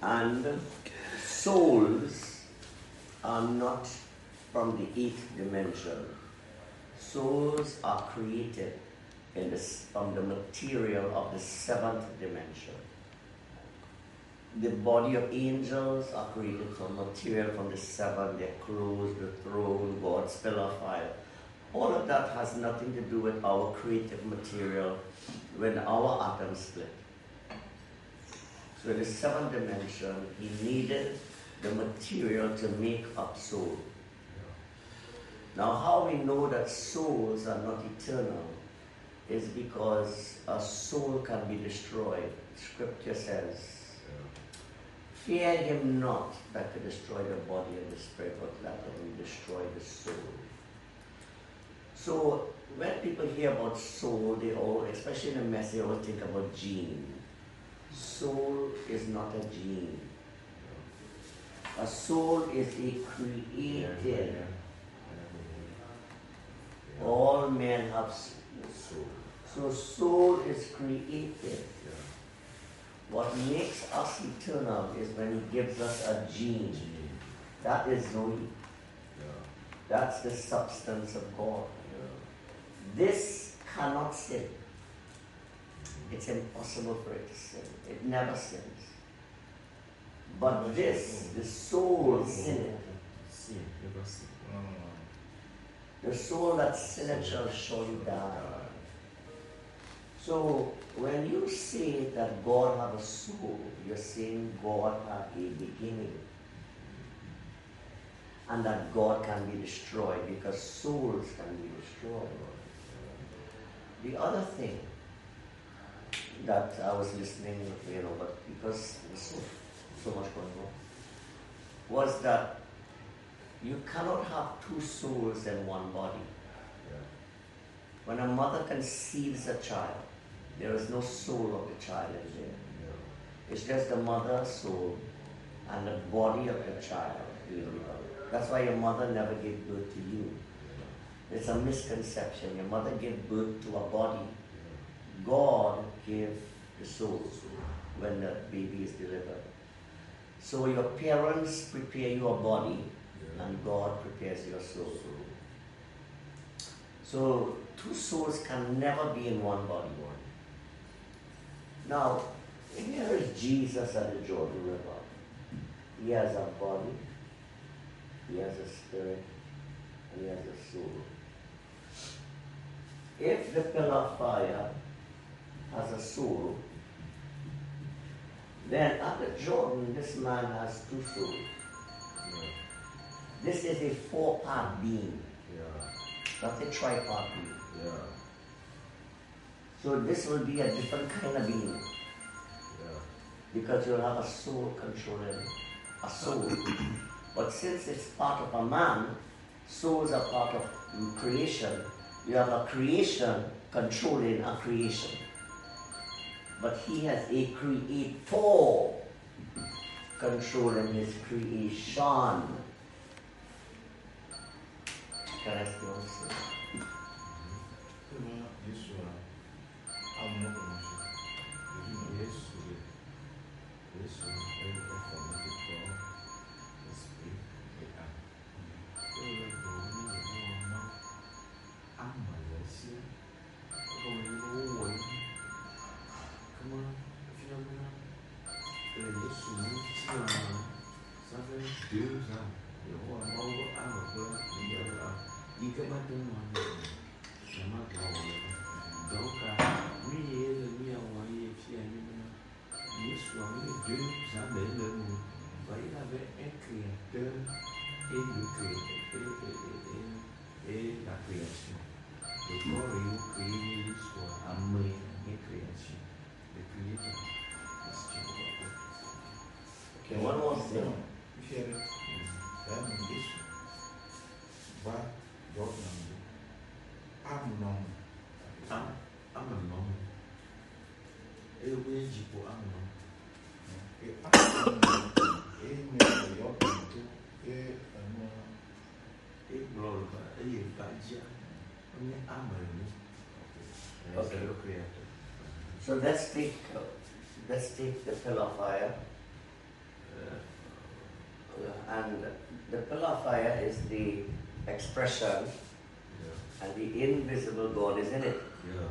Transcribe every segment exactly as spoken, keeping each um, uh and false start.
And souls are not from the eighth dimension. Souls are created in this, from the material of the seventh dimension. The body of angels are created from material from the seven, their clothes, the throne, God's pillar of fire. All of that has nothing to do with our creative material when our atoms split. So in the seventh dimension, he needed the material to make up soul. Now how we know that souls are not eternal is because a soul can be destroyed. Scripture says, fear him not that can destroy the body and the spirit, but let him destroy the soul. So when people hear about soul, they all, especially in the message, they always think about gene. Soul is not a gene. A soul is a created. All men have soul. So soul is created. What makes us eternal is when he gives us a gene. That is Zoe. That's the substance of God. This cannot sin. It's impossible for it to sin. It never sins. But this, the soul sinneth. The soul that sinneth shall surely die. So when you say that God has a soul, you're saying God had a beginning. And that God can be destroyed because souls can be destroyed. The other thing that I was listening, you know, but because there's so, so much going on, was that you cannot have two souls in one body. Yeah. When a mother conceives a child, there is no soul of the child in there. Yeah. It's just the mother's soul and the body of the child. That's why your mother never gave birth to you. It's a misconception. Your mother gave birth to a body. God gave the soul when the baby is delivered. So your parents prepare your body, and God prepares your soul. So two souls can never be in one body. Now, here is Jesus at the Jordan River. He has a body, he has a spirit, and he has a soul. If the pillar of fire has a soul, then at the Jordan, this man has two souls. Yeah. This is a four-part being, yeah. Not a tripart being. Yeah. So this will be a different kind of being. Yeah. Because you'll have a soul controlling a soul. But since it's part of a man, souls are part of creation. You have a creation controlling a creation. But he has a creator controlling his creation. Can I still say? Okay, one more thing. Okay. So let's take uh, let's take the pillar of fire. And the pillar of fire is the expression, Yeah. and the invisible God is in it. Yeah.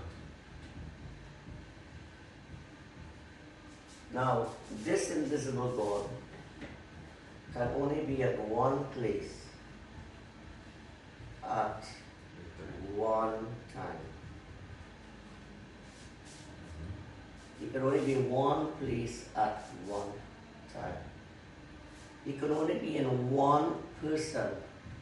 Now, this invisible God can only be at one place at one time. It can only be one place at one time. It can only be in one person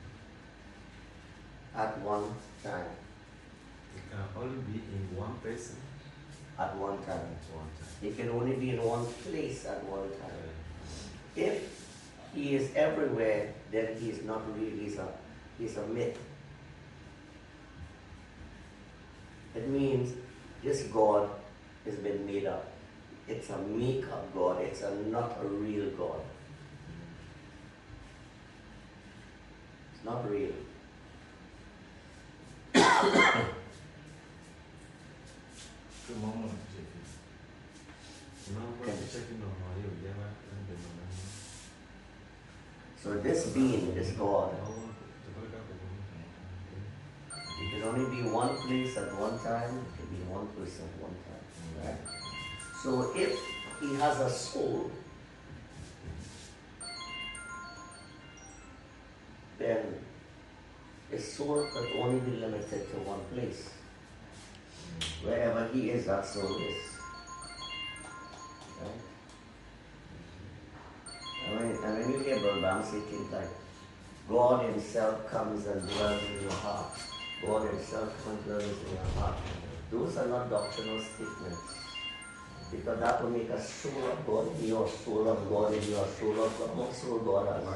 at one time. It can only be in one person At one time. at one time. It can only be in one place at one time. If he is everywhere, then he is not real. He's a, he's a myth. It means this God has been made up. It's a make-up God. It's a, not a real God. It's not real. Cái món mà chị nó có Okay. cái cái nó nói nhiều giá bác anh đừng mà nói. So this being, this God, Nó có cái cái it can only be one place at one time. It can be one person at one time. Right? So if he has a soul, then his soul could only be limited to one place. Wherever he is, that soul is. Right? And when, and when you hear Brother Bam say things like, God himself comes and dwells in your heart. God himself comes and dwells in your heart. Those are not doctrinal statements. Because that will make a soul of God in your soul of God in your soul of God. What soul God has?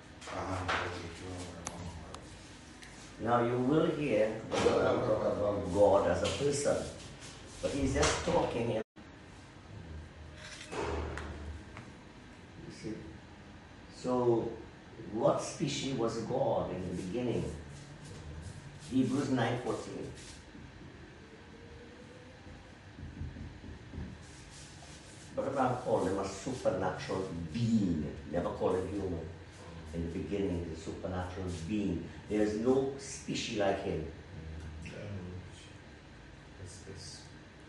Now you will hear Brother Bam talk about God as a person. But he's just talking. You see? So, what species was God in the beginning? Hebrews nine fourteen. But Abraham called him a supernatural being, never called him human. In the beginning, the supernatural being. There is no species like him. It's, it's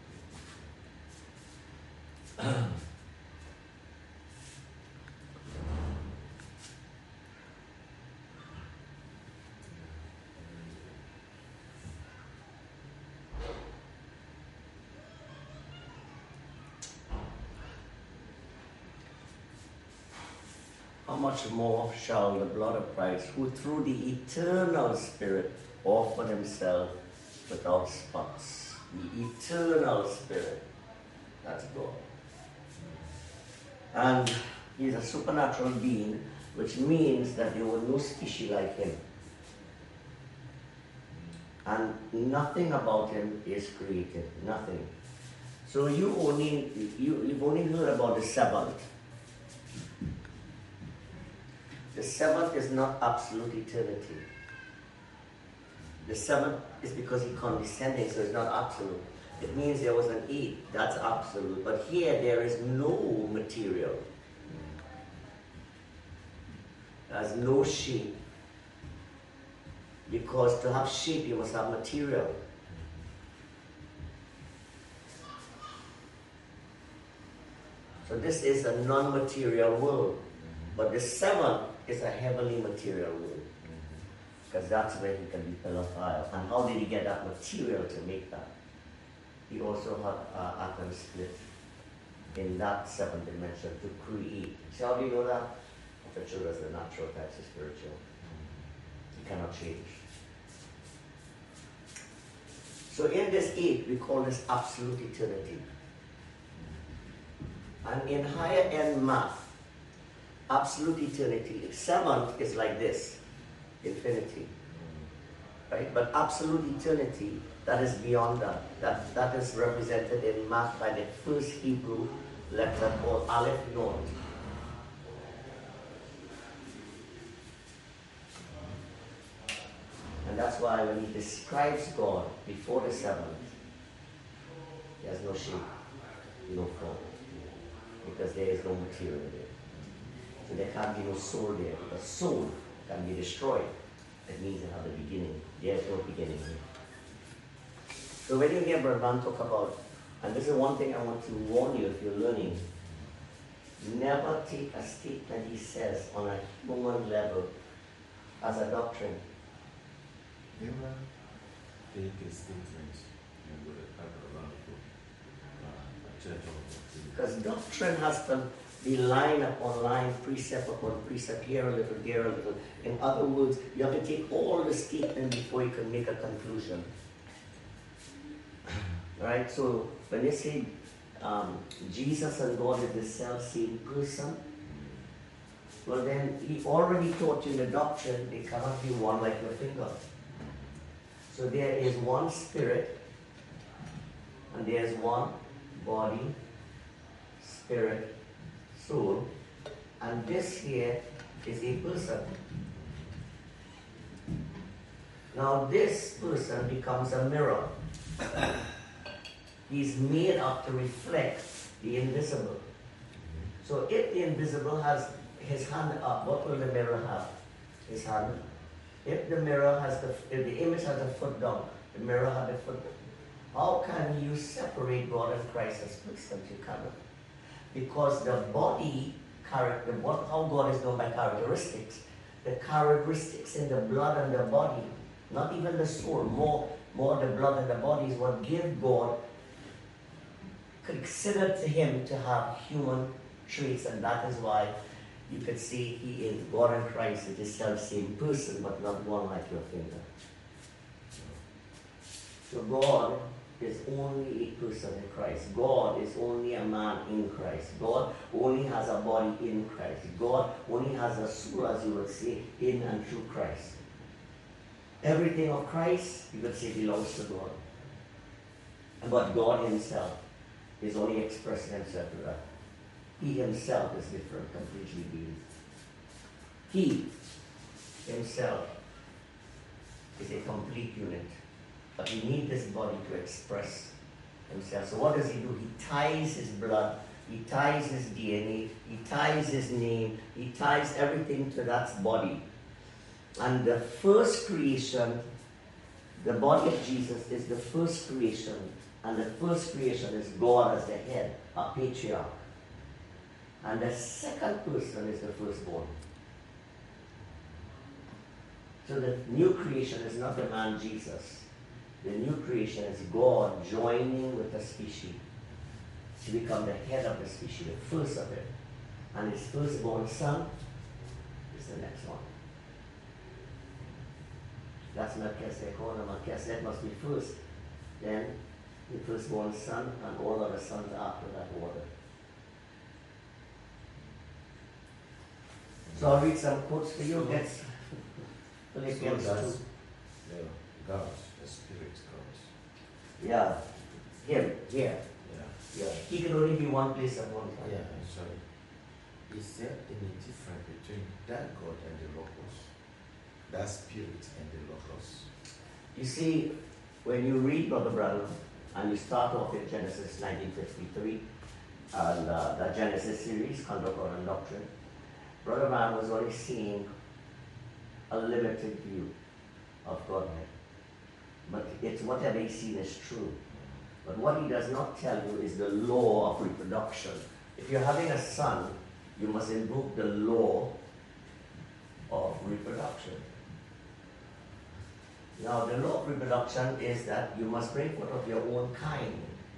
How much more shall the blood of Christ, who through the eternal Spirit offered himself without spots. The eternal Spirit. That's God. And he's a supernatural being, which means that there was no species like him. And nothing about him is created. Nothing. So you only you, you've only heard about the seventh. The seventh is not absolute eternity. The seventh is because he condescended, so it's not absolute. It means there was an eight, that's absolute. But here there is no material. There's no shape. Because to have shape, you must have material. So this is a non-material world. But the seventh is a heavenly material world. Because that's where he can be pillar of fire. And how did he get that material to make that? He also had uh, atom split in that seventh dimension to create. See how do you know that? To show us the natural types of spiritual. You cannot change. So in this eight, we call this absolute eternity. And in higher end math, absolute eternity, seventh is like this, infinity. Right? But absolute eternity, that is beyond that. That, that is represented in math by the first Hebrew letter called Aleph Nod. And that's why when he describes God before the seventh, he has no shape, no form, because there is no material there. So there can't be no soul there. The soul can be destroyed. That means it has a beginning. There's no beginning here. So when you hear Brother Van talk about, and this is one thing I want to warn you if you're learning, never take a statement he says on a human level as a doctrine. Never take a statement and go around a church or Because doctrine has to be line upon line, precept upon precept, here a little, there a little. In other words, you have to take all the statement before you can make a conclusion. Right? So when they say um, Jesus and God is the self-same person, well then he already taught you in the doctrine they cannot be one like your finger. So there is one spirit and there is one body, spirit, soul, and this here is a person. Now this person becomes a mirror. He's made up to reflect the invisible. So if the invisible has his hand up, what will the mirror have? His hand. If the mirror has the, if the image has the foot down, the mirror has the foot down. How can you separate God and Christ as persons? You cannot. Because the body, character, what, how God is known by characteristics. The characteristics in the blood and the body, not even the soul, more, more the blood and the body is what give God, consider to him to have human traits, and that is why you could say he is God and Christ, it is self-same person, but not one like your finger. So God is only a person in Christ. God is only a man in Christ. God only has a body in Christ. God only has a soul, as you would say, in and through Christ. Everything of Christ, you could say, belongs to God. But God himself is only expressing himself to that. He himself is different, completely being. He himself is a complete unit. But he needs this body to express himself. So what does he do? He ties his blood, he ties his D N A, he ties his name, he ties everything to that body. And the first creation, the body of Jesus is the first creation. And the first creation is God as the head, a patriarch. And the second person is the firstborn. So the new creation is not the man Jesus. The new creation is God joining with the species to become the head of the species, the first of it. And his firstborn son is the next one. That's Melchizedek. Melchizedek must be first. Then the firstborn son and all other sons after that order. So I'll read some quotes for you. That's Philippians so two. Yeah, God, the Spirit comes. Yeah, him, here. Yeah. Yeah. He can only be one place at one time. Yeah, sorry. Is there any difference between that God and the Logos? That Spirit and the Logos? You see, when you read Brother Branham, and you start off in Genesis nineteen fifty-three, and uh, the Genesis series, Conduct and Doctrine, Brother Branham was only seeing a limited view of Godhead. But it's whatever he's seen is true. But what he does not tell you is the law of reproduction. If you're having a son, you must invoke the law of reproduction. Now, the law of reproduction is that you must bring forth of your own kind.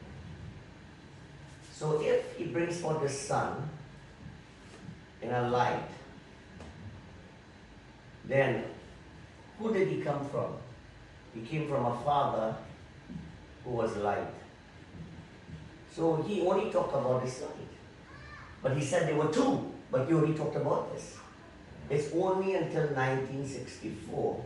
So if he brings forth the son in a light, then who did he come from? He came from a father who was light. So he only talked about this light. But he said there were two, but he only talked about this. It's only until nineteen sixty-four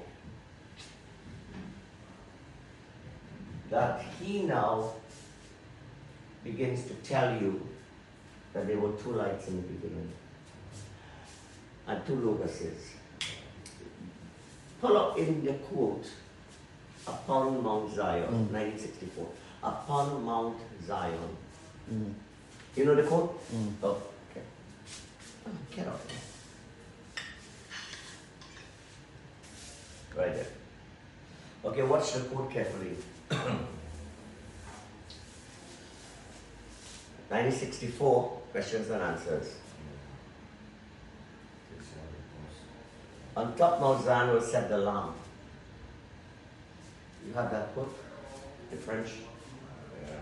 that he now begins to tell you that there were two lights in the beginning and two logoses. Pull up in the quote, upon Mount Zion, mm. nineteen sixty-four. Upon Mount Zion. Mm. You know the quote? Mm. Oh, okay. Oh, get off. Right there. Okay, watch the code carefully. nineteen sixty-four, questions and answers. On top, Mount Zion will set the lamp. You have that book? The French? Yeah.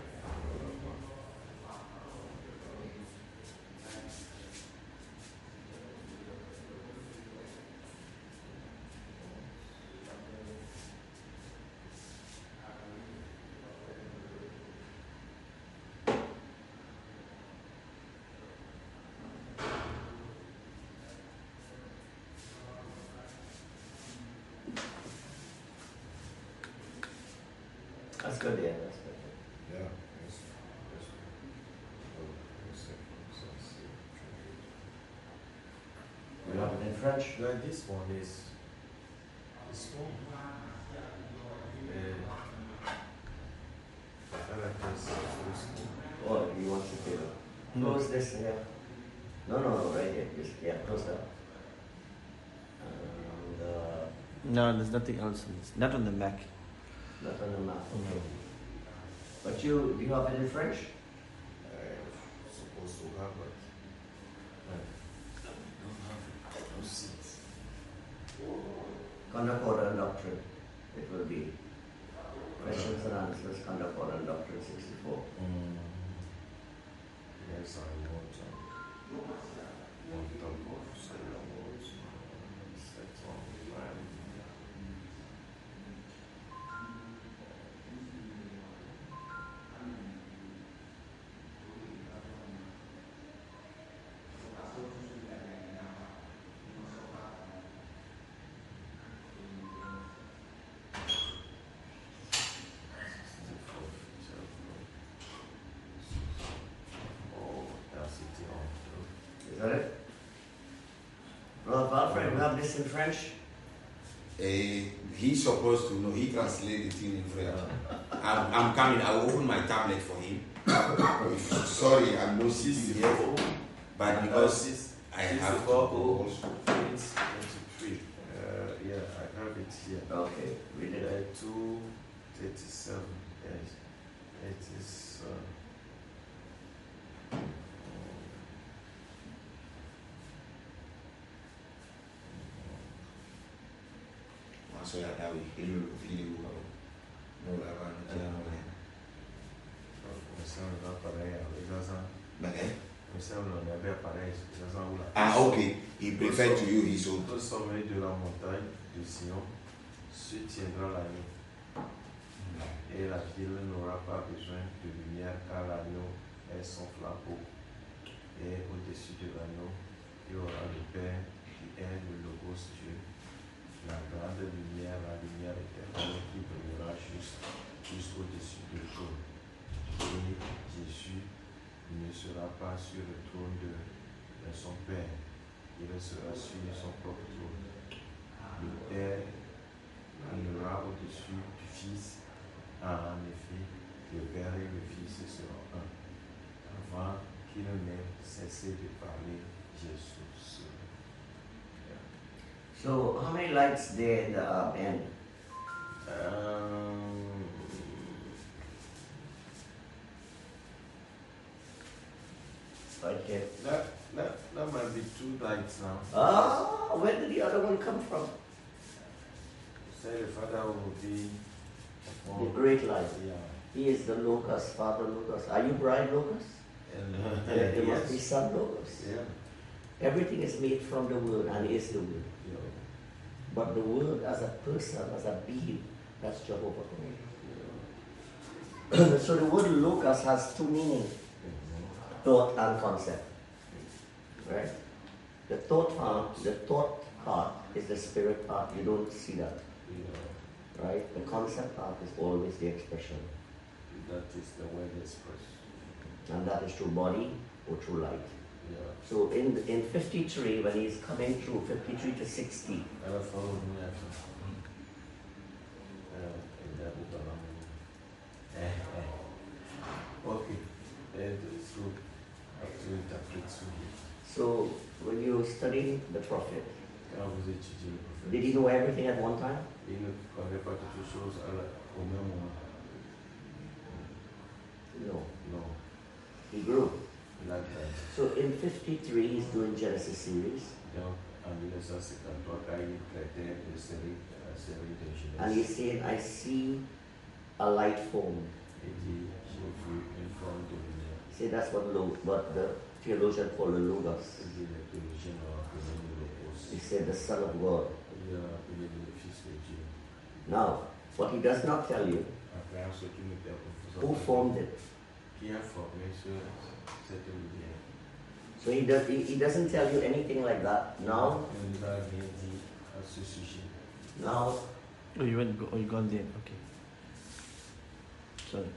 That's good, yeah, that's good. Yeah. Yes. Yes. Oh, one second. So let's see. You have it in French? Yeah, this one is this one. Uh, I like this. This one. Oh, you want to do Close this here. No, no, no, right here. Just, yeah, close that. And, uh, No, there's nothing else on this. Not on the Mac. not on the map, okay. But you, do you have it in French? I'm supposed to have it. I don't have it. Two seats. Conduct, order, and doctrine. It will be questions and answers, conduct, order, and doctrine, sixty-four. Mm. Yes, I want um, one top of seven words. Set on fire. Is that it? Well, Alfred, we have this in French. Uh, he's supposed to know. He translated the thing in French. I'm, I'm coming. I will open my tablet for him. Sorry, I'm not sitting here. But because I have to go also. It's twenty-three. Uh, yeah, I have it here. Okay, read it. Uh, two thirty-seven. Yes, it is. Uh, So that I will heal you. No, I want to know. Ah, okay. He preferred to you his own. Au sommet de la montagne de Sion se tiendra la nuit. Et la ville n'aura pas besoin de lumière car l'agneau est son flambeau. Et au-dessus de l'agneau, il y aura le Père qui est le Logos Dieu. La grande lumière, la lumière éternelle qui brillera juste, juste au-dessus du trône. Et Jésus ne sera pas sur le trône de, de son Père, il sera sur son propre trône. Le Père régnera au-dessus du Fils. En effet, le Père et le Fils seront un. Avant qu'il n'ait cessé de parler, Jésus seul. So, how many lights there in the uh, end? Um, Right there. that, that, that might be two lights now. Ah, where did the other one come from? Say the Father will be The great light. Yeah. He is the Logos, Father Logos. Are you bride Logos? And, Uh, uh, there yes. must be Son Logos. Yeah. Everything is made from the Word and is the Word. Yeah. But the Word as a person, as a being, that's Jehovah. Yeah. So the word Logos has two meanings, Mhm. thought and concept. Right? The thought part, the thought part is the spirit part. You don't see that. Yeah. Right? The concept part is always the expression. That is the way they express. And that is through body or through light. Yeah. So in in fifty-three, when he's coming through, fifty-three to sixty, Ever follow me after? Uh, in that book, eh, eh. Okay. And so, I have to interpret to you. so when you study the prophet, How was it to do? did he know everything at one time? Il ne connaît pas toutes les choses à la- au même moment. No, Non, he grew. il a grandi. So in fifty-three, he's doing Genesis series, Donc, en mille neuf cent cinquante-trois, quand il traitait de série, la série de and Genèse, he's saying, I see a light form. il dit, j'ai vu une forme de lumière. See, that's what, lo- what the theologian called the Logos. Il dit, les théologiens l'ont appelé le Logos. He said the Son of God. Il a appelé le Fils de Dieu. Now, what he does not tell you, Après, ce qui me fait who formed it. Qui a formé ce, cette lumière? So he, does, he, he doesn't tell you anything like that. Now, Il ne nous a rien dit à ce sujet. now, Oh, you went. Go, oh, you gone there. Okay. Sorry.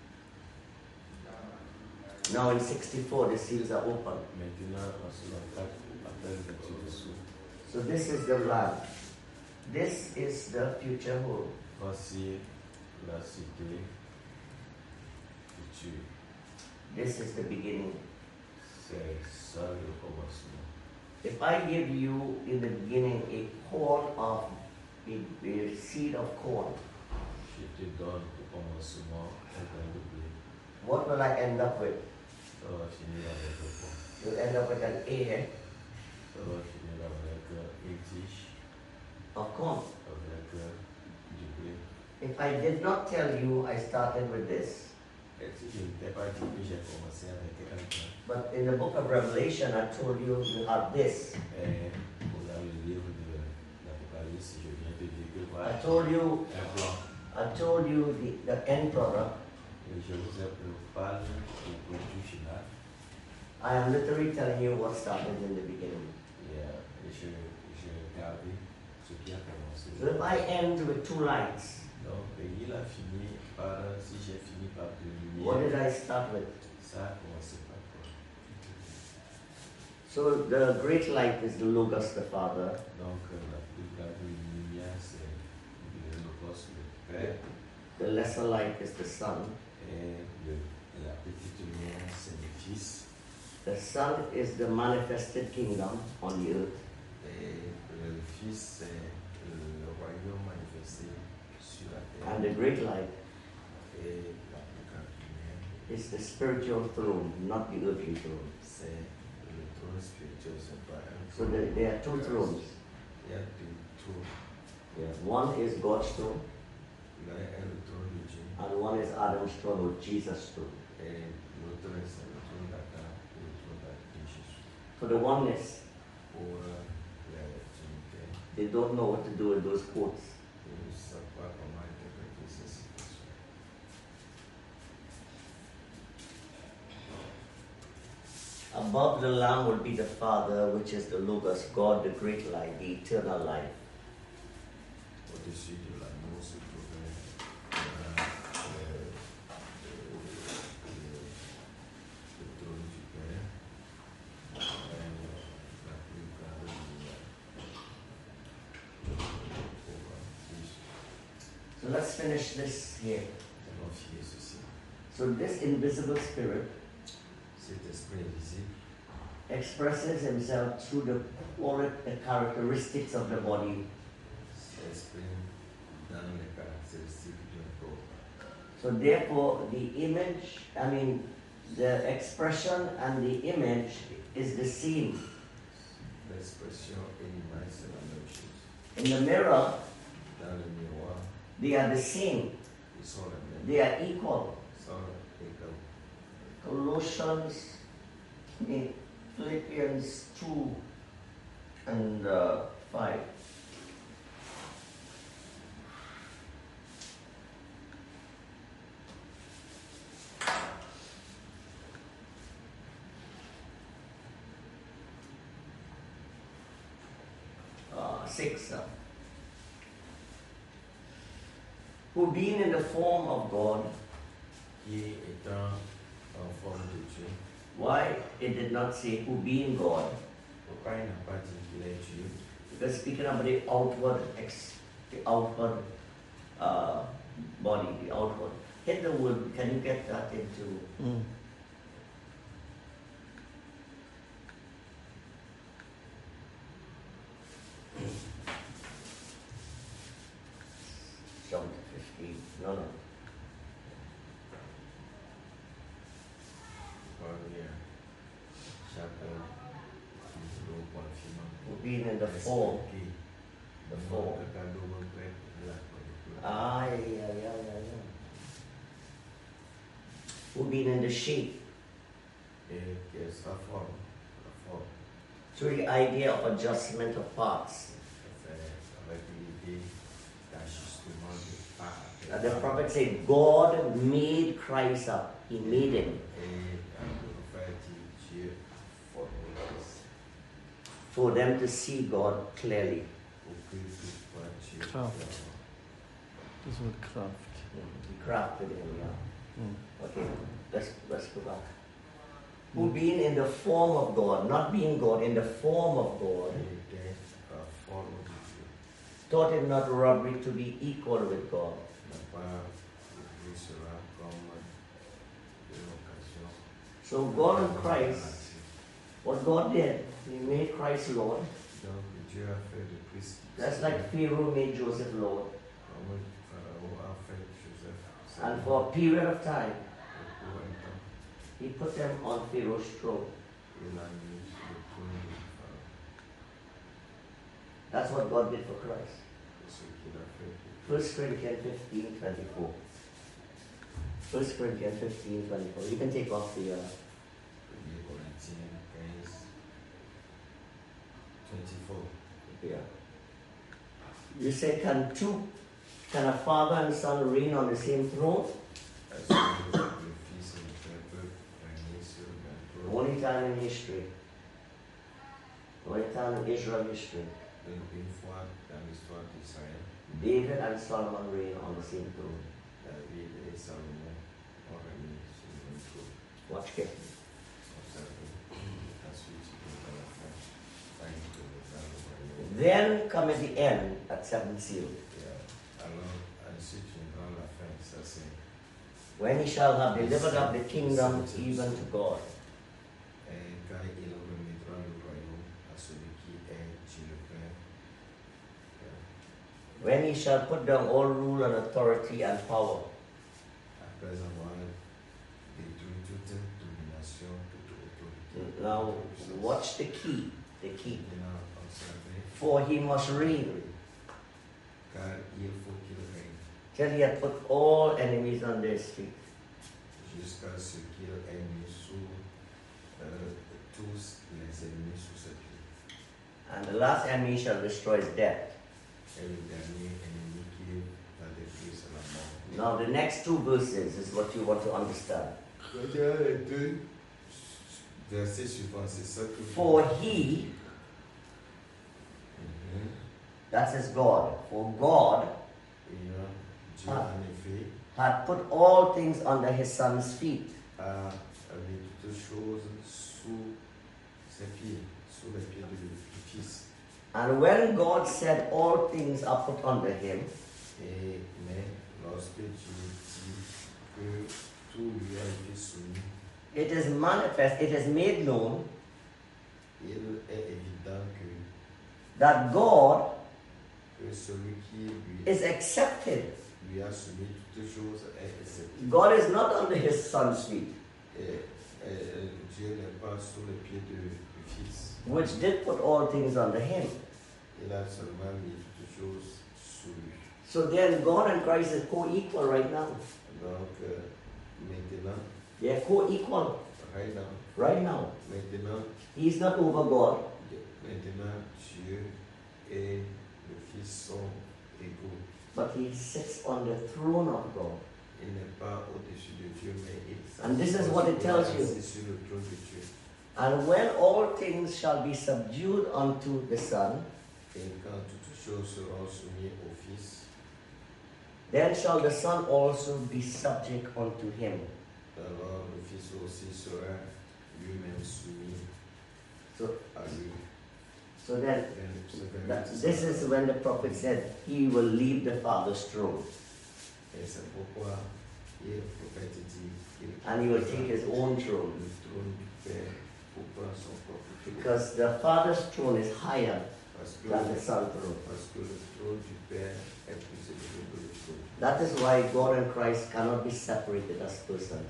now in sixty-four, the seals are open. Maintenant, en soixante-quatre, après l'ouverture des sceaux, So this is the plan. This is the future home. voici la cité future. This is the beginning. C'est ça le commencement. If I give you in the beginning a corn of a, a seed of corn, Je te donne au commencement un grain de blé. what will I end up with? Ça va finir avec le pont. You'll end up with an ear Ça va finir avec une tige, of corn. avec du blé. If I did not tell you I started with this, Et si je ne t'ai pas dit que j'ai commencé avec un grain, but in the book of Revelation I told you you have this. et dans le livre de l'Apocalypse, je viens de dire que I voilà, told you, un blanc. I told you the, the end product. Et je vous ai parlé du produit final. I am literally telling you what started in the beginning. Et, euh, et je, je regardais ce qui a commencé. So if I end with two lights, Donc, il a fini par, si j'ai fini par de what did lumière, I start with? ça a commencé par quoi? So the great light is the Logos, the Father. Donc, euh, la plus grande lumière, c'est le Logos, le Père, The lesser light is the Son. et le, la petite lumière, c'est le Fils, The Son is the manifested kingdom on the earth. et le Fils, c'est le royaume manifesté sur la terre. And the great light Et la plus grande lumière, is the spiritual throne, not the earthly throne. c'est le trône spirituel, c'est pas un So trône. there, there are two thrones. Il y a deux trônes. Yeah. One is God's throne, L'un est le trône de Dieu, and one is Adam's throne or Jesus' throne. et l'autre c'est le trône d'Adam et le trône de Jésus. For the oneness, Pour euh, la Trinité, they don't know what to do with those quotes. ils ne savent pas comment interpréter ces situations. Above the Lamb will be the Father, which is the Logos, God, the great light, the eternal life. Au-dessus de l'amour se trouvait euh, euh, le, le trône du Père, et la plus grande lumière. So let's finish this here. Allons fier ceci. So this invisible spirit Cet esprit invisible expresses himself through the quality, the characteristics of the body. s'exprime dans les caractéristiques d'un corps. So therefore, the image, I mean, the expression and the image is the same. L'expression et l'image, c'est la même chose. In the mirror, Dans le miroir, they are the same. ils sont les mêmes, They are equal. ils sont égaux. Colossians, eh, Philippians two and uh, five. Uh, six. Uh, who being in the form of God, Qui étant en forme de Dieu, why it did not say who being God? pourquoi il n'a pas dit qu'il est Dieu? Because speaking about the outward, ex, the outward uh, body, the outward. Hit the word. Can you get that into? Mm. being in the form. The form. Ah, yeah, yeah, yeah, yeah. Who being in the shape. So the idea of adjustment of parts. And the prophet said, God made Christ up. He made him. For them to see God clearly. Craft. This word craft. He crafted him, yeah. Mm. Okay, let's, let's go back. Who being in the form of God, not being God, in the form of God, thought it not robbery to be equal with God. So God and Christ, what God did, He made Christ Lord. That's like Pharaoh made Joseph Lord. And for a period of time, He put them on Pharaoh's throne. That's what God did for Christ. First Corinthians fifteen twenty-four. First Corinthians fifteen twenty-four. You can take off the... Uh, twenty-four. Yeah. You say, can two, can a father and son reign on the same throne? Only time in history. Only time in Israel history. David and Solomon reign on the same throne. Watch carefully. Then cometh the end at seven seal. When he shall have delivered up the kingdom even to God. When he shall put down all rule and authority and power. Now, watch the key. The key. For he must reign. Till he had put all enemies under his feet. And the last enemy shall destroy his death. Now the next two verses is what you want to understand. For he, that is God, for God had, had put all things under his son's feet. And when God said all things are put under him, it is manifest, it is made known that God is accepted. God is not under his son's feet, which did put all things under him. So then God and Christ is co-equal right now. They are co-equal right now. He is not over God. But he sits on the throne of God. And this is what it tells you. And when all things shall be subdued unto the Son, then shall the Son also be subject unto him. So, so then, that, this is when the prophet said, he will leave the Father's throne. And he will take his own throne. Because the Father's throne is higher than the Son's throne. That is why God and Christ cannot be separated as persons.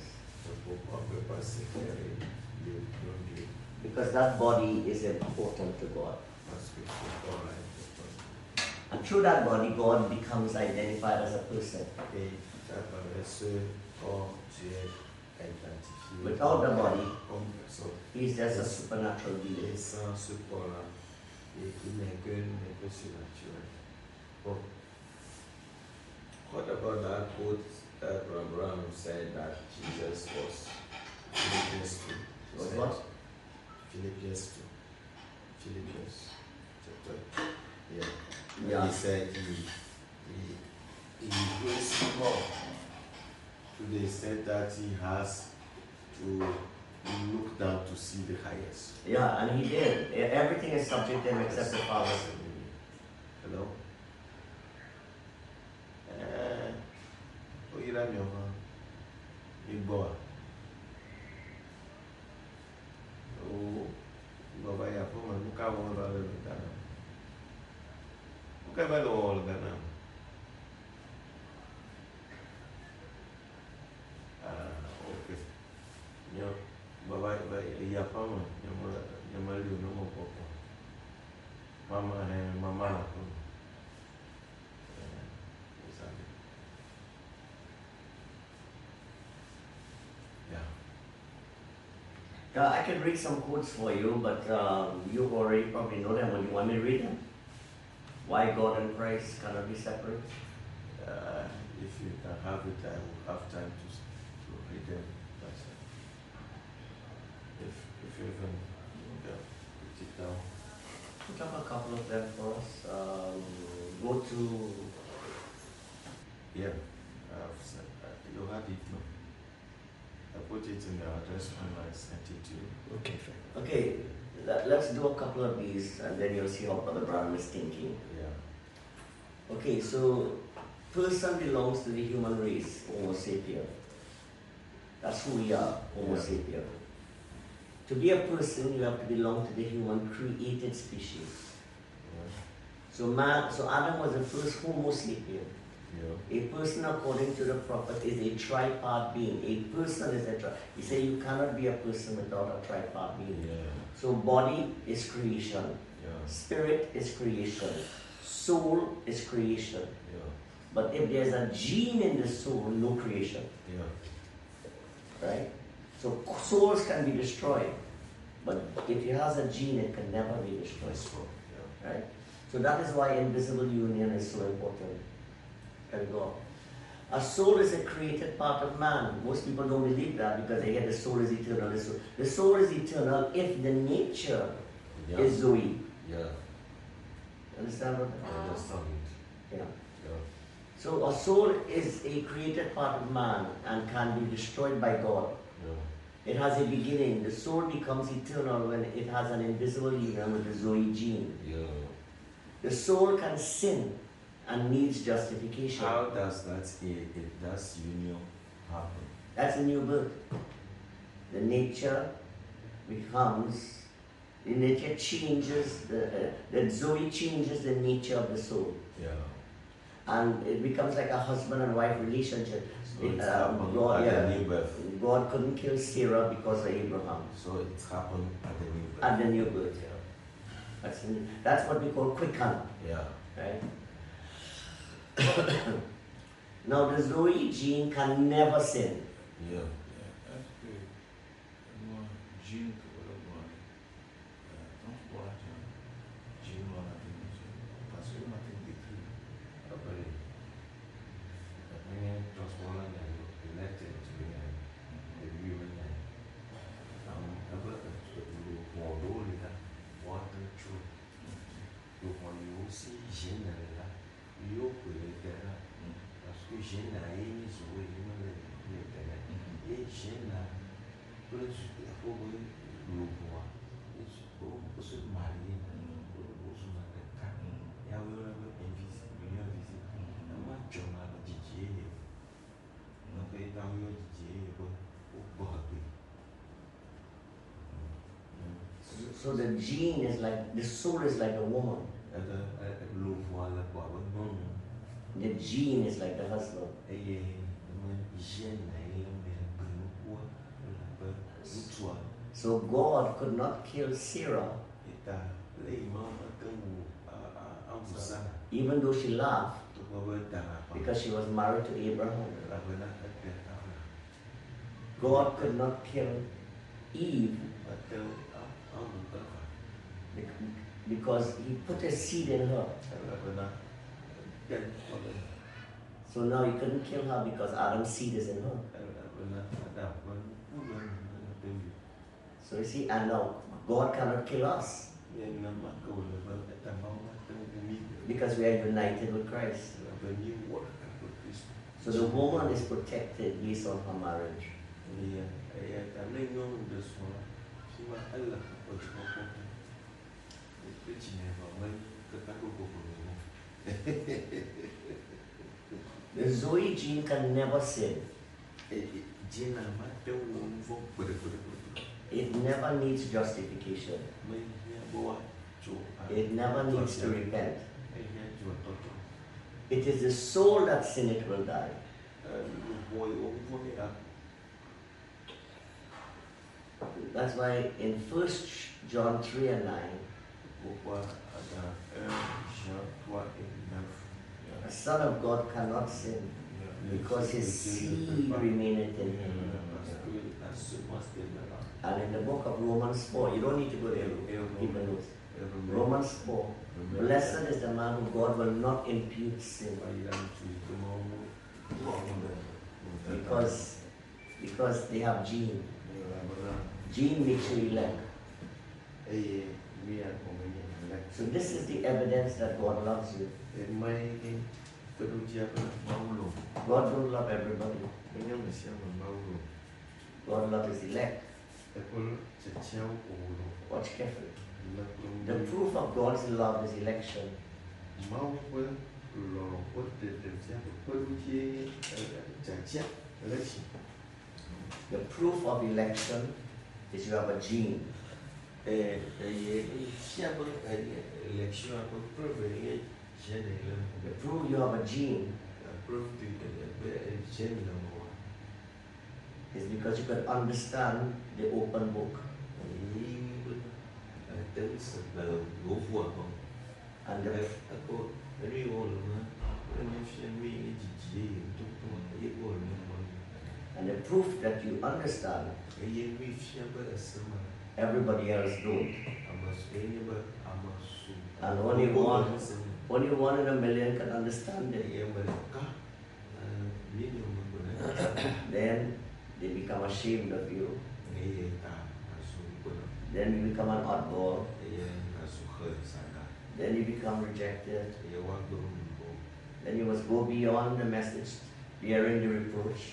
Because that body is important to God. Parce que ce corps-là est important. And through that body, God becomes identified as a person. Et à travers ce corps, tu es identifié Without the body, comme personne. He's just a supernatural being. Et sans ce corps-là, il il n'est que, n'est que surnaturel. Bon. What about that quote that Abraham said that Jesus was Philippians two? He Was said- what? Philippians two. Philippians chapter. Yeah. Yeah. He said he he he was more to the extent that he has to look down to see the highest. Yeah, and He did. Everything is subject to Him except the Father. Hello? Eh, oh, il a mis en il boit. Oh, baba ya po man muka mo ba le kana. Muka ba lo le kana. Ah, okay. Nyo, baba ba ya pa man, nyo nyo mali no mo po. Mama eh mama na po. Uh, I can read some quotes for you, but um, you already probably know them. Would you want me to read them? Why God and Christ cannot be separate? Uh, if you can have it, I will have time to, to read them. That's it. If, if you even yeah, put it down. Put up a couple of them for us. Um, go to, Yeah, I've said, uh, you had it, no? I put it in the address when I sent it to you. Okay, fine. okay, let, let's do a couple of these and then you'll see how Brother Brown is thinking. Yeah. Okay, so person belongs to the human race, Homo sapien. That's who we are, Homo Yeah. sapien. To be a person, you have to belong to the human created species. Yeah. So man, so Adam was the first Homo sapien. Yeah. A person, according to the prophet, is a tripart being. A person is a tri. He said you cannot be a person without a tripart being. Yeah. So body is creation, Yeah. spirit is creation, soul is creation. Yeah. But if there's a gene in the soul, no creation, Yeah. right? So souls can be destroyed, but if it has a gene, it can never be destroyed, That's right. Yeah. right? So that is why invisible union is so important. There we go. A soul is a created part of man. Most people don't believe that because they get the soul is eternal. The soul, the soul is eternal if the nature Yeah. is Zoe. Yeah. Understand what? I understand it. Yeah. Yeah. So a soul is a created part of man and can be destroyed by God. Yeah. It has a beginning. The soul becomes eternal when it has an invisible union with the Zoe gene. Yeah. The soul can sin and needs justification. How does that it, it does union happen? That's a new birth. The nature becomes, the nature changes, the, uh, the Zoe changes the nature of the soul. Yeah. And it becomes like a husband and wife relationship. So It, it um, happened God, at yeah, the new birth. God couldn't kill Sarah because of Abraham. So it happened at the new birth. At the new birth. That's, that's what we call quicken, Yeah. right? Now the Zoe gene can never sin. Yeah. Est-ce que moi, Jean, que moi, transport, Jean, moi, la télévision, parce que ma télévision, Okay. When transformer and elected to be the human um about the model là water true. Donc on y aussi général là, il y a pour le terrain parce que général il est joué le terrain et général plus pour le pouvoir et pour pour se marier pour se marier et avoir un invisible une invisible ma journal de Dieu donc il dans le Dieu pour pour So the gene is like, the soul is like a woman. le voile quoi non The gene is like the husband. et j'aime quoi la toi So God could not kill Sarah et ta Even though she laughed because she was married to Abraham, God could not kill Eve because he put a seed in her. So now he couldn't kill her because Adam's seed is in her. So you see, and now God cannot kill us because we are united with Christ. So the woman is protected based on her marriage. The Zoe gene can never sin. It never needs justification. It never needs to repent. It is the soul that sin it will die. That's why in First John three and nine, a son of God cannot sin because his seed remaineth in him. And in the book of Romans four, you don't need to go there, people know. Romans four, blessed is the man who God will not impute sin. Because, because they have gene. Gene makes you elect. So this is the evidence that God loves you. God don't love everybody. God loves his elect. Watch carefully. The proof of God's love is election. The proof of election is you have a gene. The proof you have a gene is because you can understand the open book. And the, and the proof that you understand, everybody else don't. And only one, only one in a million can understand it. Then they become ashamed of you. Then you become an oddball. Then you become rejected. Then you must go beyond the message, bearing the reproach.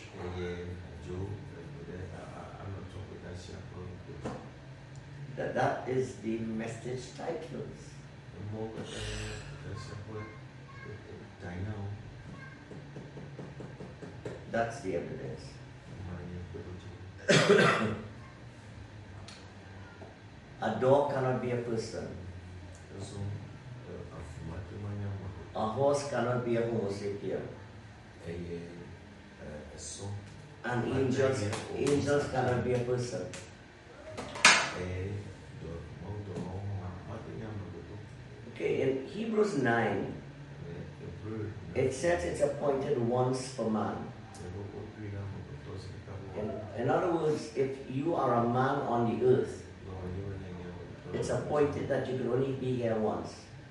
That, that is the message titles. That's the evidence. A dog cannot be a person. A horse cannot be a Homo sapien. And angels, angels cannot be a person. Okay, in Hebrews nine, it says it's appointed once for man. In, in other words, if you are a man on the earth, it's appointed that you can only be here once.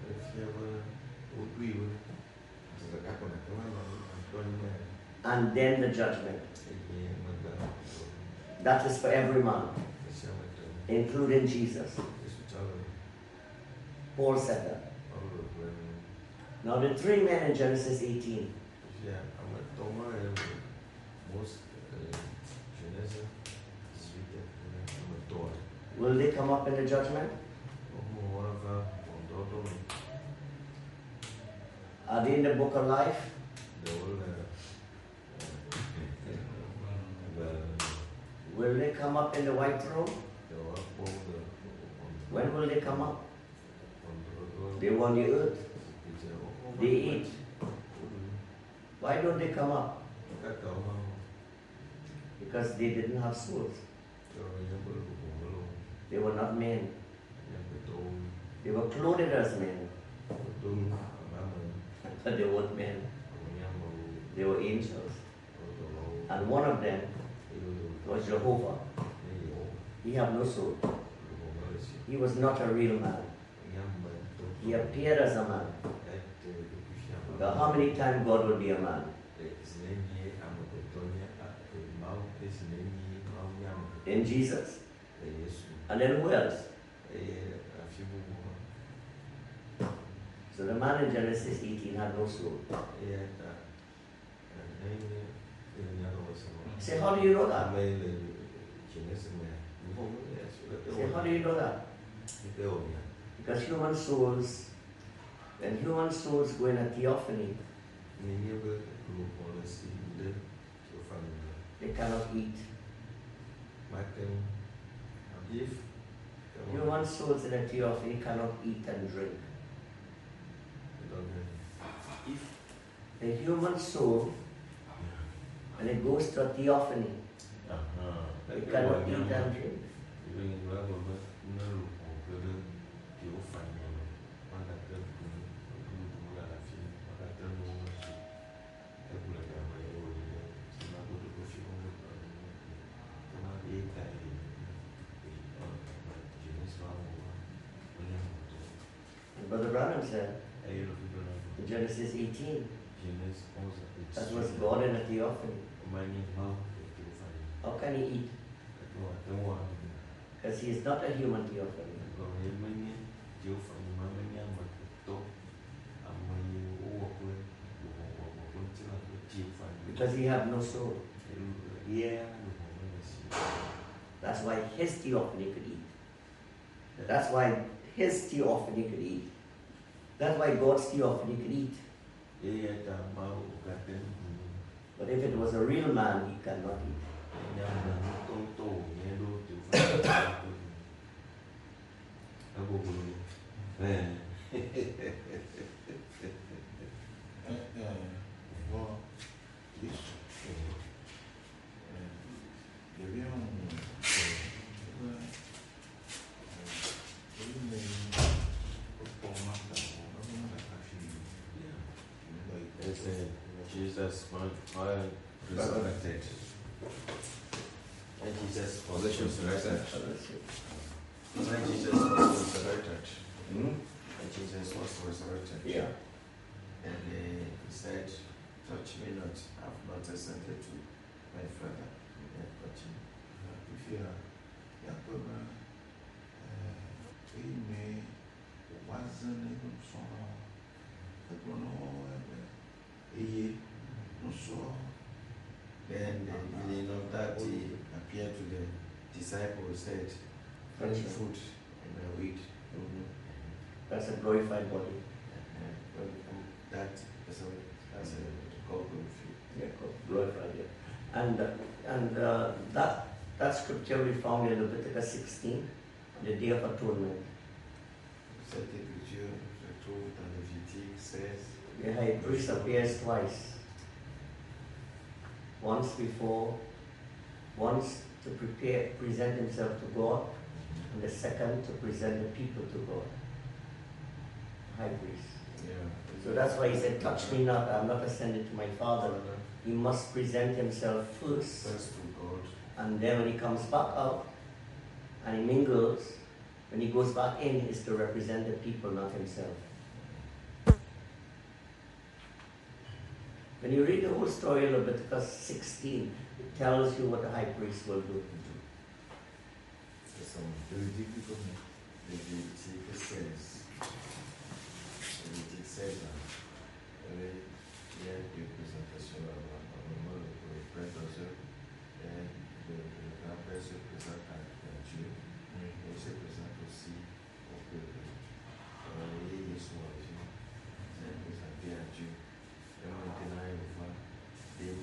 And then the judgment. That is for every man, including Jesus. Paul said that. Now the three men in Genesis eighteen. Will they come up in the judgment? Are they in the book of life? Will they come up in the white throne? When will they come up? They were on the earth. They ate. Why don't they come up? Because they didn't have souls. They were not men. They were clothed as men, Otom Amamon, but they weren't men. Onyamo, They were angels. Otomo, And one of them Elo, was Jehovah. Elo, He had no soul. Lumomersi, He was not a real man. Yamman, He appeared as a man. at the Now, how many times God would be a man? Zneni Amakotonia, Mau, Zneni, Mau Yam, In Jesus. Yesu, And then who else? Afibu, So the man in Genesis eighteen had no soul. Yata, and Say, how do you know that? Say, how do you know that? Because human souls, when human souls go in a theophany, they cannot eat. Human souls in a theophany cannot eat and drink. If the human soul, when it goes to a theophany, it cannot eat and drink. And Brother Branham said in Genesis eighteen, that was God in a theophany. How can he eat? Because he is not a human theophany. Because he had no soul. That's why his theophany could eat. That's why his theophany could eat. That's why God's theophany could eat. But if it was a real man, he cannot eat. Well, isso. Devia um. Ele mesmo. O pão lá da rua, não da caixinha. Jesus was resurrected. And Jesus was resurrected. When Jesus was resurrected. Hmm? And Jesus was resurrected. Yeah. And uh, he said, touch me not, I have not ascended to my Father. Yet touch me. If you are, you are going to. Ele me. Wasn't even so. I don't know. He. No so. Then the meaning of that he appeared to the disciples, said, fetch food and I will eat. Mm-hmm. That's a glorified body. And that is a, that's a called glorified. Yeah, glorified. Yeah. And uh, and uh, that that scripture we found in Leviticus sixteen, the Day of Atonement. Cette écriture se trouve dans Lévitique seize. The high priest appears twice. Once before, once to prepare, present himself to God, and the second to present the people to God. High priest. Yeah. So that's why he said, touch me not, I am not ascended to my Father. He must present himself first. First to God. And then when he comes back out and he mingles, when he goes back in, is to represent the people, not himself. When you read the whole story of Leviticus sixteen, it tells you what the high priest will do. Lévitique comme Lévitique seize. Lévitique seize. Il y a deux présentations avant. Normalement, le prêtre et le grand père se présente à Dieu. Il se présente aussi au peuple. Il est sur la vie. Il est présenté à Dieu. Et maintenant, il va des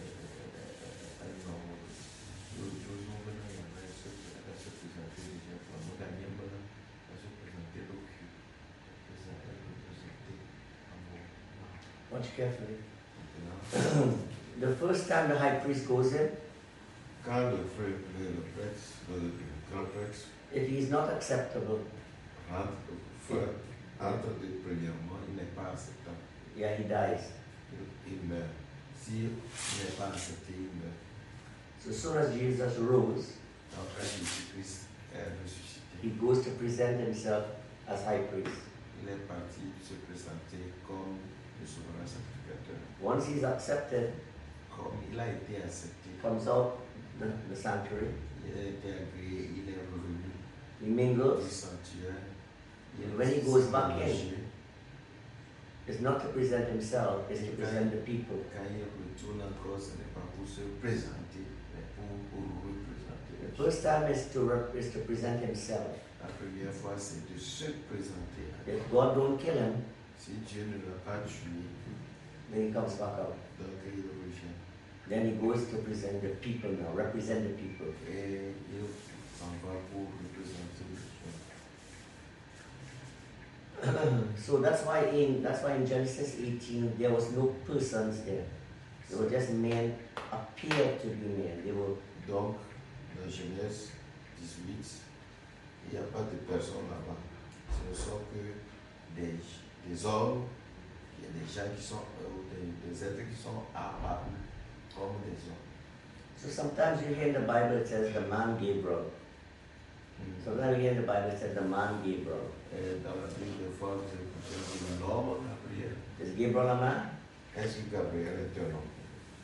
Watch carefully. The first time the high priest goes in, Quand le frère, le prêtre, le grand prêtre if he is not acceptable, rentre, frère, entre deux, premièrement, il n'est pas acceptable. Yeah, he dies. Il, il meurt. S'il n'est pas accepté, il meurt. So as soon as Jesus rose, Donc, quand Jésus-Christ est ressuscité, he goes to present himself as high priest. il est parti se présenter comme le souverain sacrificateur. Once he's accepted, Comme il a été accepté, comes out the, the sanctuary, il a été agréé, il est revenu he du mingles. sanctuaire. And when he goes back in, mélangé. it's not to present himself, it's to present the people. Quand il retourne encore, ce n'est pas pour se présenter, mais pour, pour représenter. The first time is to rep- is to present himself. La première fois, c'est de se présenter. If God don't kill him, Si Dieu ne l'a pas tué, then he comes back out. donc il revient. Then he goes to present the people now, represent the people. Et il s'en va pour représenter le peuple. So that's why in that's why in Genesis eighteen there was no persons there. They were just men appeared to be men. They were Donc, dans Genèse dix-huit, il n'y a pas de personnes là-bas. Ce ne sont que des, des hommes, il y a des gens qui sont, euh, des, des êtres qui sont apparus comme des hommes. so sometimes you hear in the Bible it says the man Gabriel. Sometimes you hear in the Bible it says the man Gabriel. Et dans la Bible, des fois, vous écoutez l'homme Gabriel. Is Gabriel a man? Est-ce que Gabriel est un homme?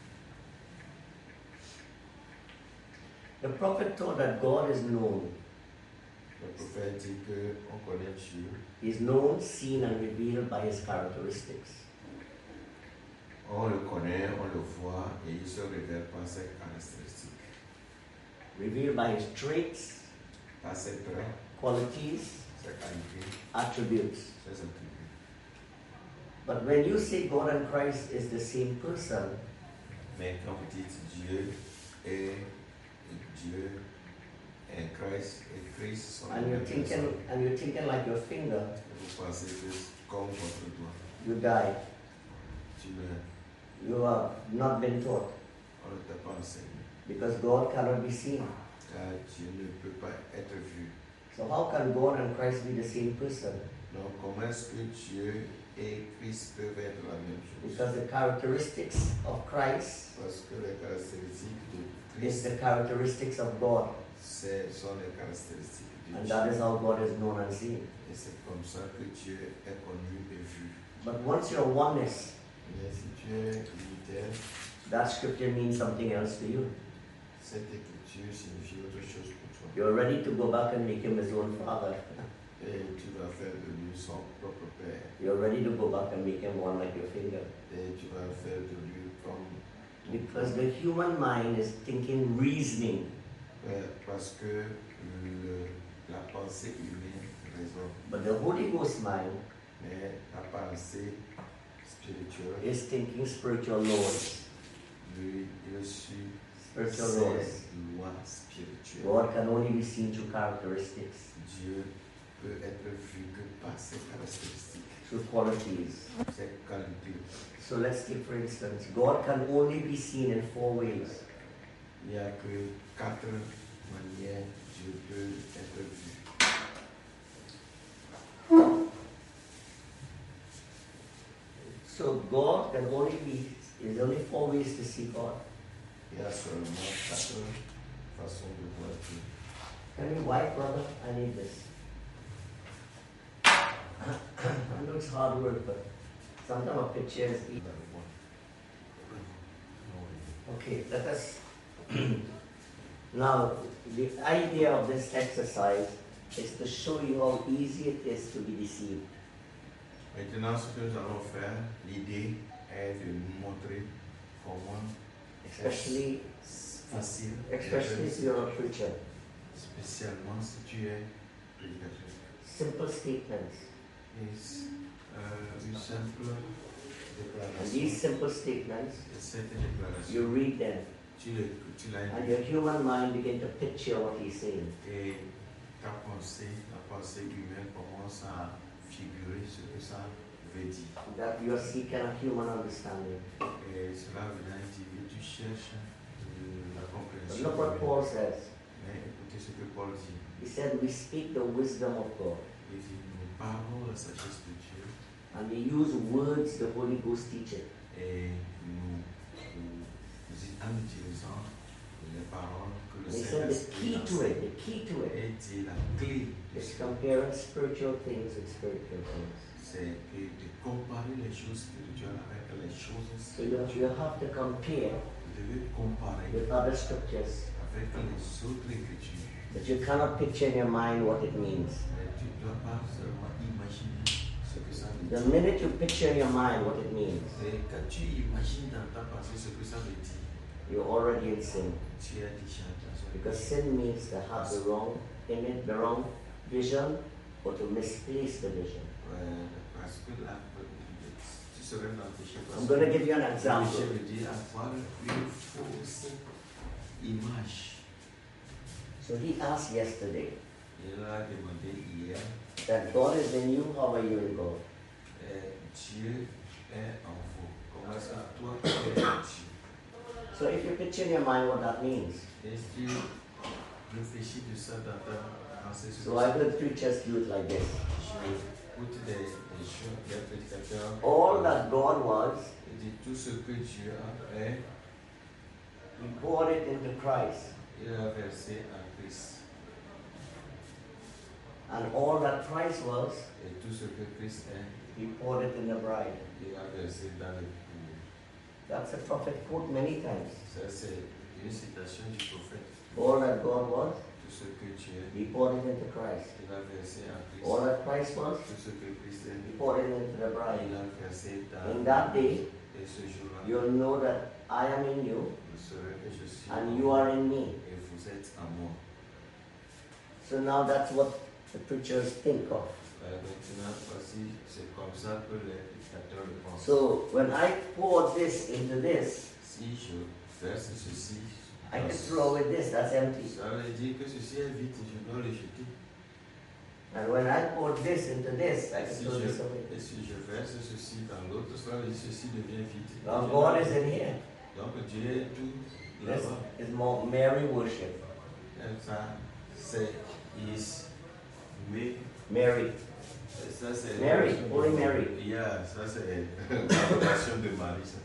The prophet taught that God is known. Le prophète dit qu'on connaît Dieu. He is known, seen, and revealed by his characteristics. On le connaît, on le voit et il se révèle par ses caractéristiques, Revealed by his traits, par ses traits, qualities, ses qualités, attributes. ses attributs. But when you say God and Christ is the same person, Mais quand vous dites Dieu et Dieu et Christ et Christ sont and les you're mêmes thinking personnes, and you're thinking like your finger, vous pensez que comme votre doigt, you die. tu meurs. You have not been taught On ne t'a pas enseigné. because God cannot be seen. Car Dieu ne peut pas être vu. So how can God and Christ be the same person? Donc comment est-ce que Dieu et Christ peuvent être la même chose? Because the characteristics of Christ Parce que les caractéristiques de is Christ, the characteristics of God. c'est- sont les caractéristiques de And Dieu. that is how God is known and seen. Et c'est comme ça que Dieu est connu et vu. But once you're oneness, Mais si tu es unitaire, that scripture means something else to you. cette écriture signifie autre chose pour toi. You're ready to go back and make him his own father. Et tu vas faire de lui son propre père. You're ready to go back and make him one like your finger. Et tu vas faire de lui comme ton Because père. the human mind is thinking, reasoning. Euh, Parce que le- la pensée humaine raisonne. But the Holy Ghost mind Mais la pensée spirituelle, is thinking spiritual laws. lui, il suit Spiritual ses laws. lois spirituelles. God can only be seen through characteristics, Dieu peut être vu que par ses caractéristiques, through qualities. ses qualités. So let's take for instance, God can only be seen in four ways. Il n'y a que quatre manières Dieu peut être vu. So God can only be, there's only four ways to see God. Il y a seulement quatre façons de voir Dieu. Can you wipe, brother? I need this. I know it's hard work, but sometimes a picture is easy. Okay, let us. Now, the idea of this exercise is to show you how easy it is to be deceived. Maintenant, ce que nous allons faire, l'idée est de nous montrer comment Especially, c'est facile, especially if you're a preacher. spécialement si tu es prédicateur. Simple statements. Et euh, une simple And these déclaration. simple statements, Et cette déclaration, you read them, tu l'as tu l'as and lu. your human mind begin to picture what he's saying. Et ta pensée, la pensée humaine commence à figurer ce que ça veut dire. That you're seeking a human understanding. Et cela vient dire, tu cherches euh, la But compréhension. look what humaine. Paul says. Mais écoutez ce que Paul dit. He said, we speak the wisdom of God. Il dit, nous parlons la sagesse de Dieu and we use words the Holy Ghost teaches. et nous, nous, nous en utilisant les paroles que le He said the Saint-Esprit key to it, the key to it et dit la clé de is ce comparing spiritual things with spiritual things. c'est que de comparer les choses spirituelles avec les choses So you, spirituelles. you have to compare Vous devez comparer with other scriptures, avec les autres écritures. but you cannot picture in your mind what it means. Mais tu ne dois pas seulement imaginer ce que ça veut The dire. minute you picture in your mind what it means, Et quand tu imagines dans ta pensée ce que ça veut dire, you're already in sin. tu es déjà dans un Because sin means to have the wrong image, the wrong vision, or to misplace the vision. Ouais, parce que là, tu serais dans le péché. Parce I'm que going to give you an le péché example. veut dire avoir une fausse image. So he asked yesterday Il a demandé hier, that God is in you, how are you in God? eh, Dieu est en vous. Comment est-ce que toi tu es en Dieu? So if you picture in your mind what that means, Et si tu réfléchis de ça dans ta pensée, so I heard preachers do it like this. j'écoute des, des choses, des prédicateurs. All that God was, Il dit tout ce que Dieu a fait, he poured it into Christ. il a versé en Christ. And all that Christ was, Et tout ce que Christ est, he poured it in the bride. il a versé dans le cou. That's a prophet quote many times. Ça, c'est une citation du prophète. All that God was, Tout ce que Dieu est, he poured it into Christ. il a versé en Christ. All that Christ was, Tout ce que Christ est, he poured it into the bride. il a versé dans In that day, Et ce jour-là, you'll know that I am in you vous saurez que je suis and en you vous are in me. et vous êtes en moi. So now that's what the preachers think of. Euh, maintenant, voici, c'est comme ça que les dictateurs le pensent. So when I pour this into this, Si je verse ceci, I dans can ce- throw away this, that's empty. ça veut dire que ceci est vide, je dois le jeter. And when I pour this into this, I can Si throw je, this away. et si je verse ceci dans l'autre, ça veut dire que ceci devient vide. Now Je God dois- is in here. Donc Dieu est tout This là-bas. is more Mary worship. Et ça, c'est is me. Mary. Et ça, c'est Mary, Holy Mary. Yeah, ça c'est l'adoration de Marie. ça.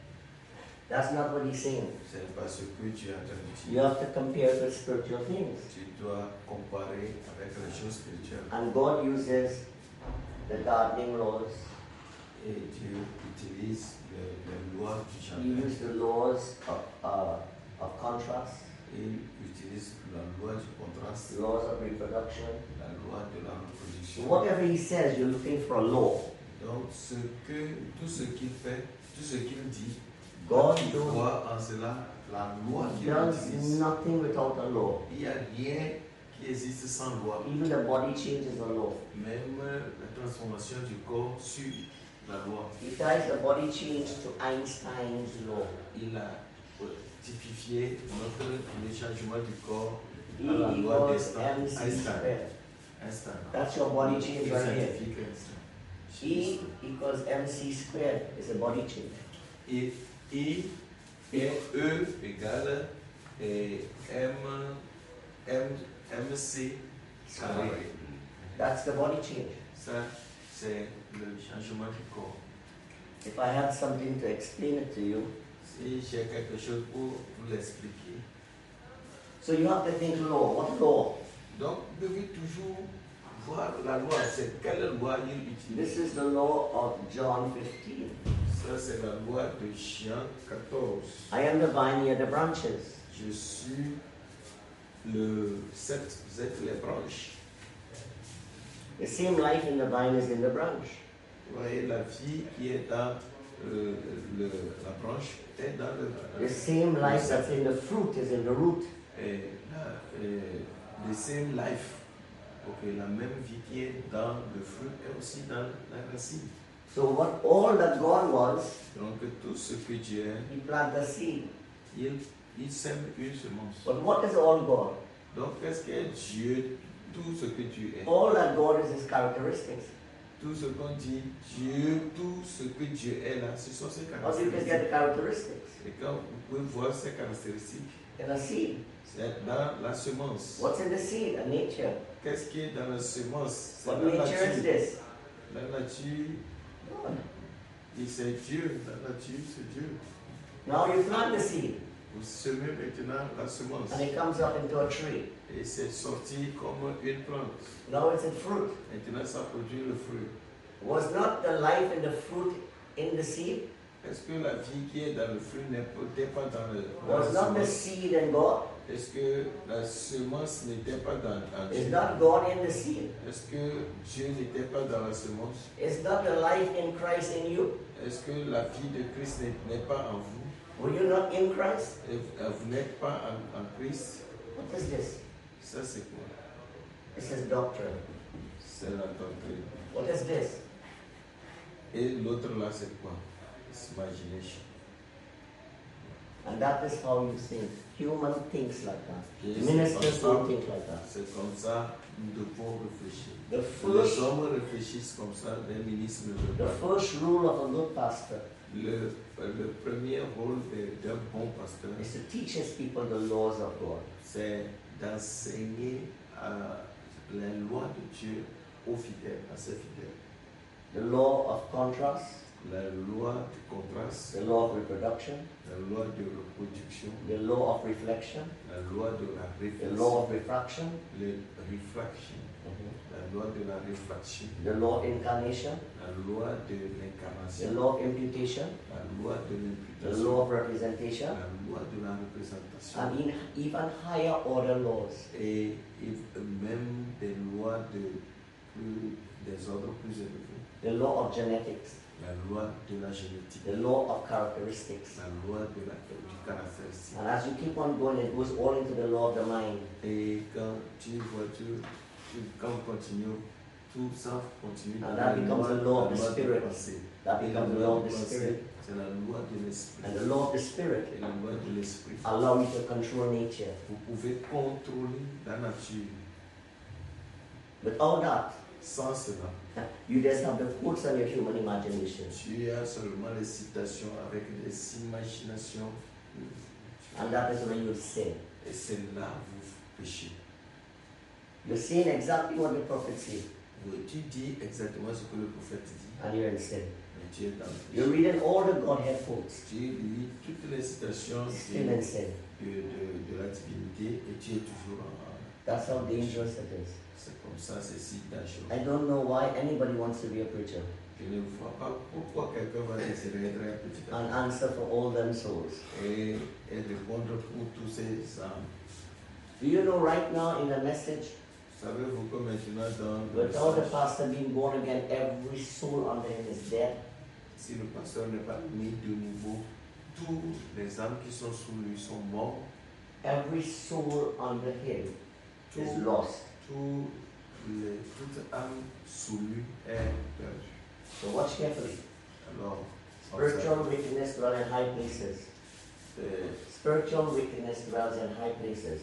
That's not what he's saying. C'est parce que tu es en train de You dire. have to compare with spiritual things. Tu dois comparer avec les choses spirituelles. And God uses the gardening laws. Et Dieu utilise le- les lois du He jardin. used the laws of, uh, of contrast, Il utilise la loi du contraste, laws of reproduction. la loi de la So reproduction. whatever he says, you're looking for a law. Donc, ce que, tout ce qu'il fait, tout ce qu'il dit, God il don't- voit en cela la loi qu'il does utilise. nothing without a law. Il n'y a rien qui existe sans loi. Even the body changes a law. Même la transformation du corps suit la loi. He ties the body change to Einstein's law. Il a typifié notre, le changement du corps E à la loi equals d'Einstein. M C Einstein. squared. Einstein. That's your body change Le right here. scientifique Einstein. E equals M C squared is a body change. Et I et E égale et M, M, M C carré. That's the body change. Ça, c'est le changement du corps. If I had something to explain it to you, Si j'ai quelque chose pour vous l'expliquer. so you have to think law. What law? Donc, vous devez toujours voir la loi. C'est quelle loi il utilise. This is the law of John fifteen. Ça, c'est la loi de Jean quatorze. I am the vine, ye are the branches. Je suis le sept, vous êtes les branches. The same life in the vine is in the branch. Vous voyez, la vie qui est dans euh, le, la branche est dans le. The same life that's in the fruit is in the root. Et la, et the same life. Ok, la même vie qui est dans le fruit est aussi dans la racine. So what all that God was, Donc tout ce que Dieu est, he planted a seed. il, il sème une semence. But what is all God? Donc qu'est-ce que Dieu, tout ce que Dieu est, All that God is his characteristics. tout ce qu'on dit, Dieu, tout ce que Dieu est là, ce sont ses How do you get the caractéristiques. characteristics? Et quand vous pouvez voir ces caractéristiques, In a seed. C'est dans la semence. What's in the seed? A nature. Qu'est-ce qui est dans la semence? C'est What la nature is nature. this? La nature, God. dit c'est Dieu. La nature, c'est Dieu. Now you plant the seed Vous semez maintenant la semence. and it comes up into a tree. Et c'est sorti comme une plante. Now it's in fruit. Maintenant, ça produit le fruit. Was not the life in the fruit in the seed? Est-ce que la vie qui est dans le fruit n'était pas dans, le, dans Was la not the semence? seed in God? Est-ce que la semence n'était pas dans, dans Is Dieu? not God in the seed? Est-ce que Dieu n'était pas dans la semence? Is not the life in Christ in you? Est-ce que la vie de Christ n'est n'est pas en vous? Were you not in Christ? Et vous n'êtes pas en, en Christ? What is this? Ça, c'est quoi? This is doctrine. C'est la doctrine. What is this? Et l'autre là, c'est quoi? C'est imagination. And that is how you think. Human thinks like that. Et Ministers c'est comme don't ça, think like that. c'est comme ça, nous devons réfléchir. The Les first, hommes réfléchissent comme ça, les ministres ne the veulent pas. first rule of a good pastor Le, le premier rôle de- d'un bon pasteur, is to teach his people the laws of God. c'est d'enseigner à la loi de Dieu aux fidèles, à ses fidèles. The law of contrast, La loi du contraste, the law of reproduction, la loi de reproduction, the law of reflection, la loi de la the réflexion, law of refraction, le refraction, la loi de la réfraction, the law of incarnation, la loi de the l'incarnation, law of imputation, la loi de the l'imputation, law of representation, la loi de la représentation, and in even higher order laws. et, et même des lois de plus, des ordres plus élevés, The law of genetics, la loi de la génétique, the law of characteristics. la loi de la, du caractéristique. And as you keep on going, it goes all into the law of the mind. Et quand tu vois, tu, tu- quand on continue, tout ça continue And dans that la becomes loi, the law of la the loi de spirit. pensée. That Et la becomes the loi law of de the pensée, spirit. c'est la loi de l'esprit. And the law of the spirit Et la loi de l'esprit. allow you to control nature. Vous pouvez contrôler la nature. Without that, Sans cela, you just have the fruits of your human imagination. tu as seulement les citations avec des imaginations. And that is when you sin. Et c'est là où vous péchez. You're saying exactly what the prophet said, Où tu dis exactement ce que le prophète dit, and you're in sin. mais tu es dans le You're péché. reading all the Godhead quotes, Tu lis toutes les citations still de, in sin. de, de, de la divinité et tu es toujours en. That's how dangerous it is. C'est comme ça, c'est si dangereux. I don't know why anybody wants to be a preacher Je ne vois pas pourquoi quelqu'un va désirer être un petit and peu answer for all them souls. et, et répondre pour tous ces âmes. Do you know right now in the message, Savez-vous que maintenant dans le without the message, pastor being born again, every soul under him is dead? si le pasteur n'est pas mis de nouveau, tous les âmes qui sont sous lui sont morts, Every soul under him is Tout- lost. tous les, toute âme sous lui est perdue. So watch carefully. Alors, Spiritual wickedness dwells in high places. c'est- Spiritual wickedness dwells in high places.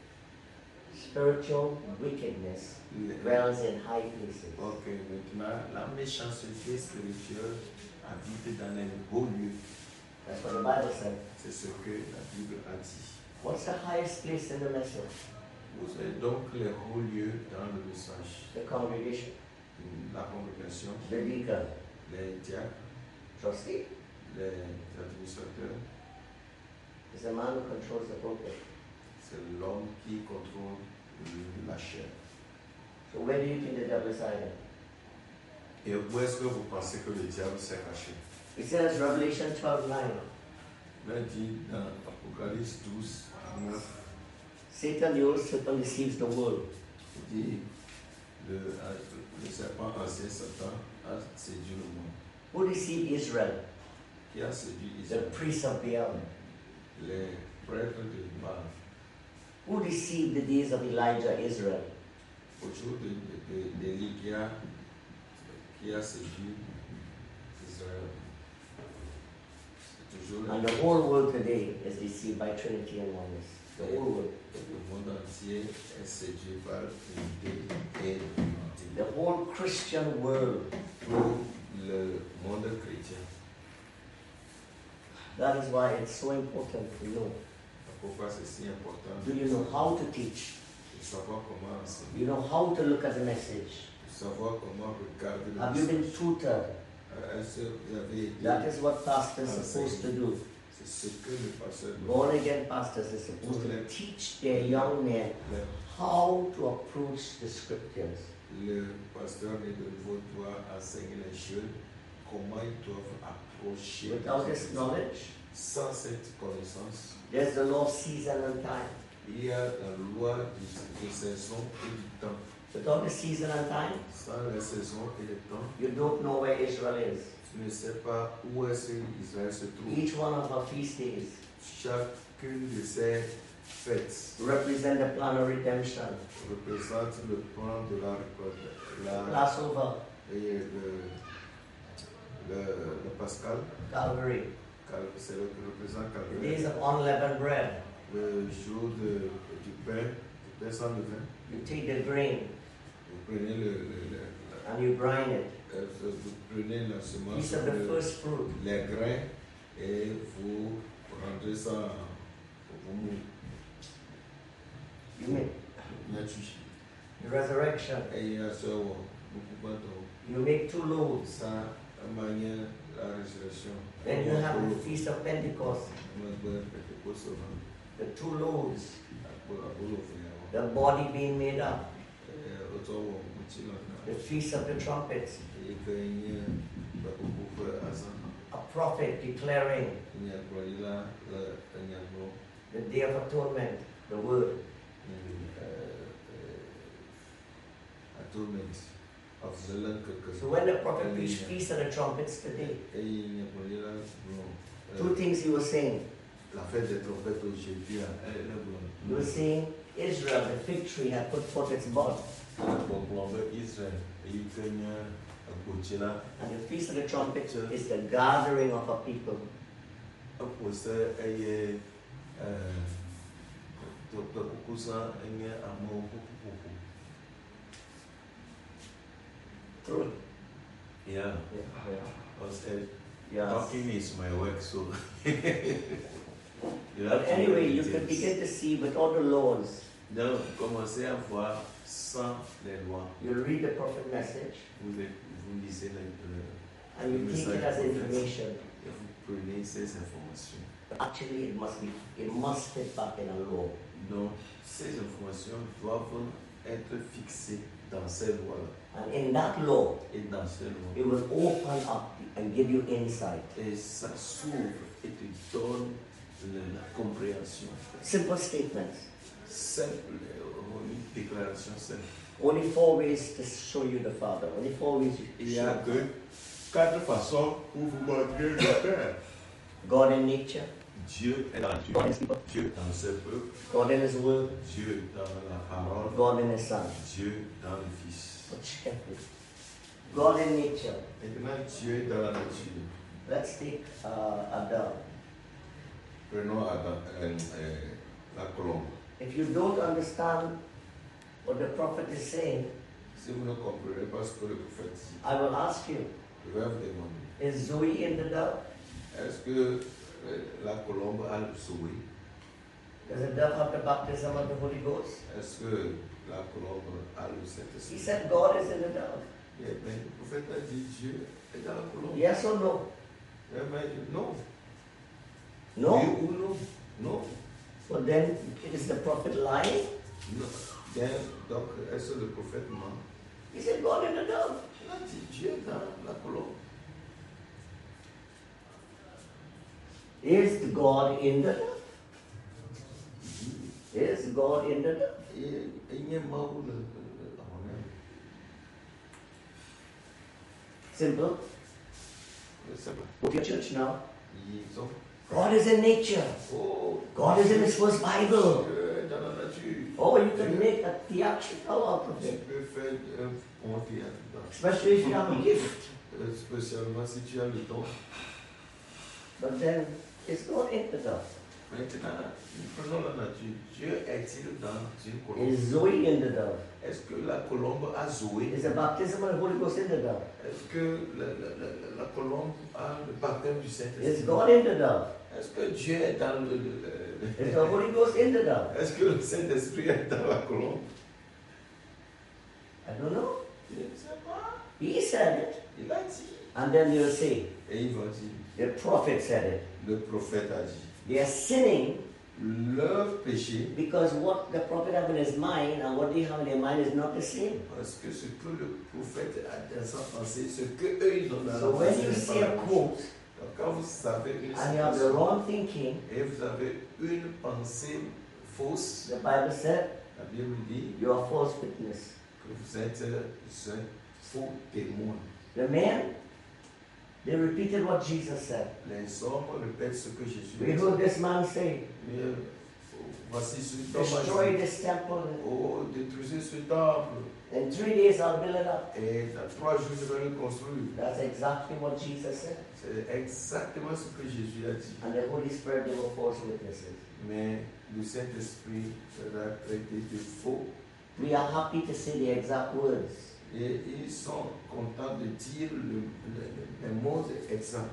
Spiritual wickedness le- dwells in high places. Ok, maintenant, la méchanceté spirituelle habite dans les hauts lieux. That's what the Bible said. C'est ce que la Bible a dit. What's the highest place in the message? Vous avez donc les hauts lieux dans le message. The congregation, La congrégation, the deacon, les diacres, trustee les administrateurs, is the man who controls the pulpit. c'est l'homme qui contrôle la chair. So where do you think the devil is hiding? Et où est-ce que vous pensez que le diable s'est caché? It says Revelation twelve nine. Il dit dans Apocalypse douze, neuf, Satan, the old serpent, deceives the world. il dit le, le serpent ancien Satan a séduit le monde. Who deceived Israel? Qui a séduit The Israël? priests of Baal. Les prêtres de Baal. Who deceived the days of Elijah, Israel? Autour de, de, de, d'Élie qui a, qui a séduit Israël. C'est toujours And the whole world today is deceived by Trinity and oneness. The whole world. le monde entier est séduit par l'unité et l'unité. The whole Christian world. Tout le monde chrétien. That is why it's so important to know Pourquoi c'est si important Do you know how to teach? de savoir comment enseigner, You know how to look at the message? de savoir comment regarder le Have you been message. tutored? Euh, Est-ce que vous avez été... That is what pastors are supposed to do. C'est ce que le pasteur doit Born again pastors are supposed to teach their young men faire. how to approach the scriptures. Le pasteur né de nouveau doit enseigner les jeunes comment ils doivent approcher. Without les this Écritures. knowledge, Sans cette connaissance, there's the law of season and time. il y a la loi de, de saison et du temps. Without the season and time, Sans la saison et le temps, you don't know where Israel is. tu ne sais pas où est-ce qu'Israël se trouve. Each one of our feast days Chacune de ces fêtes represent the plan of redemption. représente le plan de la récolte. La, Passover, et le, le, le Pascal, Calvary, Cal- c'est le qui représente the Calvaire. days of unleavened bread. Le jour de, du pain, du pain sans levain. You take the grain Vous prenez le, le, le, la- and you brine it. euh, vous prenez la semence, These are the le- first fruit. les grains, et vous rendez ça en- vous mou- You make miniature. the resurrection. Et il y a ça, vous coupez dans You make two loaves. ça, à manière la résurrection. Then you have the feast of Pentecost. The two loaves, the body being made up. The feast of the trumpets. A prophet declaring the day of atonement, the word. Atonement of the land. So when the prophet preached feast of the trumpets today, two things he was saying. La fête des trompettes aujourd'hui, elle est bonne. He was saying Israel, the fig tree, had put forth its bud. Israël, et il gagne un côté là. And the feast of the trumpets is the gathering of a people. Un côté, il y a un cousin, il y a un mot pour True. Yeah. Yeah. Because uh, Yes. talking is my work, so. You But have to anyway, know you the can things. begin to see with all the laws. Donc, commencez à voir sans les lois. You read the prophet message Vous, les- vous lisez le, le- and you take it as information. et vous prenez ces informations. But actually, it must be, it must fit back in a law. Donc, ces informations doivent être fixées dans ces lois-là And in that law, et dans ces lois. it will open up and give you insight. Et ça s'ouvre et te donne le- la compréhension. Simple statements. Simple, euh, une déclaration simple. Only four ways to show you the Father. Only four ways you Il y a show. que quatre façons pour vous montrer le Père. God in nature, Dieu est dans Dieu. God in His people, Dieu dans ce peuple. God in His word, Dieu dans la parole. God in His Son. Dieu dans le Fils. But check it. God in nature. Maintenant, Dieu est dans la nature. Let's take uh, Adam. Prenons Adam, euh, euh, la colombe. If you don't understand what the prophet is saying, Si vous ne comprenez pas ce que le prophète dit, I will ask you, je vais vous demander, is Zoe in the dove? est-ce que euh, la colombe a le souhait? Does the dove have the baptism of the Holy Ghost? Est-ce que la colombe a le He Saint-Esprit? said God is in the dove. Eh bien, le prophète a dit Dieu est dans la colombe. Yes or no? Eh bien, non. Oui No? ou non? Non. Well then, is the prophet lying? Non. Bien, donc, est-ce que le prophète ment? He said God in the dove. Il a dit Dieu est dans la colombe. Is the God in the dove? Is God in the dove? Et il n'y a pas où le. le- le- Simple. le- simple. Go to your church now. Ils ont. God is in nature. Oh, God is in His first Bible. Dieu est dans la nature. Oh, you can make a theatrical out of Tu it. peux faire un bon théâtre, Especially if you have a gift. euh, spécialement si tu as le don. But then, is God in the dove? Maintenant, prenons la nature. Dieu est-il dans une colombe? Is Zoe in the dove? Est-ce que la colombe a Zoé? Is the baptism of the Holy Ghost in the dove? Est-ce que la, la, la, la colombe a le baptême du Is Saint-Esprit? God in the dove? Est-ce que Dieu est dans le, le, le, Is the Holy Ghost in the dove? Est-ce que le Saint-Esprit est dans la colombe? I don't know. Je ne sais pas. He said it. Il a dit. And then they'll say, Et il va dire, the prophet said it. le prophète a dit. They are sinning Leur péché, because what the prophet have in his mind and what they have in their mind is not the same. parce que ce que le prophète a dans sa pensée, ce que eux ils ont dans So leur when pensée you n'est see pas la a même chose. quote Donc quand vous avez une and you have the situation wrong thinking, et vous avez une pensée fausse, the Bible said la Bible dit you are false witness. que vous êtes un faux témoin. The men, they repeated what Jesus said. Les hommes répètent ce que Jésus We a dit. heard this man say, Mais, euh, voici ce temple. destroy this temple. Oh, détruisez ce temple. In three days I'll build it up. Et dans trois jours, je vais le construire. That's exactly what Jesus said. C'est exactement ce que Jésus a dit. And the Holy Spirit, they were false witnesses. Mais le Saint-Esprit sera traité de faux. We are happy to say the exact words. Et ils sont contents de dire le, le, les mots exacts.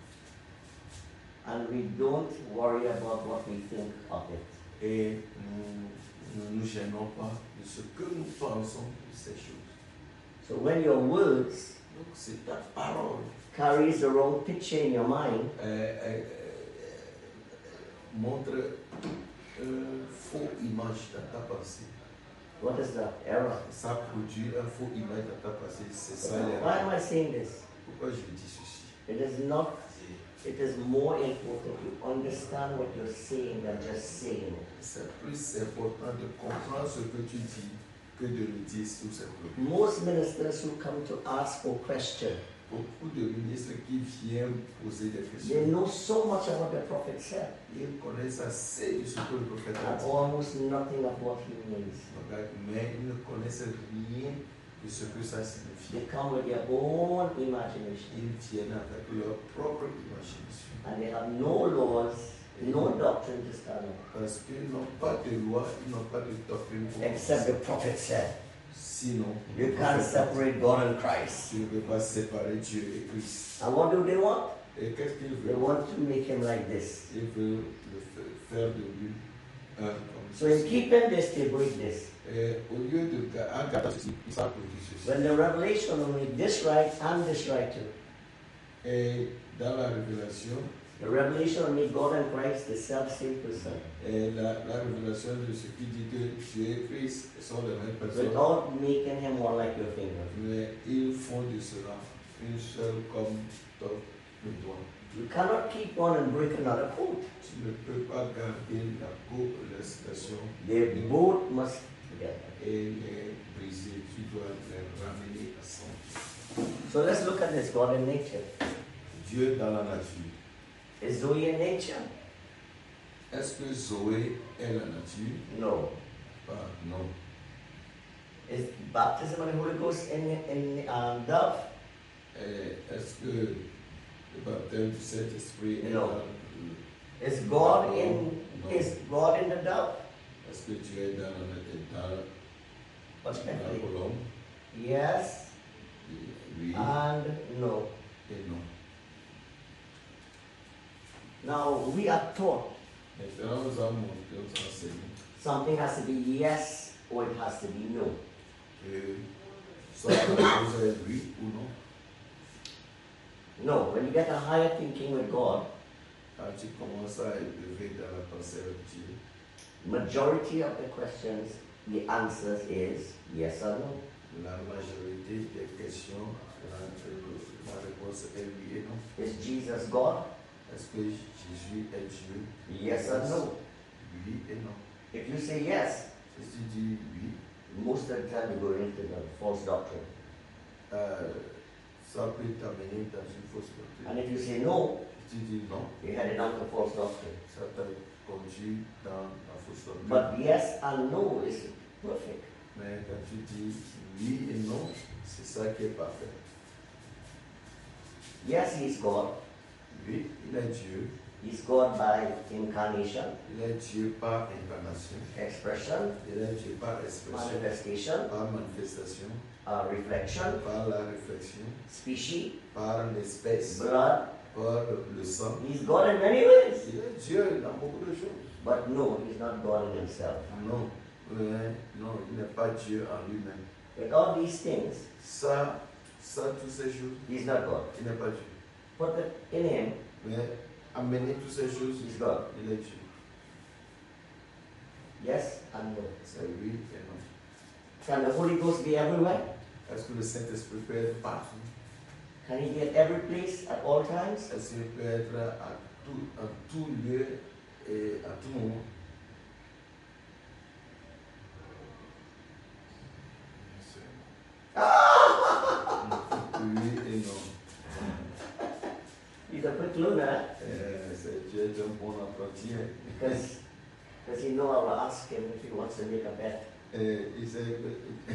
And we don't worry about what we think of it. Et nous ne nous gênons pas de ce que nous pensons de ces choses. So when your words Donc c'est ta parole carries the wrong picture in your mind, euh, euh, euh, montre une fausse image dans ta pensée. what is that? Error. Ça produit une fausse image dans ta pensée. C'est So ça l'erreur. why am I saying this? Pourquoi je dis ceci? It is not, it is more important to understand what you're saying than just saying it. C'est plus important de comprendre ce que tu dis que de le dire tout simplement. Most ministers who come to ask for questions, Beaucoup de ministres qui viennent poser des they questions, know so much about the prophet said, ils connaissent assez de ce que le prophète a and dit, almost nothing of what he means. mais ils ne connaissent rien de ce que ça signifie. They come with their own imagination, Ils viennent avec leur propre imagination. and they have no laws, no doctrine to stand on, Parce qu'ils n'ont pas de loi, ils n'ont pas de doctrine pour except the prophet said. Sinon, You le can't prophète separate God and Christ. tu ne peux pas séparer Dieu et Christ. And what do they want? Et qu'est-ce qu'ils They veulent? want to make him like this. Ils veulent le fa- faire de lui un comme So in ceci. keeping this, they break this. Et au lieu de ga- en gardant ceci, ils savent produire ceci. When the revelation will make this right and this right too. Et dans la révélation, The revelation will make God and Christ the self-same person. et la, la révélation de ce qui dit que Dieu et Christ sont les mêmes personnes, Without making him one like your finger. mais ils font de cela une seule comme ton le doigt. You cannot keep on and break another code. Tu ne peux pas garder la coupe, la station They both must together. et les briser. Tu dois les ramener à son. So let's look at this God in nature. Dieu dans la nature. Is Zoe in nature? Est-ce que Zoé est la nature? No. Pas non. Is baptism of the Holy Ghost in in um, dove? Et est-ce que le baptême du Saint-Esprit est Non. dans, Is God in Non. is God in the dove? est-ce que tu es dans la, dans What's la that? colombe? Yes Oui and no. et non. Now we are taught Maintenant, nous avons montré, nous avons enseigné something has to be yes or it has to be no. que soit la réponse est oui ou non. No, when you get a higher thinking with God, Quand tu commences à élever dans la pensée avec Dieu, majority of the questions, the answers is yes or no. la majorité des questions, la, la réponse est oui et non. Is Jesus God? Est-ce que Jésus est Dieu? Yes or no. Oui et non. If you say yes, Si tu dis oui, most of the time you go into the false doctrine. euh, ça peut t'amener dans une fausse And doctrine. if you say no, Si tu dis non, you're headed down to false doctrine. ça te conduit dans la fausse doctrine. But yes and no is perfect. Mais quand tu dis oui et non, c'est ça qui est parfait. Yes, he's God. Oui, il est Dieu. He's God by incarnation, Il est Dieu par incarnation. expression, Il est Dieu par expression, manifestation, par manifestation, uh, reflection, par la réflexion, species, par l'espèce, blood. par le sang. He's God in many ways. Il est Dieu dans beaucoup de choses. But no, he's not God in himself. Non, ouais, non, il n'est pas Dieu en lui-même. With all these things, Ça, ça, toutes ces choses, he's not God. il n'est pas Dieu. Put it in him, Mais amener toutes ces choses, he's God. il est Dieu. Yes and no. C'est oui et non. Can the Holy Ghost be everywhere? Est-ce que le Saint-Esprit peut être partout? Can he be at every place at all times? Est-ce qu'il peut être à tout, à tout lieu et à tout moment? Oui et non. He's a quick learner Euh, c'est Dieu est un bon apprenti. because because he know I will ask him if he wants to make a bet. Et il sait que,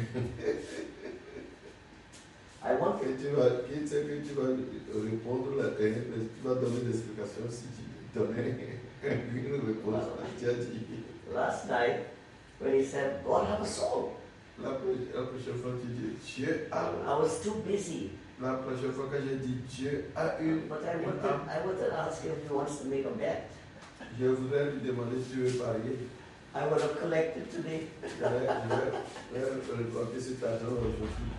I want que to. tu vas, qu'il sait que tu vas répondre, la, tu vas donner des explications si tu donnais une réponse. Tu as dit. Last night, when he said, God have a soul, La, pro- la prochaine fois, tu dis Dieu a. I was too busy. La prochaine fois que j'ai dit Dieu a une, But I une wanted, âme, I wanted to ask him if he wants to make a bet. je voudrais lui demander si tu veux parier. I would have collected today. Je vais, je vais, je vais récolter cet argent aujourd'hui.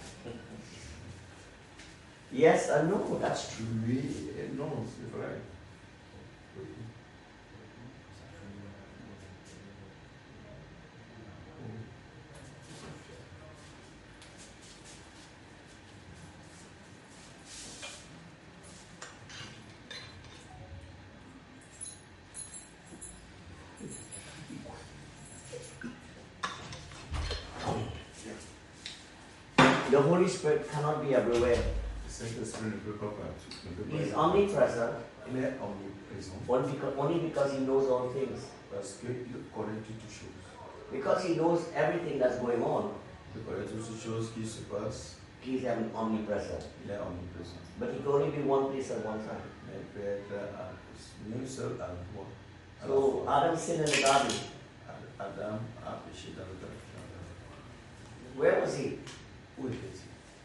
Yes and no, that's true. Oui et non, c'est vrai. Oui. The Holy Spirit cannot be everywhere. Le Saint-Esprit ne peut pas partout. Ne peut pas He's être- omnipresent Il est omniprésent only because, only because he knows all things. parce qu'il connaît toutes choses. Because he knows everything that's going on, Il connaît toutes ces choses qui se passent. he's om- omnipresent. Il est omniprésent. But he can only be one place at one time. Mais il peut être à une seule endroit. à la So fois. Adam sinned in the garden. Adam a péché dans le jardin. Where was he? Où était-il?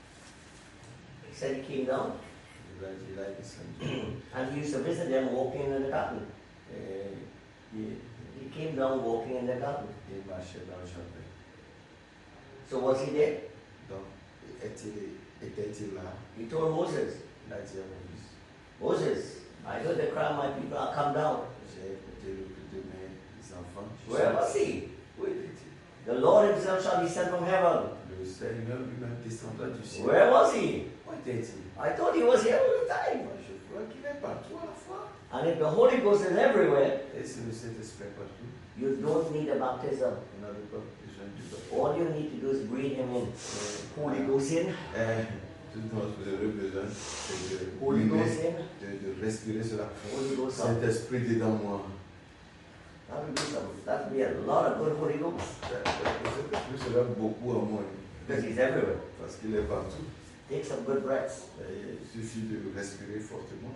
He said he came down Il a dit, il a descendu. and he used to visit them walking in the garden. Et il, He came down walking in the garden. il marchait dans le jardin. So was he there? Donc, était- était-il là? He told Moses, Il a dit à Moïse, Moses, I heard the cry of my people, I'll come down. j'ai écouté le cri de mes enfants. Je Where suis- was he? Où était-il? The Lord himself shall descend from heaven. Le Seigneur lui-même descendra du ciel. Where was he? Où était-il? I thought he was here all the time. Moi, je crois qu'il est partout à la fois. And if the Holy Ghost is everywhere, Et si le Saint-Esprit est partout, you don't need a baptism. on n'avait pas besoin du baptême. All you need to do is breathe him in. Holy Ghost in, Eh, tout dont vous avez besoin, c'est de, Holy brûler, Ghost in, de, de respirer cela. Holy Ghost out. Saint-Esprit dedans moi. That would be some, that would be a lot of good Holy Ghost. Le Saint-Esprit sera beaucoup à moi. Because he's everywhere. Parce qu'il est partout. Take some good breaths. Et il suffit de respirer fortement.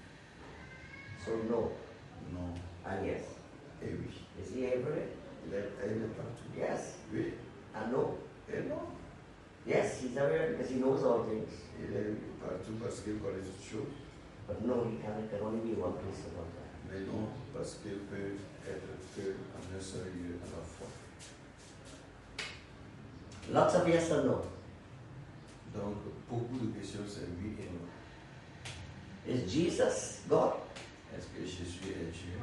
So no Non. and yes. Et oui. Is he everywhere? Il est, il est partout. Yes Oui. and no. Et non. Yes, he's everywhere because he knows all things. Il est partout parce qu'il connaît toutes choses. But no, he can, it can only be one place at one time. Mais non, parce qu'il peut être que en un seul lieu à la fois. Lots of yes and no. Donc, beaucoup de questions, c'est oui et non. Is Jesus God? Est-ce que Jésus est Dieu?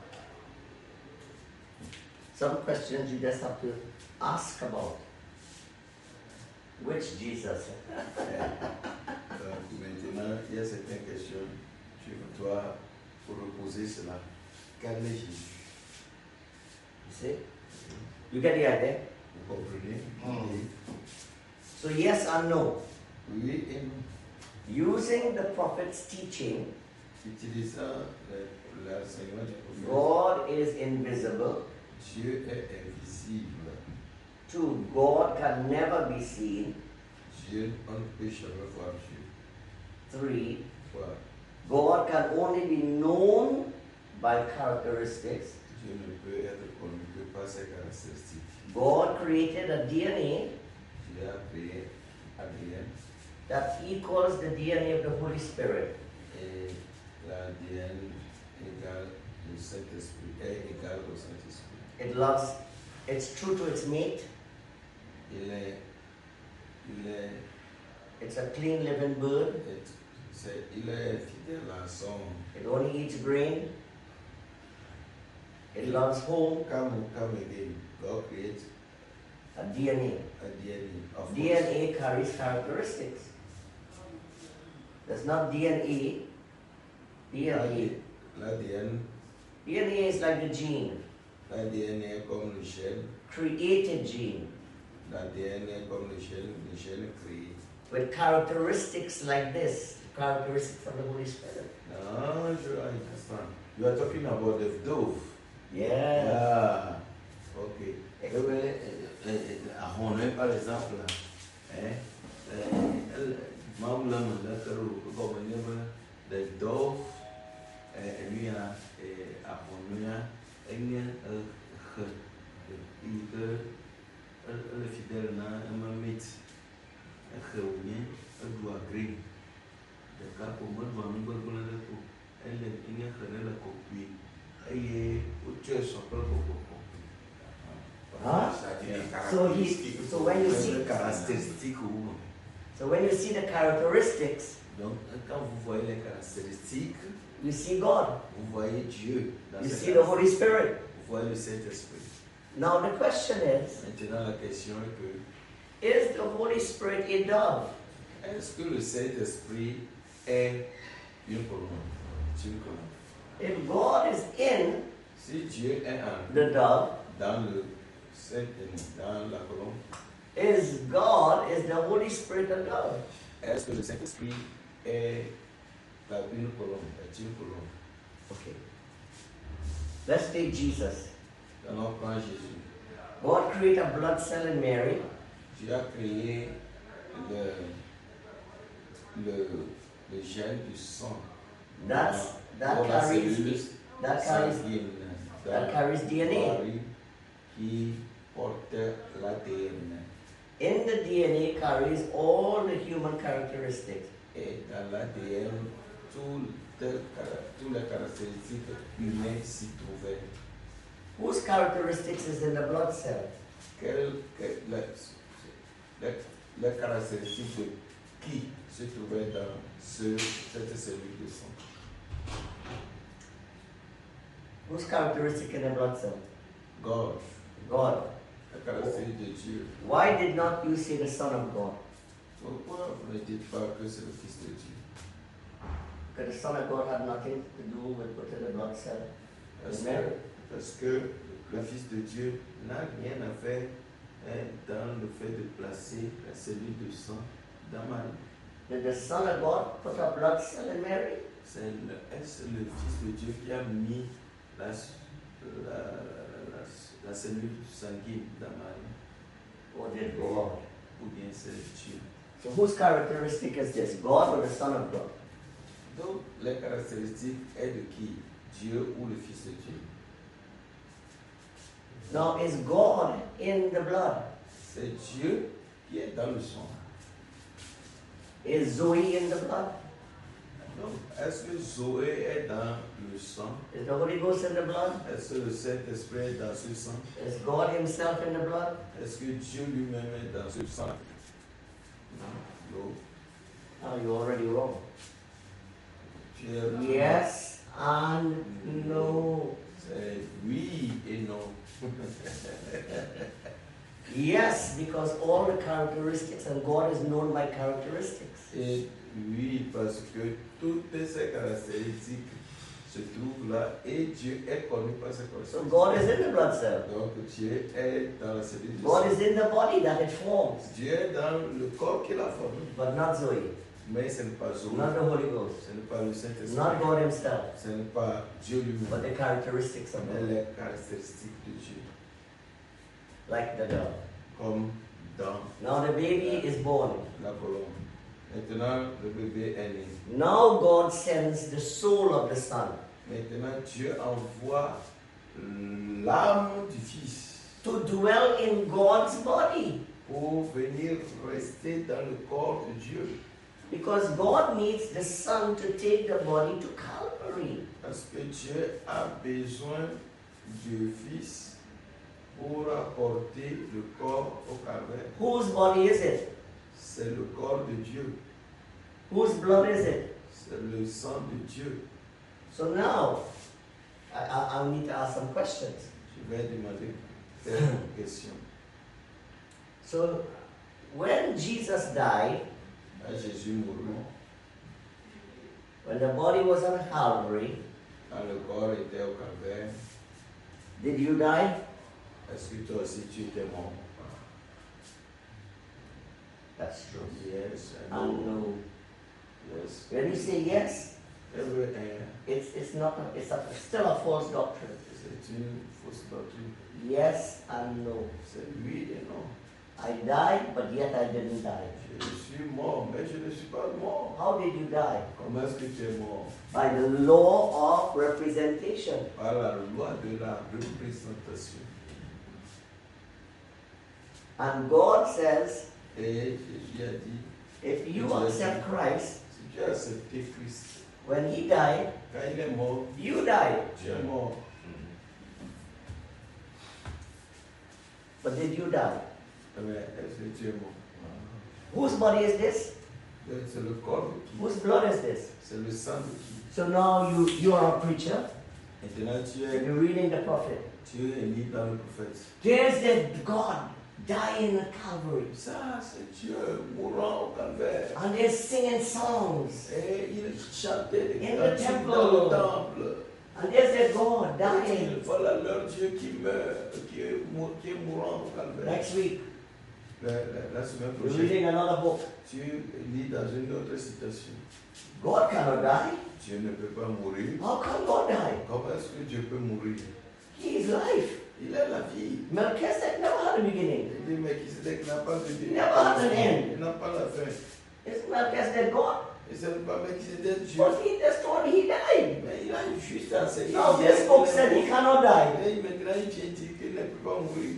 Some questions you just have to ask about. Which Jesus? Donc, maintenant, il y a certaines questions. Tu dois reposer cela. Quel est Jésus? You see? You get the idea? Vous comprenez? Mm. So yes and no. Oui et non. Using the prophet's teaching, Utilisant le- l'enseignement du prophète, God is invisible. Dieu est invisible. Two, God can never be seen. Dieu, on ne peut jamais voir Dieu. Three, Voir. God can only be known by characteristics. Dieu ne peut être connu que par ses caractéristiques. God created a D N A Dieu a créé A D N that equals the D N A of the Holy Spirit. et l'A D N égale Le Saint-Esprit est égal au Saint-Esprit. It loves, it's true to its mate. Il est, il est, It's a clean living bird. est- c'est- il est fidèle à son. It only eats grain. It loves home. Come, come again. God creates A D N a D N A. Of A. D N A carries characteristics. That's not D N A. D N A. L'A D N, D N A is like the gene, l'A D N est comme le gène. created gene, L'A D N est comme le gène, le gène créé. with characteristics like this, characteristics of the Holy Spirit. No, sure, I understand. You are talking about the dove. Yeah. Ah, ok. Eh bien, eh, eh, à Ronan, par exemple, là, hein, eh, elle- Maoula m'a dit que comme on dit, the dove, eh, lui a, eh, à Ronan, elle est, euh, que, il que, elle elle est fidèle na, elle m'a mis, elle que ou bien, elle doit green. De cas pour moi, doit nous voir pour le coup, elle est, il y a que elle a copié. Et tu es son propre coco. Huh? So he, so when you see, Caractéristiques ou so when you see the characteristics, donc quand vous voyez les caractéristiques, you see God. vous voyez Dieu dans You ces see the Holy caractéristiques. Spirit. Vous voyez le Saint-Esprit. Now the question is, Maintenant la question est que is the Holy Spirit a dove? est-ce que le Saint-Esprit est une colombe? C'est une colombe. If God is in Si Dieu est en, the dove, dans le Saint, dans la colombe, is God, is the Holy Spirit a dove? est-ce que le Saint-Esprit est la- une colombe? Est une colombe? Okay. Let's take Jesus. Alors prends Jésus. God created a blood cell in Mary. Dieu a créé le, le, le gène du sang. That's, that Dans la carries, cellule that carries, sanguine that dans carries D N A. Marie qui porte l'A D N. In the D N A carries all the human characteristics. Et dans l'A D N, toutes les cara- toutes les caractéristiques humaines s'y trouvaient. Whose characteristics is in the blood cell? Quelles que- les, les, les caractéristiques de qui se trouvaient dans ce, cette cellule de sang? Whose characteristic in the blood cell? God, God. la caractéristique de Dieu. Why did not you say the Son of God? Pourquoi vous ne dites pas que c'est le Fils de Dieu? Because the Son of God had nothing to do with putting the blood cell Parce in que, Mary. parce que le Fils de Dieu n'a rien à faire hein, dans le fait de placer la cellule de sang dans Marie. Did the Son of God put a blood cell in Mary? C'est le, est-ce le Fils de Dieu qui a mis la, la, la, la, la cellule sanguine dans Marie? Or did God? Ou bien c'est Dieu? So whose characteristic is this? God or the Son of God? Donc, les caractéristiques est de qui? Dieu ou le Fils de Dieu? Now is God in the blood? C'est Dieu qui est dans le sang. Is Zoe in the blood? Donc, est-ce que Zoé est dans le sang? Is the Holy Ghost in the blood? Est-ce que le Saint-Esprit est dans ce sang? Is God himself in the blood? Est-ce que Dieu lui-même est dans ce sang? Non. Oh, you're already wrong. Tu es- Yes and no. C'est oui et non. Yes, because all the characteristics and God is known by characteristics. Et oui, parce que toutes ces caractéristiques se trouvent là et Dieu est connu par ses So caractéristiques. God is in the blood cell. Donc Dieu est dans la cellule de God sang. is in the body that it forms, Dieu est dans le corps qu'il a formé. but not Zoe, Mais ce n'est pas Zoé, not the Holy Ghost, ce n'est pas le Saint-Esprit, not God himself, ce n'est pas Dieu but lui-même, the characteristics of mais God, les caractéristiques de Dieu. like the dove. Comme dans Now the baby is born. la colombe. Maintenant, le bébé est né. Now God sends the soul of the Son Maintenant, Dieu envoie l'âme du Fils to dwell in God's body. pour venir rester dans le corps de Dieu. Because God needs the Son to take the body to Calvary. Parce que Dieu a besoin du Fils pour apporter le corps au calvaire. Whose body is it? C'est le corps de Dieu. Whose blood is it? C'est le sang de Dieu. So now, I, I, I need to ask some questions. Je vais demander quelques questions. So, when Jesus died, À Jésus mourut, when the body was on Calvary, quand le corps était au calvaire, did you die? est-ce que toi aussi tu étais mort? That's true. Yes, I And know. no. Yes. When you say yes, Every, uh, it's, it's not, a, it's, a, it's still a false doctrine. c'est une fausse doctrine. Yes and no. C'est oui et non. I died, but yet I didn't die. Je suis mort, mais je ne suis pas mort. How did you die? Comment est-ce que tu es mort? By the law of representation. Par la loi de la représentation. And God says, Et Jésus a dit, if you accept Christ, si tu as accepté Christ, when He died, quand il est mort, you died. tu es mort. But did you die? Mais est-ce que tu es mort? Whose body is this? C'est le corps de qui? Whose blood is this? C'est le sang de qui? So now you, you are a preacher. Maintenant tu es, You're reading the prophet. tu es mis dans le prophète. There's that God dying at Calvary. Ça, c'est Dieu mourant au calvaire. And they're singing songs. Et il chantait des In the cantiques temple. dans le temple. And there's that God Et dying. voilà leur Dieu qui meurt, qui est, mou- qui est mourant au calvaire. Next week, La, la, la semaine you're prochaine, reading another book. tu lis dans une autre citation. God cannot die. Dieu ne peut pas mourir. How can God die? Comment est-ce que Dieu peut mourir? He is life. Il est la vie. Melchizedek never had a beginning. Il dit, mais qui c'est n'a pas de début. Never had an end. Il n'a pas la fin. Is Melchizedek God? Et ce n'est pas Melchizedek Dieu. But he just told he died. Mais il a juste enseigné. Now this book said he cannot die. Et maintenant il vient dire qu'il ne peut pas mourir.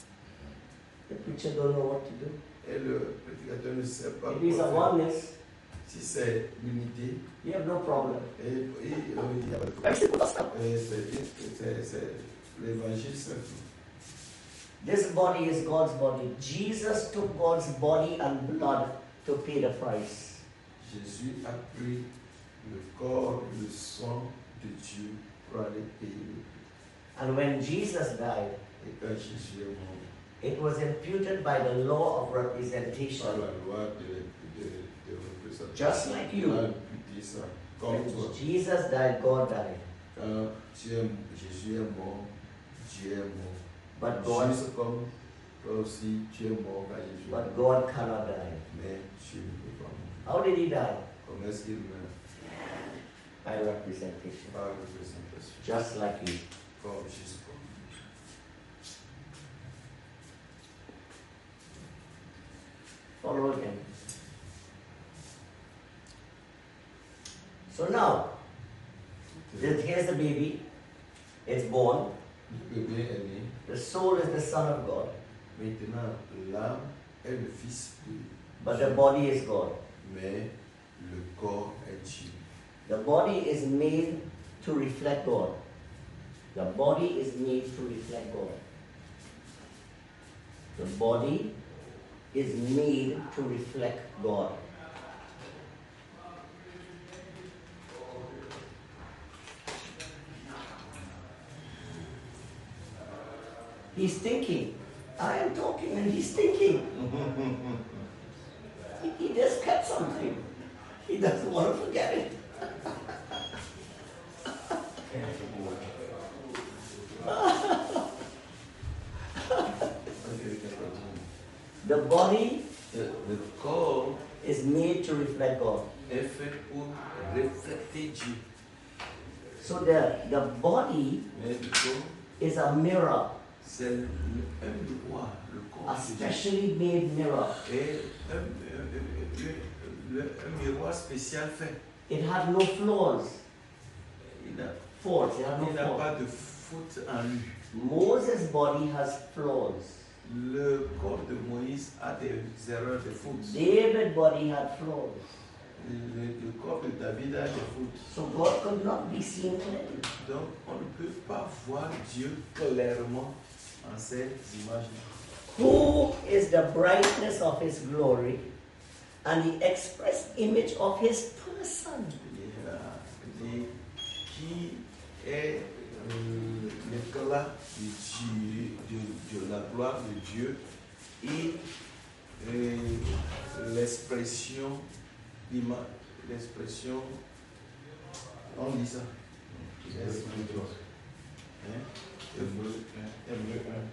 The preacher don't know what to do. Et le prédicateur ne sait pas If he's a quoi faire. oneness, Si c'est l'unité, you have no problem. et, et, et, il y a pas de Very simple stuff. Et c'est- c'est c'est l'évangile simple. This body is God's body. Jesus took God's body and blood to pay the price. Jésus a pris le corps et le sang de Dieu pour aller payer le prix. And when Jesus died, Et quand Jésus est mort, it was imputed by the law of par representation. la loi de, de, de représentation, Just like you. il a imputé ça. Comme When toi, Jesus died, God died. quand tu es, Jésus est mort, Dieu est mort. But God, Juste comme toi aussi, tu es mort quand Jésus est mort. but God cannot die. Mais tu ne peux pas mourir. How did he die? Comment est-ce qu'il meurt? By representation. Par représentation. Just like you. Comme Jésus. Follow again. So now, this- here's the baby. It's born. Le bébé est né. The soul is the Son of God. Maintenant, l'âme est le fils de But the body is God. mais le corps est Dieu. The body is made to reflect God. The body is made to reflect God. The body is made to reflect God. He's thinking. I am talking and he's thinking. he, he just got something. He doesn't want to forget it. The body Le, le corps is made to reflect God. est fait pour refléter Dieu. So the, the body Mais le corps, is a mirror, c'est le- un miroir. Le corps, a c'est Dieu. specially made mirror. Et un, un- un- un- un miroir spécial fait. It had no flaws. Il n'a Faults. It had no il n'a flaws. pas de faute en lui. Moses' body has flaws. Le corps de Moïse a des erreurs, des fautes. David's body had flaws. Le, le corps de David a des fautes. So God could not be seen clearly. Donc, on ne peut pas voir Dieu clairement en ces images. Who is the brightness of his glory and the express image of his person? Yeah. Et qui est euh, l'éclat de Dieu, de, de la gloire de Dieu et euh, l'expression, l'ima- l'expression, on dit ça. Hein? Hébreu un. Hébreu un.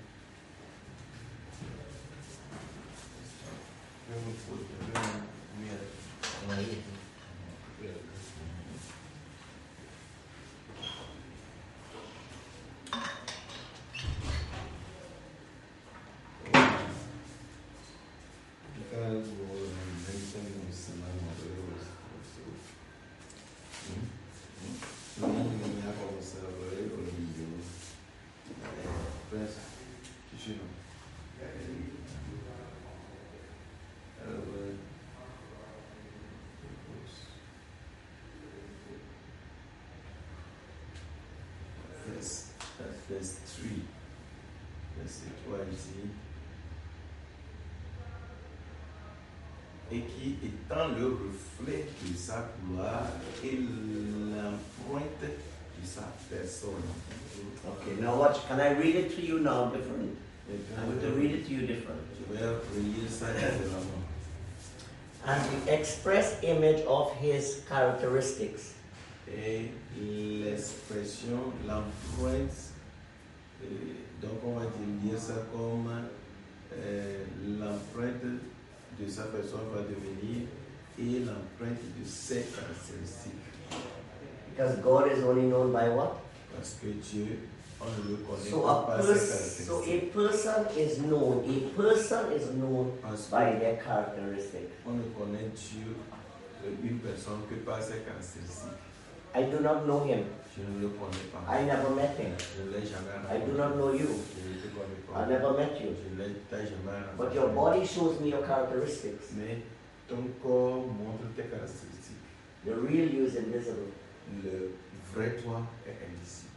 Verse three. Verset trois ici. Et qui étant le reflet de sa gloire et l'empreinte de sa personne. Okay, now watch. Can I read it to you now different? I'm going to read it to you different. Je vais relire ça différemment. And the express image of his characteristics. Et l'expression, l'empreinte, euh, donc on va dire ça comme euh, l'empreinte de sa personne va devenir et l'empreinte de ses caractéristiques. Because God is only known by what? Parce que Dieu, on ne le connaît So pas a, par ses pers- so caractéristiques. a person is known. A person is known Parce by que their characteristics. on ne connaît Dieu, euh, une personne, que par ses caractéristiques. I do not know him. Je ne le connais pas. I never met him. Je ne l'ai jamais I rencontré. do not know you. Je ne te connais pas. I never met you. Je ne l'ai t'ai jamais rencontré. But your body shows me your characteristics. Mais ton corps montre tes caractéristiques. The real you is invisible. Le vrai toi est invisible.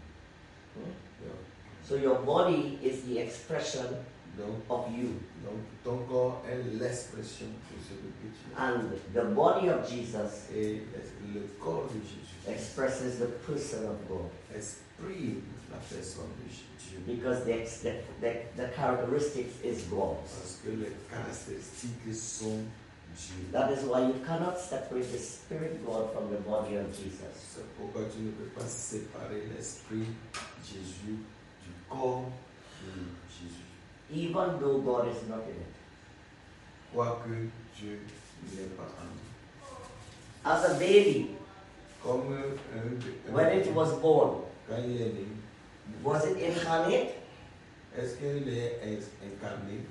Hmm? Yeah. So your body is the expression Donc, of you. donc ton corps est l'expression de ce que tu es. And the body of Jesus Et le corps de Jésus expresses the person of God. exprime la personne de Dieu. Because the, ex- the, the, the characteristics is God's. Parce que les caractéristiques sont Dieu. That is why you cannot separate the spirit God from the body of Jesus. C'est pourquoi tu ne peux pas séparer l'esprit Jésus du corps de Jésus. Even though God is not in it. Quoique Dieu n'est pas en nous. As a baby, Comme un, un- when it was born, quand il est né, was it incarnate? est-ce qu'il est ex- incarné?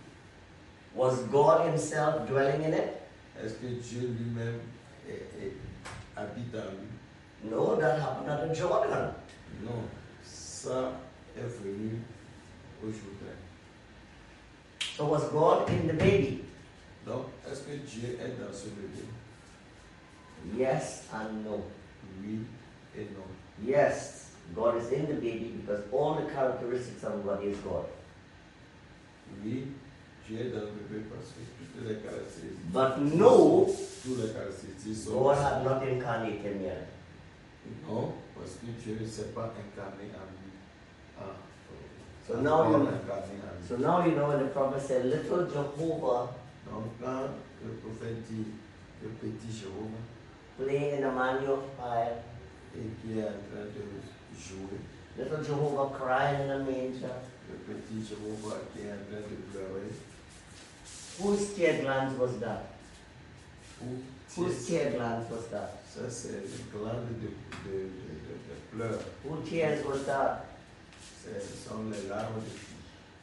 Was God Himself dwelling in it? Est-ce que Dieu lui-même est- est- habite en lui? No, that happened at the Jordan. Non, ça est venu au Jourdain. So was God in the baby? Donc, est-ce que Dieu est dans ce bébé? Yes and no. Oui et non. Yes, God is in the baby because all the characteristics of God is God. Oui, Dieu est dans le bébé parce que toutes les caractéristiques, But no, toutes les caractéristiques sont. God had not incarnated him yet. Non, parce que Dieu ne s'est pas incarné en lui. Ah, So pas now you, incarné en lui. so now you know when the prophet said, little Jehovah Donc quand le prophète dit le petit Jéhovah playing in a manual fire, et qui est en train de jouer, little Jehovah crying in a manger, le petit Jéhovah qui est en train de pleurer, whose tear glands was that? ou Whose tear glands was that? ça c'est le gland de, de, de, de, de pleurs, Whose tears was that? ce sont les larmes de fille.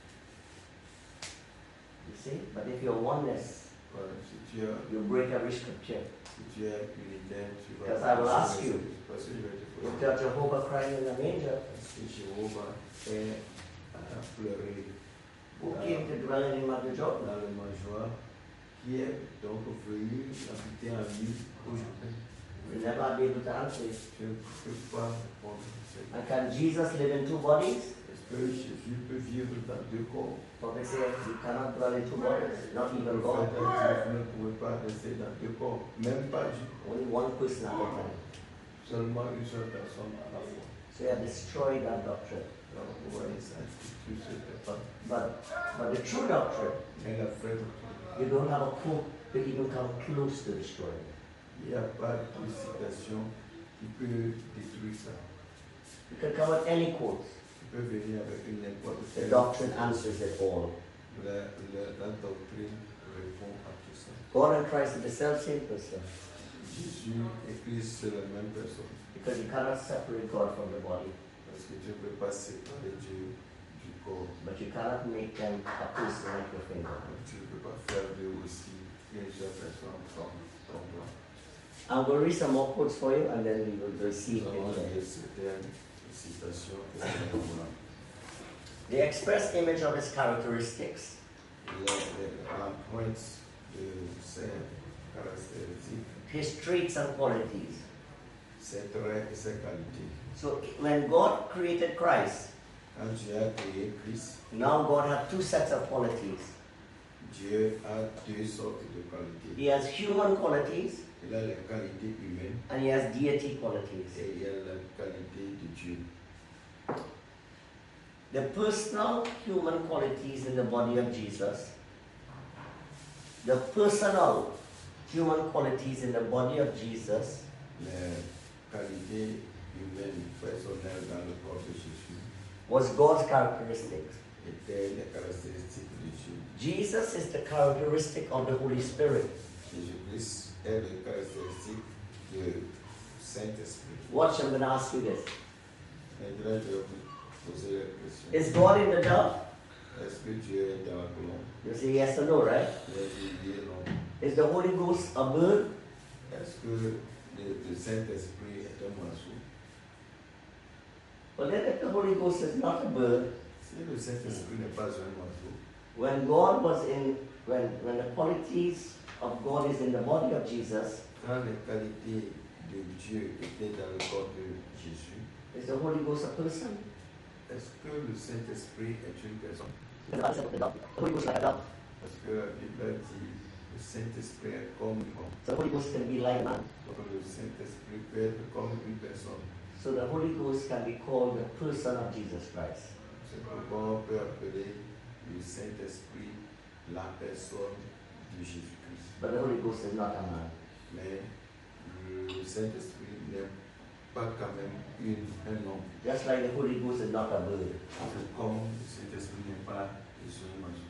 You see? But if you're oneness, Voilà, si tu as, you break every scripture. si tu es unitaire, tu vas. Because I will ask you. Parce que je vais te If poser. you're Jehovah crying in a manger, Parce que Jéhovah est à pleurer who came to dwell in him at the Jordan? dans le mangeoire, Pierre, donc veuillez habiter en lui aujourd'hui. We'll never be able to answer it. Je ne peux pas répondre à cette And can Jesus live in two bodies? Est-ce que Jésus peut vivre dans deux corps? But they say you cannot dwell in two bodies, not Le even prophète God. a dit, vous ne pouvez pas rester dans deux corps, même pas Dieu. Only one person at a time. Seulement une seule personne à la fois. So you have destroyed that doctrine. Donc, vous voyez, ça institue cette pas. But but the true doctrine, Mais la vraie doctrine, you don't have a quote to even come close to destroying. il n'y a pas de citation qui peut détruire ça. You can come with any quote. Tu peux venir avec une n'importe The quelle. doctrine answers it all. La, la, la doctrine répond à tout ça. God and Christ are the self-same person. Jésus et Christ, c'est la même personne. Because you cannot separate God from the body. Parce que tu ne peux pas séparer Dieu du corps. But you cannot make them a person like your finger. Tu ne peux pas faire d'eux aussi une seule personne comme ton doigt. I'm going to read some more quotes for you and then we will receive Nous allons it. lire certaines citations et certains moments. The express image of his characteristics. L'empreinte de ses caractéristiques, His traits and qualities. ses traits et ses qualités. So when God created Christ, Quand Dieu a créé Christ, now God had two sets of qualities. Dieu a deux sortes de qualités. He has human qualities Il a les qualités humaines and he has deity qualities. et il a la qualité de Dieu. The personal human qualities in the body of Jesus, the personal human qualities in the body of Jesus Les qualités humaines personnelles dans le corps de Jésus was God's characteristics. étaient les caractéristiques de Dieu. Jesus is the characteristic of the Holy Spirit. Jésus-Christ est le caractéristique du Saint-Esprit. Watch, I'm going to ask you this. Maintenant, je vais vous poser la question. Is God in the dove? Est-ce que Dieu est dans la colombe? You say yes or no, right? Il a dit oui et non. Is the Holy Ghost a bird? Est-ce que le, le Saint-Esprit est un oiseau? Well, then if the Holy Ghost is not a bird, Si le Saint-Esprit n'est pas un oiseau, when God was in, when, when the qualities of God is in the body of Jesus, quand les qualités de Dieu étaient dans le corps de Jésus, is the Holy Ghost a person? est-ce que le Saint-Esprit est une personne? The Bible says the dove. The Holy Ghost is like a dove. Parce que la Bible dit le Saint-Esprit est comme un homme. So the Holy Ghost can be like a man. Donc le Saint-Esprit peut être comme une personne. So the Holy Ghost can be called the person of Jesus Christ. C'est pourquoi on peut appeler le Saint-Esprit la personne de Jésus-Christ. But the Holy Ghost is not a man. Mais le Saint-Esprit n'est pas quand même une, un homme. Just like the Holy Ghost is not a bird. C'est comme le Saint-Esprit n'est pas un oiseau.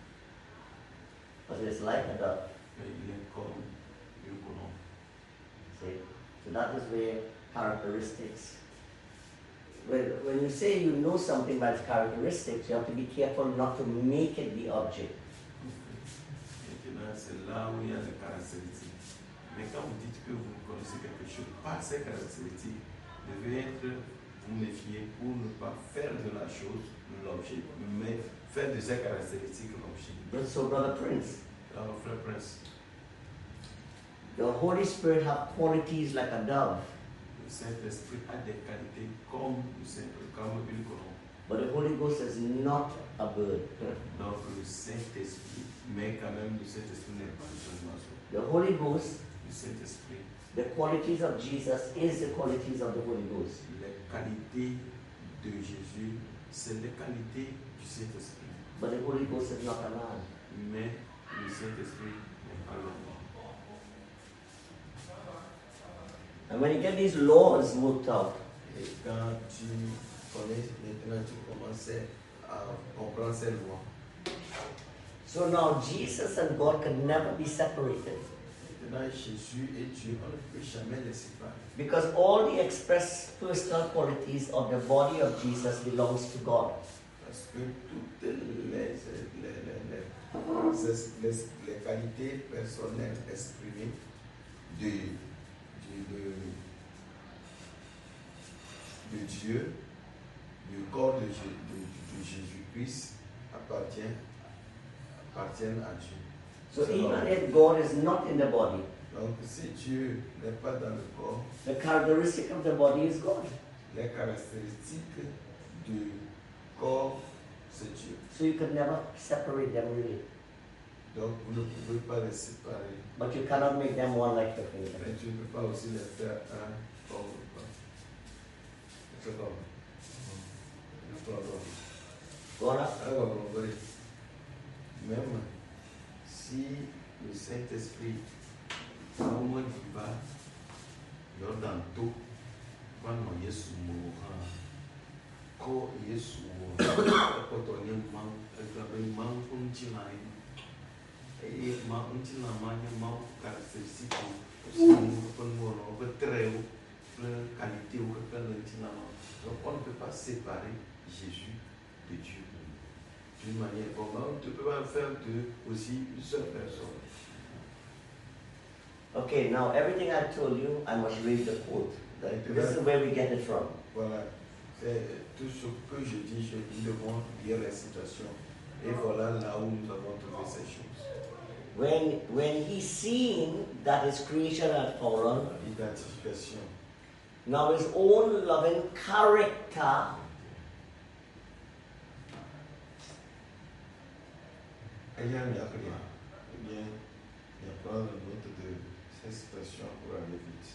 But it's like a dove. Mais il est comme une colombe. See? So that is where characteristics. When, when you say you know something by its characteristics, you have to be careful not to make it the object. Maintenant, c'est là où il y a les caractéristiques. Mais quand vous dites que vous connaissez quelque chose par ces caractéristiques, vous devez être, vous méfier pour ne pas faire de la chose l'objet, mais faire de ces caractéristiques l'objet. But so, Brother Prince, Alors, frère Prince, the Holy Spirit have qualities like a dove, le Saint-Esprit a des qualités comme le Saint-Esprit, comme une colombe. but the Holy Ghost is not a bird. Donc, le Saint-Esprit, mais quand même, le Saint-Esprit n'est pas un oiseau. The Holy Ghost, Le Saint-Esprit, the qualities of Jesus is the qualities of the Holy Ghost. les qualités de Jésus, c'est les qualités du Saint-Esprit. But the Holy Ghost is not a man. Mais le Saint-Esprit n'est pas l'homme. And when you get these laws worked out, Et quand tu connais, maintenant tu commences à comprendre ces lois. so now Jesus and God can never be separated. Maintenant, Jésus et Dieu, on ne peut jamais les séparer. Because all the express personal qualities of the body of Jesus belongs to God. Parce que toutes les, les, les, les, les, les qualités personnelles exprimées de, de, de, de Dieu, du corps de, de, de Jésus-Christ, appartiennent, appartiennent à Dieu. So So- even if God is not in the body, Donc si Dieu n'est pas dans le corps, the characteristic of the body is God. les caractéristiques du corps, c'est Dieu. So you could never separate them really. Donc vous ne pouvez pas les séparer. But you cannot make them one like the finger. Mais tu ne peux pas aussi les faire un comme le corps. C'est comme. Le corps. Voilà. Alors, on va dire, même si le Saint-Esprit, quand on y va, il y a dans tout, quand on y est sous mon quand il est sous mon quand on y est mal, il y a mal pour un petit lain, et mal un petit lain, il y a mal caractéristique, parce que on peut très haut, la qualité ou quelque chose de donc on ne peut pas séparer Jésus de Dieu. D'une manière comment tu ne peux pas faire de aussi une seule personne. Okay, now everything I told you, I must read the quote. That- This is where we get it from. Voilà, c'est tout ce que je dis, je nous devons lire la situation. Et voilà là où nous avons trouvé ces choses. When, when he seen that his creation had fallen, Identification. now his own loving character Ayant il n'y a rien. Eh bien, il y a pas une autre de ces situations pour aller vite.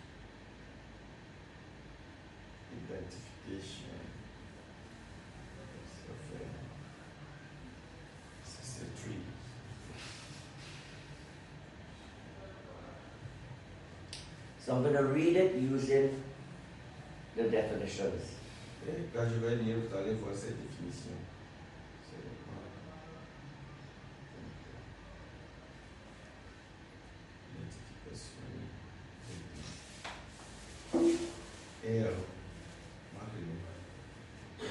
Identification. Ça fait. C'est three. So I'm going to read it using the definitions. Et quand je vais lire, vous allez voir ces définitions. C'est l'identification. Et alors, marquez-le.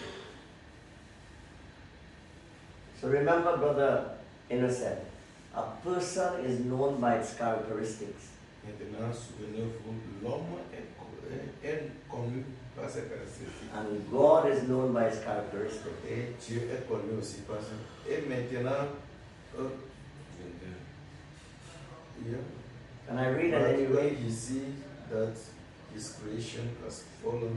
So remember, Brother Innocent, a person is known by its characteristics. Maintenant, souvenez-vous, l'homme est, est, est connu par ses caractéristiques. And God is known by his characteristics. Et Dieu est connu aussi par ça. Et maintenant, euh, yeah. Can I read it But anyway? when he sees that his creation has fallen,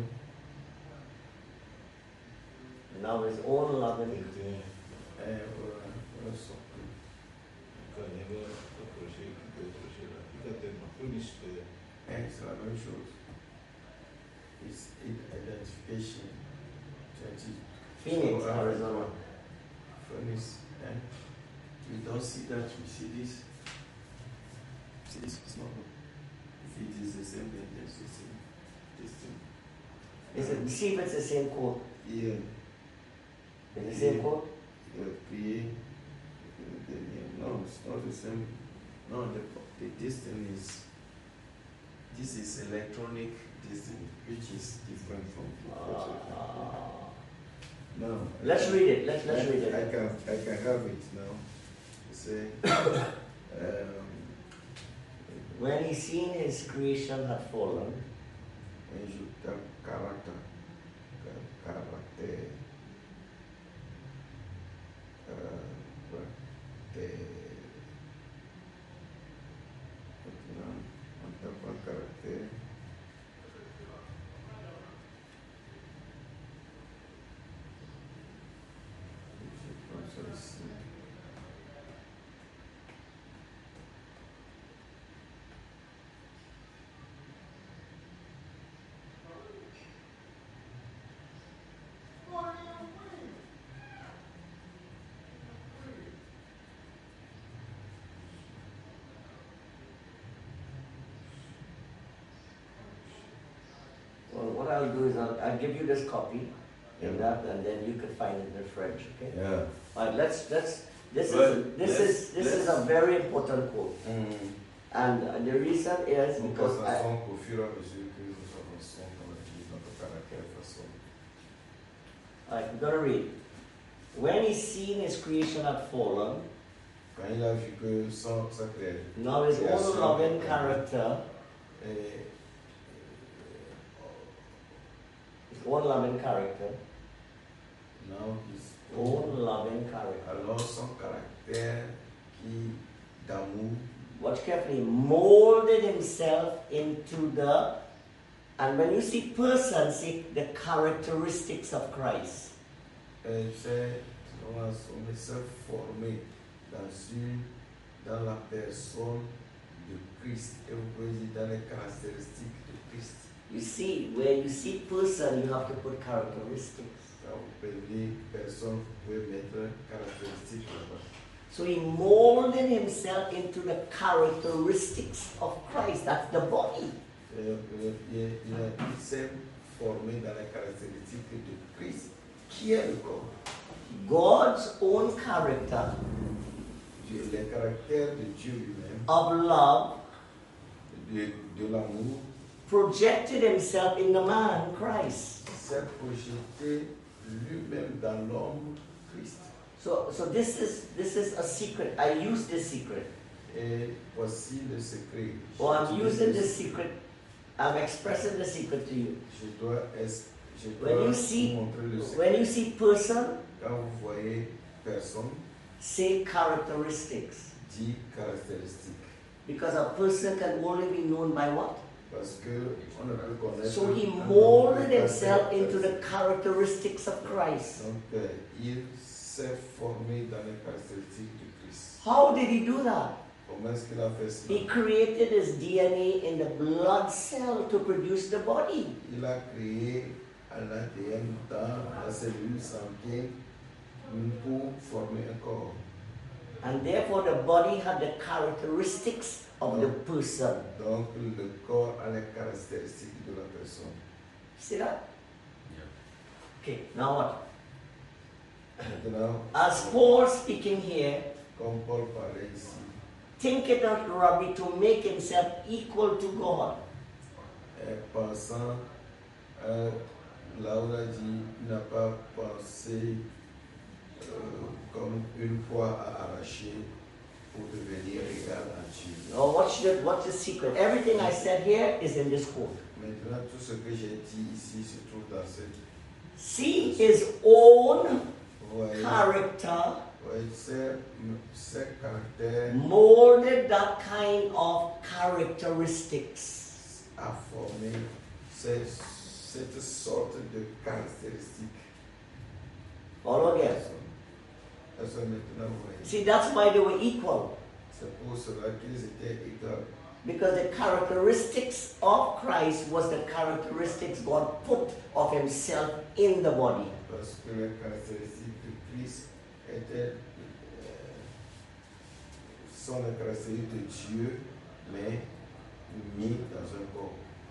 Now his own loving. et voilà, voilà ce que- Et c'est la même chose. It's identification. Phoenix, So, uh, Arizona. Phoenix, and we don't see that, we see this. See this is not if it is the same thing, then it's the same. This thing. Is it, see if it's the same quote. Yeah. Is it the same quote? Uh, P A. No, it's not the same. No, the, the this thing is this is electronic this thing, which is different from the project. Uh, No. let's read it. Let's let's I, read I it. can I can have it now. You say um, When he seen his creation had fallen, when you have character, ca- character, uh, character, maintenant, on tape un caractère. Je prends ça ici. well, what I'll do is I'll, I'll give you this copy in Yeah. that, and then you can find it in French. Okay. Yeah. All right. Let's let's. This Well, is this let's- is this is let's- a very important quote, Mm. and uh, the reason is Nous because I, passons au fur et à mesure que nous avançons dans la vie, notre caractère façon. all right, we're gonna read. When he seen his creation had fallen, Quand il a vu que son, sa création, now his Yes, own sir. loving character, est, his own loving character, now his own loving character. alors son caractère qui d'amour. Watch carefully. Molded himself into the, and when you see person, see the characteristics of Christ. Et c'est on a on s'est formé dans une dans la personne de Christ. Et vous pouvez dire dans les caractéristiques de Christ. You see, where you see person, you have to put characteristics. Quand vous pouvez personne, vous pouvez mettre caractéristiques là-bas. So he molded himself into the characteristics of Christ. That's the body. Il s'est formé dans les caractéristiques de Christ, qui est le corps. God's own character Dieu, les caractères de Dieu lui-même, of love de, de l'amour, projected himself in the man, Christ. s'est projeté lui-même dans l'homme Christ. So, so this is this is a secret. I use this secret. Et voici le secret. Or I'm Je- using this secret. I'm expressing the secret to you. Je dois, es- je When dois you see vous montrer le secret. when you see person, Quand vous voyez personne, say characteristics. dit caractéristique. Because a person can only be known by what? Parce que on ne peut connaître. So he un molded homme que himself par into the personne. characteristics of Christ. Donc, euh, il s'est formé dans les caractéristiques de Christ. How did he do that? Comment est-ce qu'il a fait cela? He created his D N A in the blood cell to produce the body. Il a créé un A D N dans la cellule sanguine pour former un corps. And therefore the body had the characteristics of the person. Donc, le corps a les caractéristiques de la personne. See that? Okay, now what? Maintenant, As Paul speaking here, comme Paul parlait ici, think it not robbery to make himself equal to God. et pensant, euh, là où il a dit, il n'a pas pensé euh, comme une fois à arracher pour devenir égal à Dieu. Now watch the, watch the secret. Everything I said here is in this quote. Maintenant, tout ce que j'ai dit ici se trouve dans cette. See his own Vous voyez, character vous voyez, ces, ces caractères molded that kind of characteristics. a formé ces- cette sorte de caractéristiques. All again. Elles sont maintenant, vous voyez. See, that's why they were equal. C'est pour cela qu'ils étaient égaux. Because the characteristics of Christ was the characteristics God put of himself in the body. Parce que les caractéristiques de Christ étaient, euh, sont les caractéristiques de Dieu, mais mis dans un corps.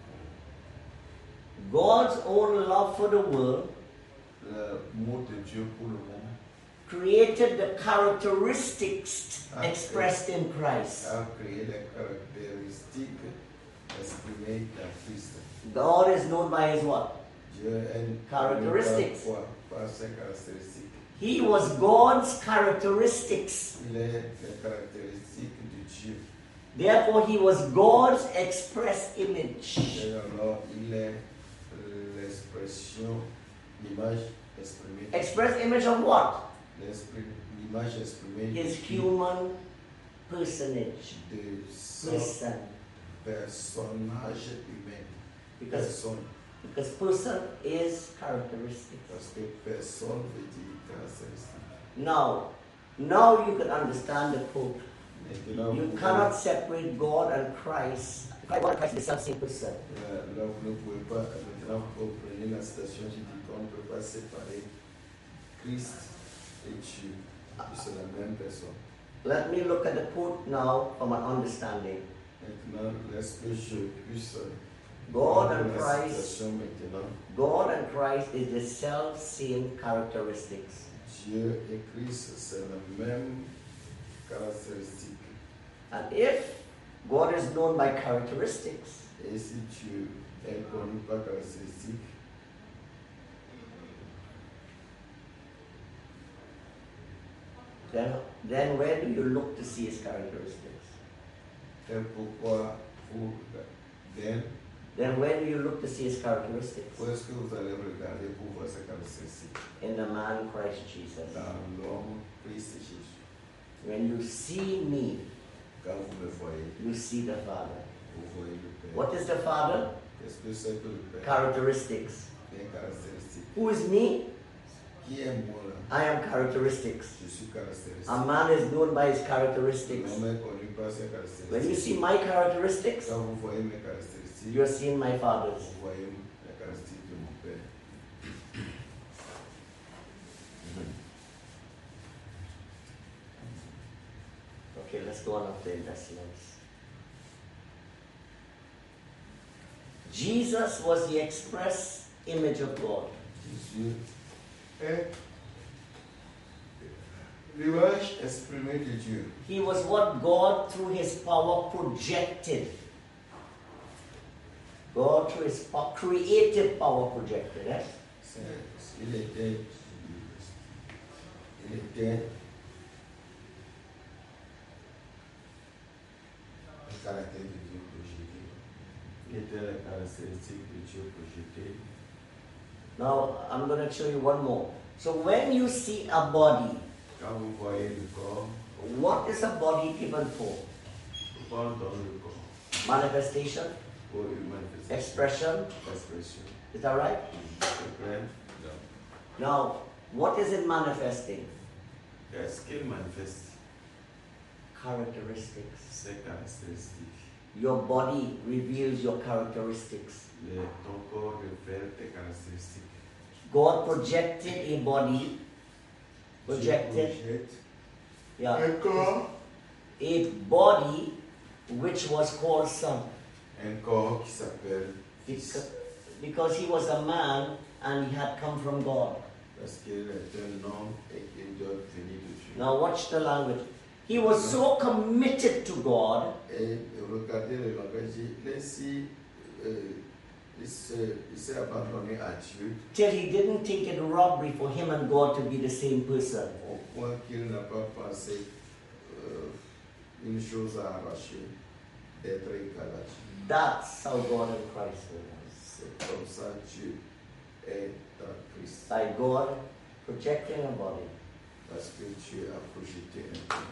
God's own love for the world L'amour de Dieu pour le monde created the characteristics Ah, expressed in Christ. a créé les caractéristiques exprimées dans Christ. God is known by his what? Dieu est Characteristics. par, par ses caractéristiques. He was God's characteristics. Il est les caractéristiques de Dieu. Therefore, he was God's express image. Et alors, il est l'expression, l'image exprimée. Express image of what? L'esprit- L'image exprimée His de- human personage. de son Person. personnage humain. Because, Personne. because person is characteristic. Parce que personne veut dire caractéristique. Now, now you can understand the quote. Maintenant, You vous cannot pouvez- separate God and Christ. God and Christ is the same person. euh, là, vous ne pouvez pas, maintenant, vous prenez la citation, je dis qu'on ne peut pas séparer Christ et Dieu. C'est la même personne. Let me look at the quote now from an understanding. Maintenant, laisse que je puisse God prendre and la Christ, citation maintenant. God and Christ is the self same characteristics. Dieu et Christ, c'est la même caractéristique. And if God is known by characteristics, Et si Dieu est connu par caractéristique, then, then where do you look to see his characteristics? et pourquoi vous, then, Then where do you look to see his characteristics? où est-ce que vous allez regarder pour voir ces caractéristiques? In the man Christ Jesus. Dans l'homme Christ Jésus. When you see me, Quand vous me voyez, you see the Father. vous voyez le Père. What is the Father? Qu'est-ce que c'est que le Père? Characteristics. Bien caractéristique. Who is me? Qui est moi là? I am characteristics. Je suis caractéristique. A man is known by his characteristics. L'homme est connu par ses caractéristiques. When you see my characteristics, Quand vous voyez mes caractéristiques, you are seeing my Father's. vous voyez les caractéristiques de mon Père. Okay, let's go on up the investments. Jesus was the express image of God. Jésus est l'image exprimée de Dieu. He was what God, through his power, projected. God, through his power, creative power, projected. Eh? C'est- Il était, il était le caractère de Dieu projeté. Il était la caractéristique de Dieu projeté. Now, I'm going to show you one more. So, when you see a body, Quand vous voyez le corps, what is a body given for? pourquoi on donne le corps? Manifestation, Pour une manifestation. expression. Expression. Is that right? C'est clair? Non. Now, what is it manifesting? Qu'est-ce qu'il manifeste? Characteristics. Ses caractéristiques. Your body reveals your characteristics. Le, ton corps révèle tes caractéristiques. God projected a body, Dieu projected, projette yeah, un corps, a body which was called son. un corps qui s'appelle Fils. Because, because he was a man and he had come from God. Parce qu'il est un homme et qu'il doit venir de Dieu. Now watch the language. He was so committed to God Et regardez le langage, il est si, euh, il s'est il s'est abandonné à Dieu till he didn't think it robbery for him and God to be the same person. au point qu'il n'a pas pensé euh, une chose à arracher, d'être égal à Dieu. That's how God in Christ was. C'est comme ça Dieu est dans Christ. By God projecting a body. Parce que Dieu a projeté un corps.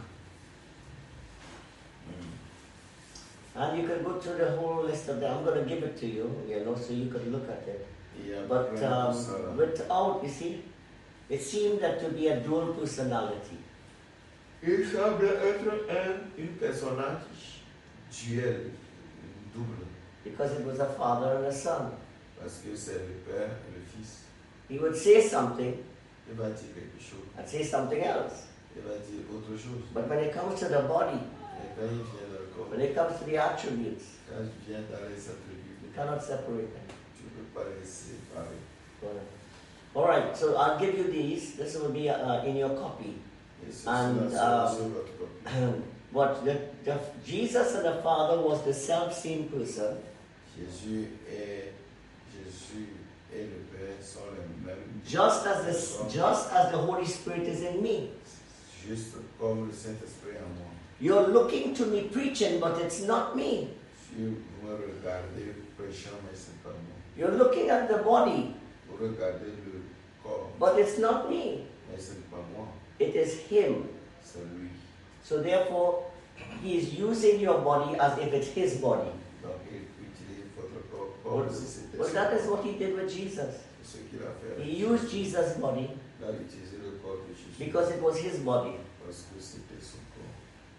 And you can go through the whole list of them. I'm going to give it to you, you know, so you can look at it. Il y a But plein de um, ça là. without, you see, it seemed that to be a dual personality. Il semble être un, une personnage duel, double, Because it was a father and a son. parce que c'est le père et le fils. He would say something Il va dire quelque chose, and say something else. il va dire autre chose. But when it comes to the body, Et quand il vient dans le corps, when it comes to the attributes, quand il vient dans les attributs, you cannot separate them. tu ne peux pas les séparer. All right, so I'll give you these. This will be uh, in your copy. Et c'est And, cela um, sur votre copie. What the, the Jesus and the Father was the self-same person, Jésus et Jésus et le Père sont les mêmes. just as the just as the Holy Spirit is in me. Juste comme le Saint-Esprit en moi. You're looking to me preaching, but it's not me. Si vous me regardez prêchant, mais c'est pas moi. You're looking at the body, Vous regardez le corps, but it's not me. mais ce n'est pas moi, It is Him. c'est lui. So therefore, He is using your body as if it's His body. Donc il utilise votre corps comme si c'était But son that is corps. what He did with Jesus. C'est ce qu'il a fait. avec He Jésus. used Jesus' body Il a utilisé le corps de Jésus because it was His body. parce que c'était son corps.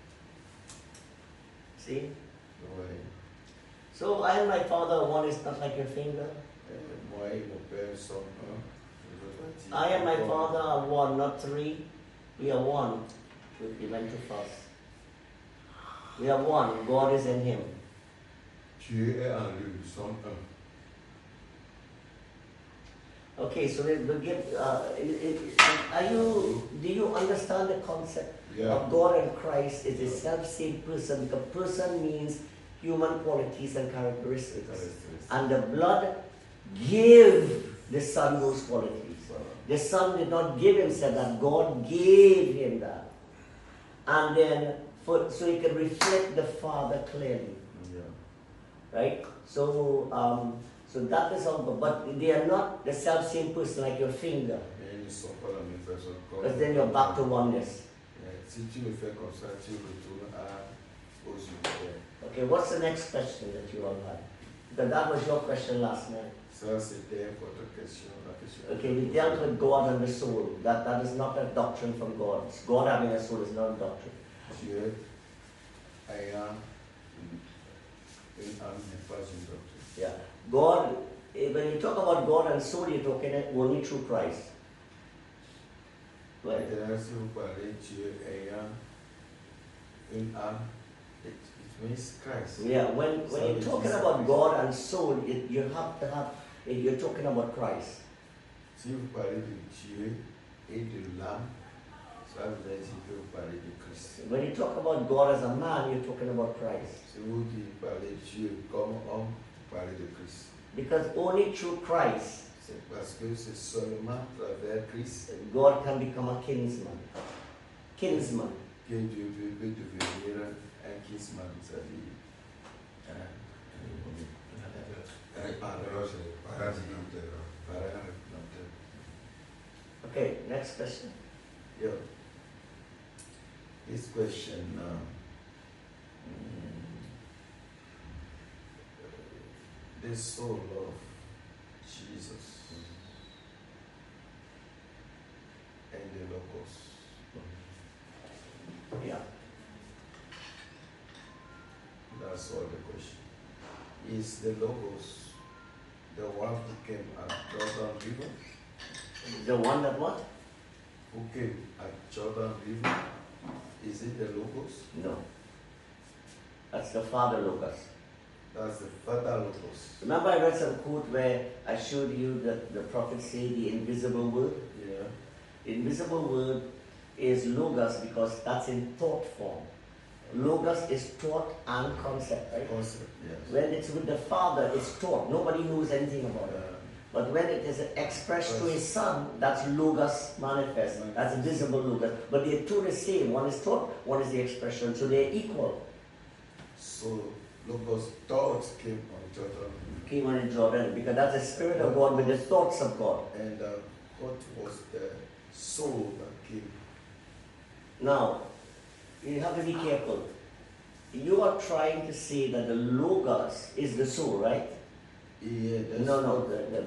See? Ouais. So I and my Father, one is not like your finger. Et moi et mon Père sommes un. Je veux dire, I and my comme- Father are one, not three. We are one. We went to first. We are one. God is in Him. Dieu est en lui, nous sommes un. Okay, so we will give. Uh, i- i- are you? Do you understand the concept Yeah. of God and Christ is the self-same person? Because person means human qualities and characteristics, and the blood gave the Son those qualities. The Son did not give Himself that; God gave Him that, and then for, so He could reflect the Father clearly. Yeah. Right? So, um, so that is all. But they are not the self-same person like your finger, Mais ils ne sont pas la même personne. Comme because then you're back to oneness. Mais si tu le fais comme ça, tu retournes à, au Okay, what's the next question that you all had? Because that was your question last night. Ça, c'était votre question. La question. Okay, we dealt with God and the soul. That, that is not a doctrine from God. God having a soul is not a doctrine. Dieu ayant une âme n'est pas une doctrine. Yeah. God, eh, when you talk about God and soul, you're talking it only through Christ. Right? Maintenant, si vous parlez Dieu ayant une âme, it, it means Christ. Yeah, when, when So you're it talking is- about God and soul, it, you have to have, it, you're talking about Christ. Si vous parlez de Dieu et de l'âme, ça veut dire que vous parlez de Christ. When you talk about God as a man, you're talking about Christ. Si vous dites parlez de Dieu comme homme, vous parlez de Christ. Because only through Christ, C'est parce que c'est seulement à travers Christ God can become a kinsman. Kinsman. que Dieu peut, peut devenir un kinsman, c'est-à-dire un, un parent, parent rédempteur. Okay, next question. Yeah. This question now. Mm, the soul of Jesus and the logos. Yeah. That's all the question. Is the logos the one who came at Jordan River? The one that what? Who came at Jordan River? Is it the logos? No. That's the Father Logos. That's the Father logos. Remember I read some quote where I showed you that the prophet said the invisible word? Yeah. The invisible word is Logos because that's in thought form. Logos is thought and concept, right? Concept, yes. When it's with the Father, it's thought. Nobody knows anything about it. Uh, But when it is expressed to his Son, that's Logos manifest. That's visible Logos. But they're two the same. One is thought, one is the expression. So they're equal. so logos thoughts came on Jordan. Came on in Jordan because that's the Spirit of God with the thoughts of God. And uh, what was the soul that came? Now, you have to be careful. You are trying to say that the Logos is the soul, right? Yeah, that's No, no, what- the, the,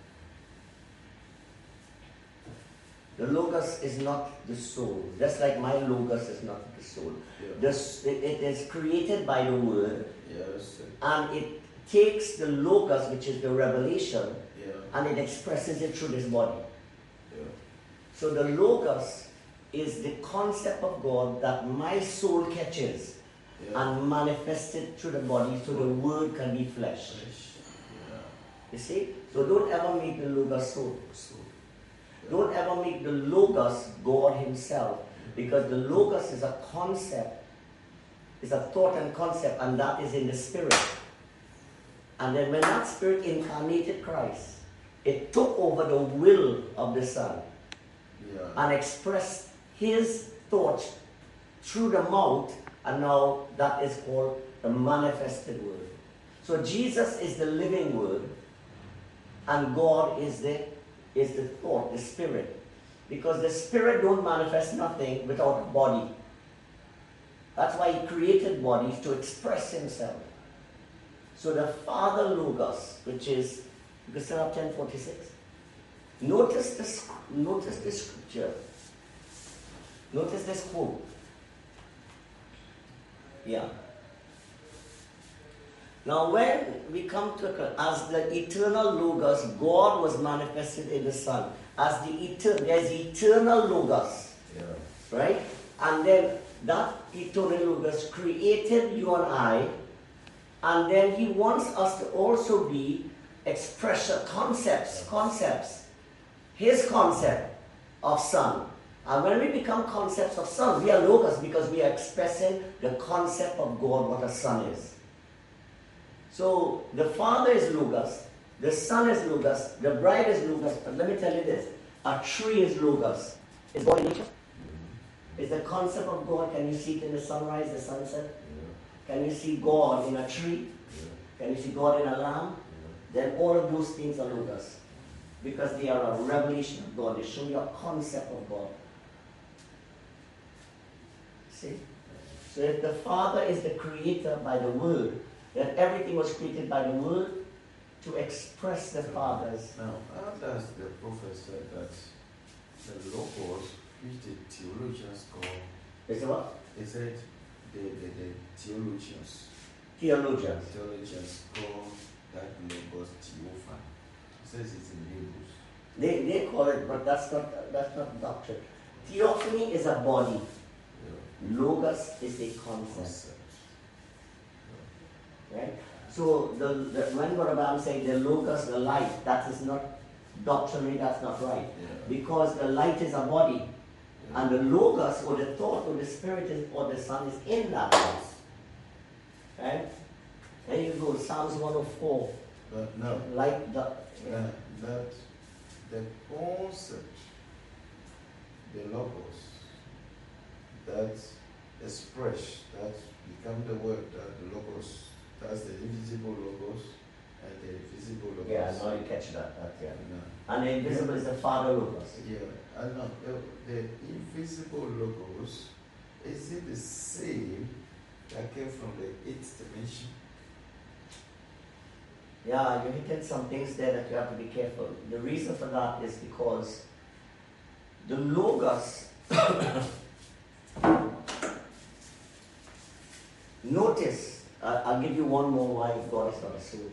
the Logos is not the soul. Just like my Logos is not the soul. Yeah. This, it, it is created by the Word, Yes. and it takes the Logos, which is the revelation, Yeah. and it expresses it through this body. Yeah. So the Logos is the concept of God that my soul catches Yeah. and manifests it through the body so the Word can be flesh. Yeah. You see? So don't ever make the Logos soul. So. Don't ever make the Logos God Himself, because the Logos is a concept, is a thought and concept, and that is in the Spirit. And then when that Spirit incarnated Christ, it took over the will of the Son Yeah. and expressed His thoughts through the mouth, and now that is called the manifested Word. So Jesus is the living Word, and God is the is the thought, the Spirit. Because the Spirit don't manifest nothing without a body. That's why He created bodies to express Himself. So the Father Logos, which is, you can set up ten forty-six. Notice this, notice this scripture. Notice this quote. Yeah. Now when we come to, as the eternal Logos, God was manifested in the Son. As the eternal, there's eternal Logos, Yeah. right? And then that eternal Logos created you and I, and then He wants us to also be expression, concepts, concepts. His concept of Son. And when we become concepts of Son, we are Logos because we are expressing the concept of God, what a Son is. So the Father is Logos, the Son is Logos, the bride is Logos. But let me tell you this, a tree is Logos. Is God in nature? Is the concept of God, can you see it in the sunrise, the sunset? Can you see God in a tree? Can you see God in a lamb? Then all of those things are Logos. Because they are a revelation of God. They show you a concept of God. See? So if the Father is the creator by the Word, then everything was created by the Word to express the Father's. Now, how does the prophet say that the logos, which the theologians call, Is it what? he said the, the, the theologians, Theologians. theologians call that logos theophany. He says it's in Hebrews. They, they call it, but that's not that's not doctrine. Theophany is a body. Yeah. Logos is a concept. Concept. Right? So the, the when Barabam saying the logos, the light, that is not doctrinally, that's not right. Yeah. Because the light is a body. Yeah. And the logos or the thought or the spirit is, or the son is in that place. Right? There you go, Psalms one oh four. But no, Like the that, that the concept, the logos, that express, that become the word, that the logos, that's the invisible logos and the visible logos. yeah, now you catch that, that yeah. No. And the invisible is the Father logos. Yeah, I know. The, the invisible logos, is it the same that came from the eighth dimension? Yeah, you hit some things there that you have to be careful. The reason for that is because the logos, notice, uh, I'll give you one more why God is not a soul.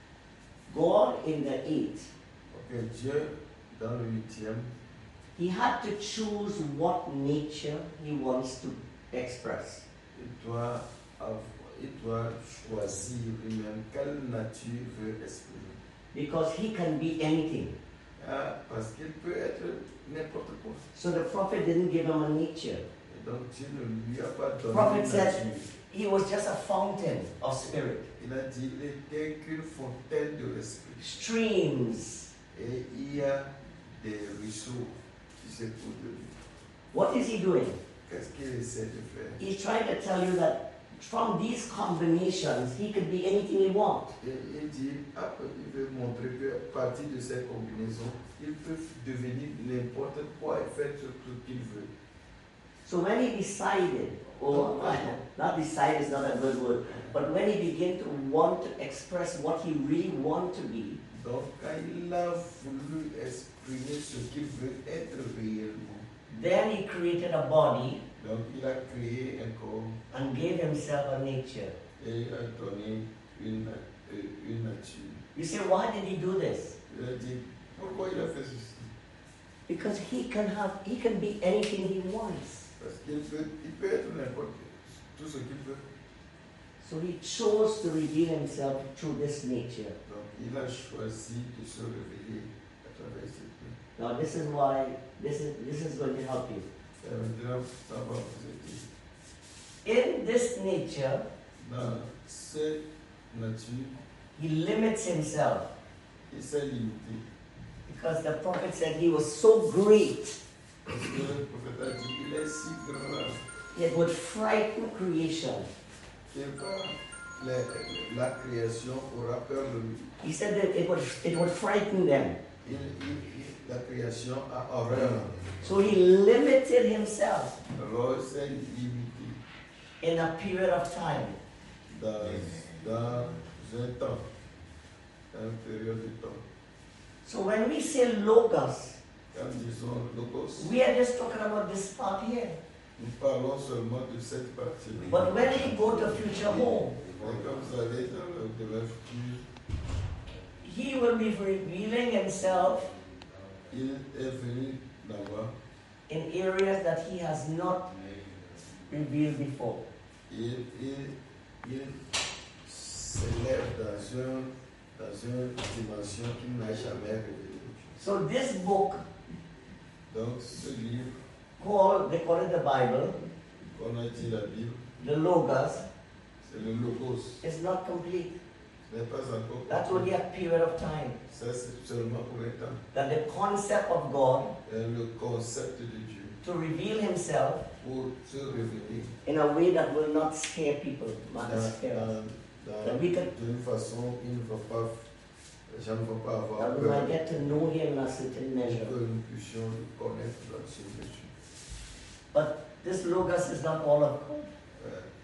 God in the eight, Ok, Dieu, dans le huitième, he had to choose what nature he wants to express. il doit, avoir, il doit choisir lui-même quelle nature il veut exprimer. Because he can be anything. Ah, parce qu'il peut être n'importe quoi. So the prophet didn't give him a nature. Et donc Dieu ne lui a pas donné Prophet une said nature. he was just a fountain of spirit. Il a dit, il était qu'une fontaine de l'esprit. Streams. Et il y a des ruisseaux qui s'écoulent de lui. What is he doing? Qu'est-ce qu'il essaie de faire? He's trying to tell you that from these combinations, he could be anything he wants. Et il dit, après, il veut montrer qu'à partir de cette combinaison, il peut devenir n'importe quoi et faire tout ce qu'il veut. So when he decided, or not decide is not a good word, but when he began to want to express what he really wants to be, Donc, quand il a voulu exprimer ce qu'il veut être réellement, then he created a body donc il a créé un corps and gave himself a nature. et il a donné une, euh, une nature. You say, why did he do this? Il a dit, pourquoi il a fait ceci? Because he can have, he can be anything he wants. Parce qu'il peut, il peut être n'importe tout ce qu'il veut. So he chose to reveal himself through this nature. Donc, il a choisi de se révéler à travers cette vie. Now this is why, this is, this is going to help you. Et maintenant, ça va vous aider. In this nature, Dans cette nature, he limits himself. il s'est limité. Because the prophet said he was so great, Parce que le prophète a dit, il est si grand it would frighten creation. que quand la, la création aura peur de lui, He said that it would, it would frighten them. il, il, il- la création a horreur. So he limited himself Alors, il s'est limité in a period of time. dans, dans un temps, dans une période de temps. So when we say logos, Quand disons logos, we are just talking about this part here. nous parlons seulement de cette partie. But when we go to future home, Mais quand vous allez dans le de la future, he will be revealing himself il est venu là-bas. in areas that he has not revealed before. Il, il, il s'élève dans, un, dans une dimension qu'il n'a jamais révélée. So this book, Donc, ce livre, called, they call it the Bible, qu'on a dit la Bible, the Logos, c'est le Logos. is not complete. Ce n'est pas encore That's only compris. a period of time. Ça, c'est seulement pour un temps. That the concept of God Et le concept de Dieu, to reveal himself pour se révéler in a way that will not scare people, not dans, scare us. dans, dans, That we can, d'une façon qui ne va pas, les gens ne vont pas avoir that we peur. might get to know him in a certain Pour measure. que nous puissions le connaître dans ce Dieu. But this Logos is not all of God. Euh,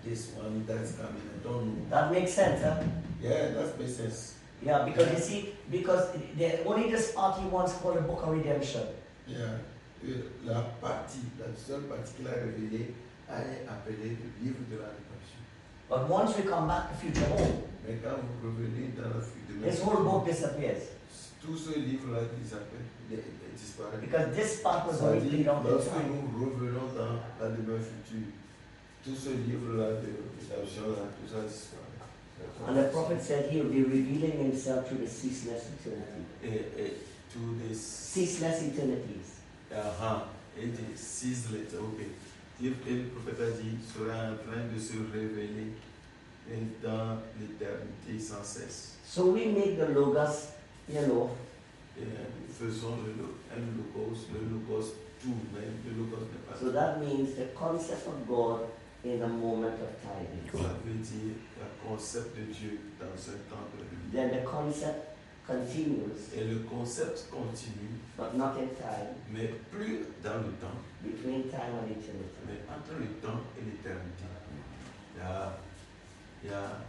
this one that's coming. I don't know. That makes sense, huh? Yeah, that makes sense. Yeah, because you see, because the, only this part he wants called the Book of Redemption. Yeah. Euh, La partie, la seule partie qu'il a révélée est appelée le livre de la rédemption. But once we come back to future home, Mais quand vous revenez dans la fuite de this whole book disappears. tout ce livre-là disparaît. Because this part was Ça only dit, played out in lorsque time. nous revenons dans la demeure future, tout ce livre-là de rédemption-là, tout ça disparaît. And the prophet said he will be revealing himself through the ceaseless eternity. Et, et tous les Ceaseless eternities. Ah, et des six lettres, ok. Et le prophète a dit, sera en train de se révéler dans l'éternité sans cesse. So we make the logos, you know, Et faisons le, un logos, le logos tout, mais le logos n'est pas so tout. that means the concept of God in a moment of time. Ça veut dire le concept de Dieu dans un temps de Then the concept continues, Et le concept continue, but not in time, mais plus dans le temps, between time and eternity. mais entre le temps et l'éternité. Il y a, il y a,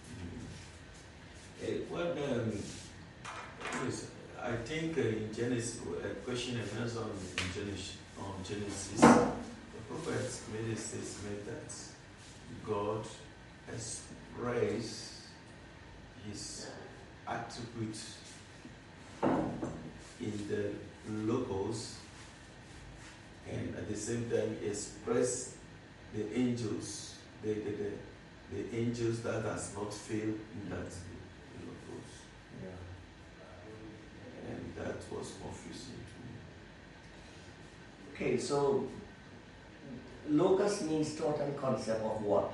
et when, um, yes, I think uh, in Genesis, a question and answer on in Genesis, on Genesis, the prophet made a statement that God expressed his attributes in the logos, and at the same time express the angels, the, the, the, the angels that has not failed in that logos. Yeah. And that was confusing to me. Okay, so logos means thought and concept of what?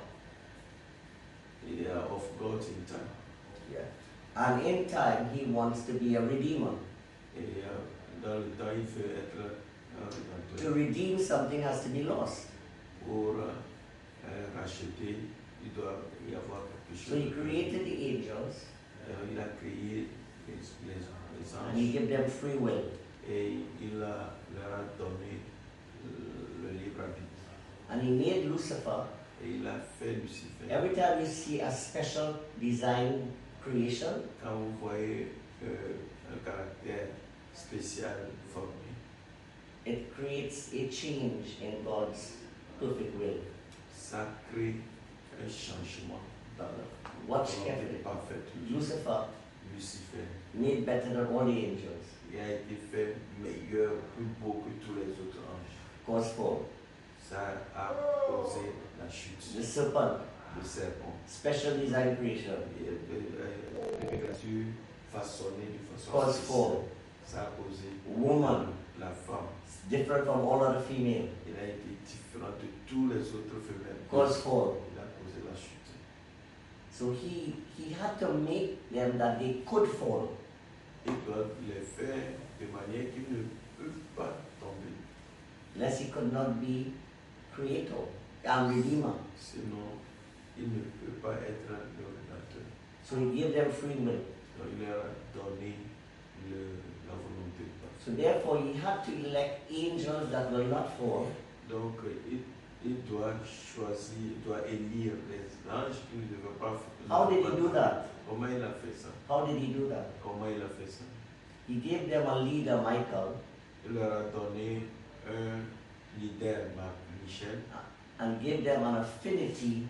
Yeah, of God in time. Yeah. And in time, he wants to be a redeemer. Et euh, dans le temps, il faut être un To rédempteur. redeem something has to be lost. Pour euh, racheter, il doit y avoir quelque So he chose. created the angels Euh, il a créé les, les, les and he anges gave them free will. et il a, leur a donné le, le libre arbitre. And he made Lucifer. Et il a fait Lucifer. Every time you see a special design creation, Quand vous voyez euh, un caractère spécial formé, it creates a change in God's perfect will. ça crée un changement dans la Watch volonté carefully. parfaite de Dieu. Lucifer, Lucifer, made better than all the angels, il a été fait meilleur, plus beau que tous les autres anges. cause fall. Ça a causé la chute. The serpent, Le serpent. special design creation, Et, euh, les créatures façonnées de façon cause spéciale. fall. Ça a causé Woman, la femme. different from all other female, Il a été différent de tous les autres femelles. cause fall. Il a causé la chute. So he, he had to make them that they could fall. Ils doivent les faire de manière qu'ils ne peuvent pas tomber. Lest he could not be creator and redeemer. Sinon, il ne peut pas être le rédempteur. So he gave them free will. Donc, il leur a donné le, la volonté. So therefore he had to elect angels that will not fall. Donc, il, il doit choisir, il doit élire les anges qui ne devaient pas faire. How did he do that? Comment il a fait ça? How did he do that? Comment il a fait ça? He gave them a leader, Michael, Il leur a donné un leader, Marc Michel, and gave them an affinity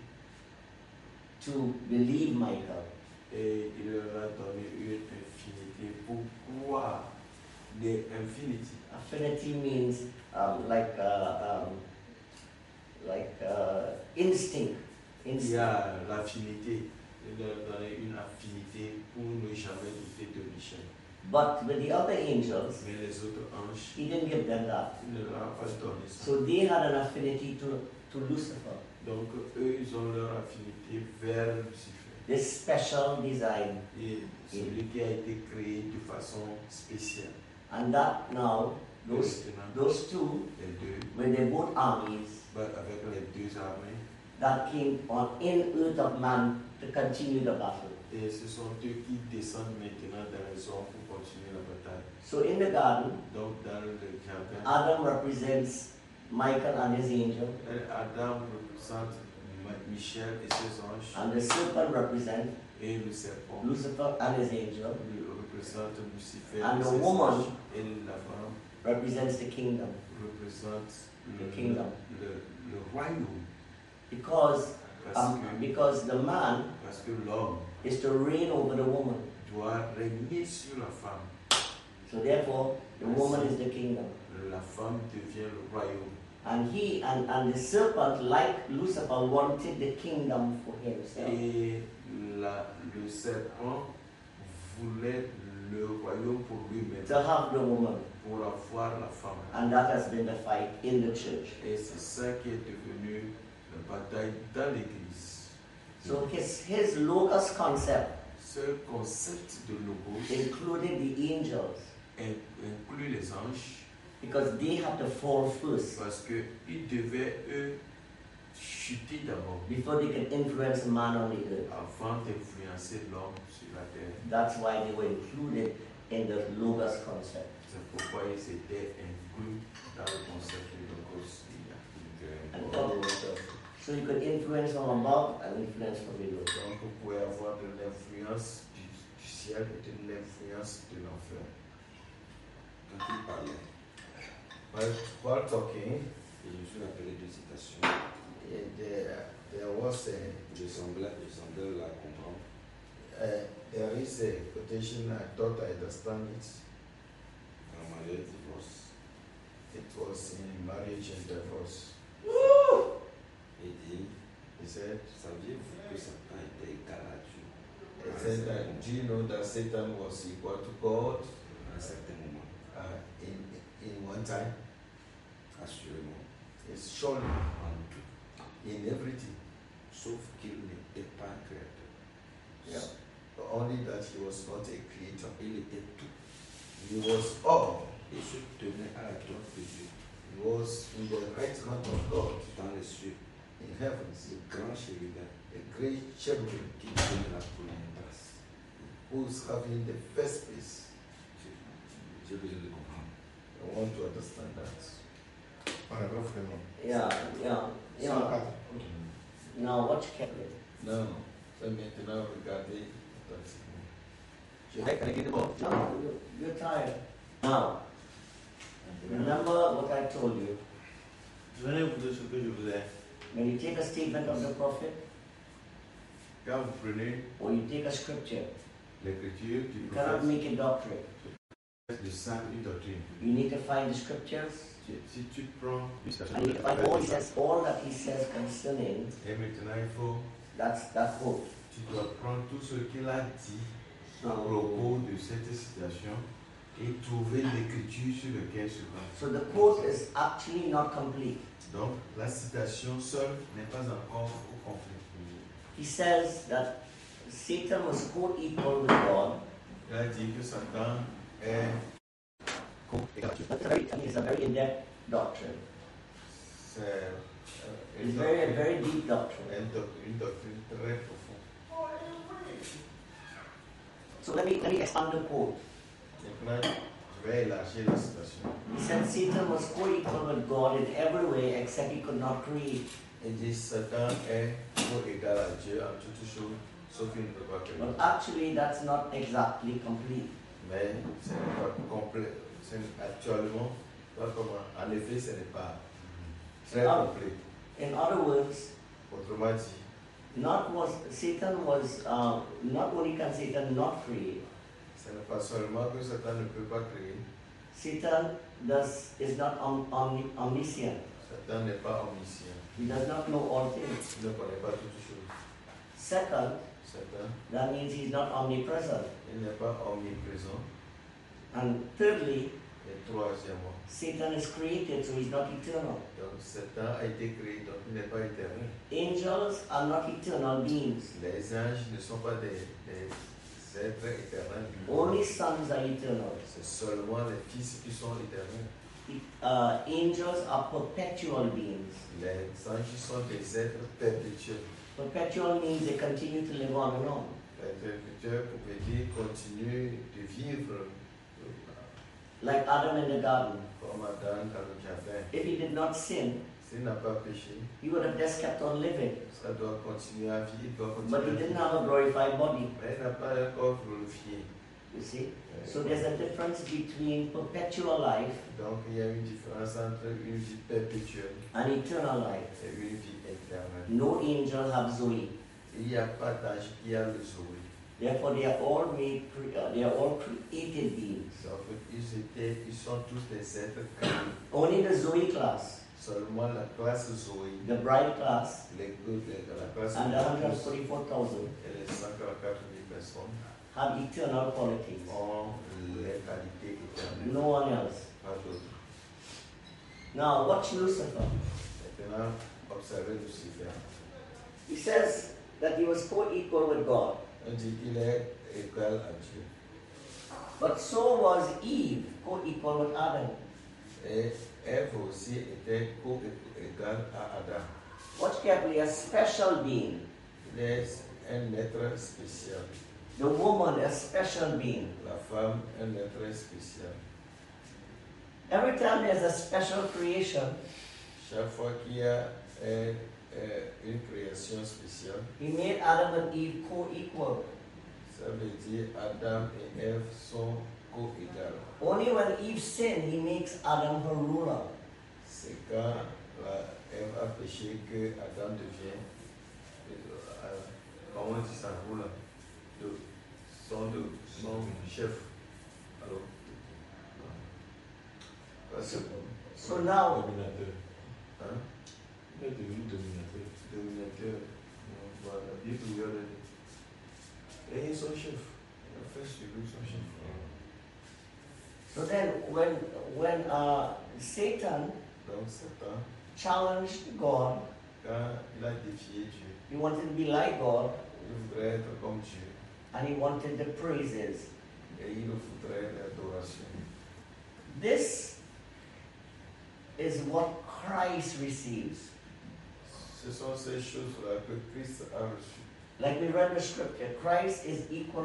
to believe Michael. et il leur a donné une infinité pour croire. Des infinity. Affinity means um, like uh, um, like uh, instinct. Il y Instinct. a l'affinité. Il leur a donné une affinité pour ne jamais douter de Michel. But with the other angels, Mais les autres anges, he didn't give them that. il ne leur a pas donné ça. So they had an affinity to, to Lucifer, Donc eux, ils ont leur affinité vers Lucifer. this special design. Et celui qui a été créé de façon spéciale. And that now, those, Maintenant, those two, les deux, when they both armies bah, avec les deux armées, that came on in earth of man to continue the battle. et ce sont eux qui descendent maintenant dans les hommes pour continuer la bataille. So in the garden, Donc dans le jardin, Adam represents Michael and his angel, Adam représente Michel et ses anges, and the serpent represents et le serpent Lucifer and his angel, le représente Lucifer and et the ses woman anges, et la femme represents the kingdom. représente The le, kingdom. le, le royaume. Because, Parce um, que, because the man parce que l'homme is to reign over the woman. doit régner sur la femme. So therefore, the woman is the kingdom. La femme devient le royaume. And he and, and the serpent, like Lucifer, wanted the kingdom for himself. Et la, le serpent voulait le royaume pour lui-même, To have the woman. pour avoir la femme. And that has been the fight in the church. Et c'est ça qui est devenu la bataille dans l'Église. So his, his logos concept Ce concept de logos included the angels in- inclut les anges because they had to fall first parce qu'ils devaient, eux, chuter d'abord before they could influence man on the earth. avant d'influencer l'homme sur la terre. That's why they were included in the logos concept. C'est pourquoi ils étaient inclus dans le concept de logos. And God- So you could influence from above and influence from below. Donc vous pouvez avoir de l'influence du, du ciel et de l'influence de l'enfer. Quand il parlait, While, while talking, et je me suis rappelé de citation, eh, there, there was a, je semblais, je semblais la comprendre. uh, there is a quotation, I thought I understand it. En mariage, divorce, It was in marriage and divorce. et dit, He said, saviez-vous que Satan était égal à Dieu he said that, do you know that Satan was equal to God à un certain moment? uh, in, in one time? Assurément, It's surely en tout, in everything. sauf qu'il n'était pas un créateur. Yeah. Only that he was not a creator. Il était tout. He was all. Il se tenait à la droite de Dieu, He was in the right hand of God dans les cieux, in heavens. le grand chérubin A great cherubim qui tenait la première place. who's having the first place. J'ai- J'ai besoin de comprendre. I want to understand that. Paragraphe vraiment. Yeah, yeah, yeah. Now watch carefully. Non, non. C'est maintenant regarder attentivement. Should I can I get the ball? No, you're, you're tired. Now, remember what I told you. Souvenez-vous de ce que je vous ai. When you take a statement of the prophet Quand vous prenez or you take a scripture, l'écriture du you cannot prophète, make it doctrine. de ça une doctrine. You need to find the scriptures. Si, si tu prends une citation And de you need to find prophète, all, he says, all that he says concerning et maintenant il faut, that's that quote. tu dois prendre tout ce qu'il a dit à So, propos de cette citation et trouver l'écriture sur laquelle se base. so the quote is actually not complete. Donc la citation seule n'est pas encore au complet. He says that Satan was co-equal with God. Il a dit que Satan est That's a very, I mean, it's a very in-depth doctrine. c'est, euh, It's une, very, a doctrine, very deep doctrine. une doctrine- une doctrine très profonde. So let me let me expand the quote. Maintenant, je vais élargir la citation. He said Satan was co-equal with God in every way except he could not create. Il dit Satan est co-égal à Dieu en toutes choses, sauf qu'il ne peut pas créer. But actually that's not exactly complete. Mais ce n'est pas complet. C'est actuellement pas comment. En effet, ce n'est pas très Ah. complet. In other words, Autrement dit, not was Satan was uh, not only can Satan not create, ce n'est pas seulement que Satan ne peut pas créer. Satan does is not om, omni, omniscient. Satan n'est pas omniscient. He does not know all things. Il ne connaît pas toutes choses. Second, Satan, that means he's not omnipresent. il n'est pas omniprésent. And thirdly, Et troisièmement, Satan is created, so he's not eternal. donc Satan a été créé, donc il n'est pas éternel. Angels are not eternal beings. Les anges ne sont pas des, des êtres éternels. Only sons are eternal. C'est seulement les fils qui sont éternels. Uh, angels are perpetual beings. Les anges sont des êtres perpétuels. Perpetual means they continue to live on and on. Les perpétuels pouvait dire continuer de vivre Like Adam in the garden. comme Adam dans le jardin. If he did not sin, Si S'il n'a pas péché, he would have just kept on living. ça doit continuer à vivre, il doit continuer But à he vivre. didn't have a glorified body. Mais il n'a pas un corps glorifié. You see? So there's a difference between perpetual life Donc il y a une différence entre une vie perpétuelle and eternal life. et une vie éternelle. No angel have Zoe. Il n'y a pas d'âge qui a le Zoé. Therefore, they are all made. Cre- uh, they are all created beings. En fait, ils, étaient, ils sont tous des êtres créés. Only the Zoe class, Seulement la classe Zoé, the bride class, les, les, la classe and the Zoé one hundred forty-four thousand et les cent quarante-quatre mille personnes have eternal qualities. ont les qualités éternelles. No one else. Pas d'autres. Now, watch Lucifer. Maintenant, observez Lucifer. He says that he was co-equal with God, On dit qu'il est égal à Dieu. but so was Eve co-equal with Adam. Et Ève aussi était co-égale à Adam. Watch carefully, a special being. Il est un être spécial. The woman, a special being. La femme, un être spécial. Every time there's a special creation, Chaque fois qu'il y a un, euh, une création spéciale, he made Adam and Eve co-equal. ça veut dire Adam et Ève sont co-égales. Only when Eve sinned, he makes Adam her ruler. C'est quand la Ève a péché que Adam devient, euh, euh, comment on dit ça, roule, de, son, de, son chef. Alors, parce que, So now, Dominateur. hein, Il est devenu dominateur. dominateur, donc, voilà, Bible lui a donné. Et il est son chef. Il a fait sur lui son chef. so then when when uh, Satan Donc, Satan, challenged God, quand il a défié Dieu, he wanted to be like God, il voudrait être comme Dieu. and he wanted the praises. Et il voudrait l'adoration. This is what Christ receives. Ce sont ces choses-là que Christ a reçues. Like we read the scripture, Christ is equal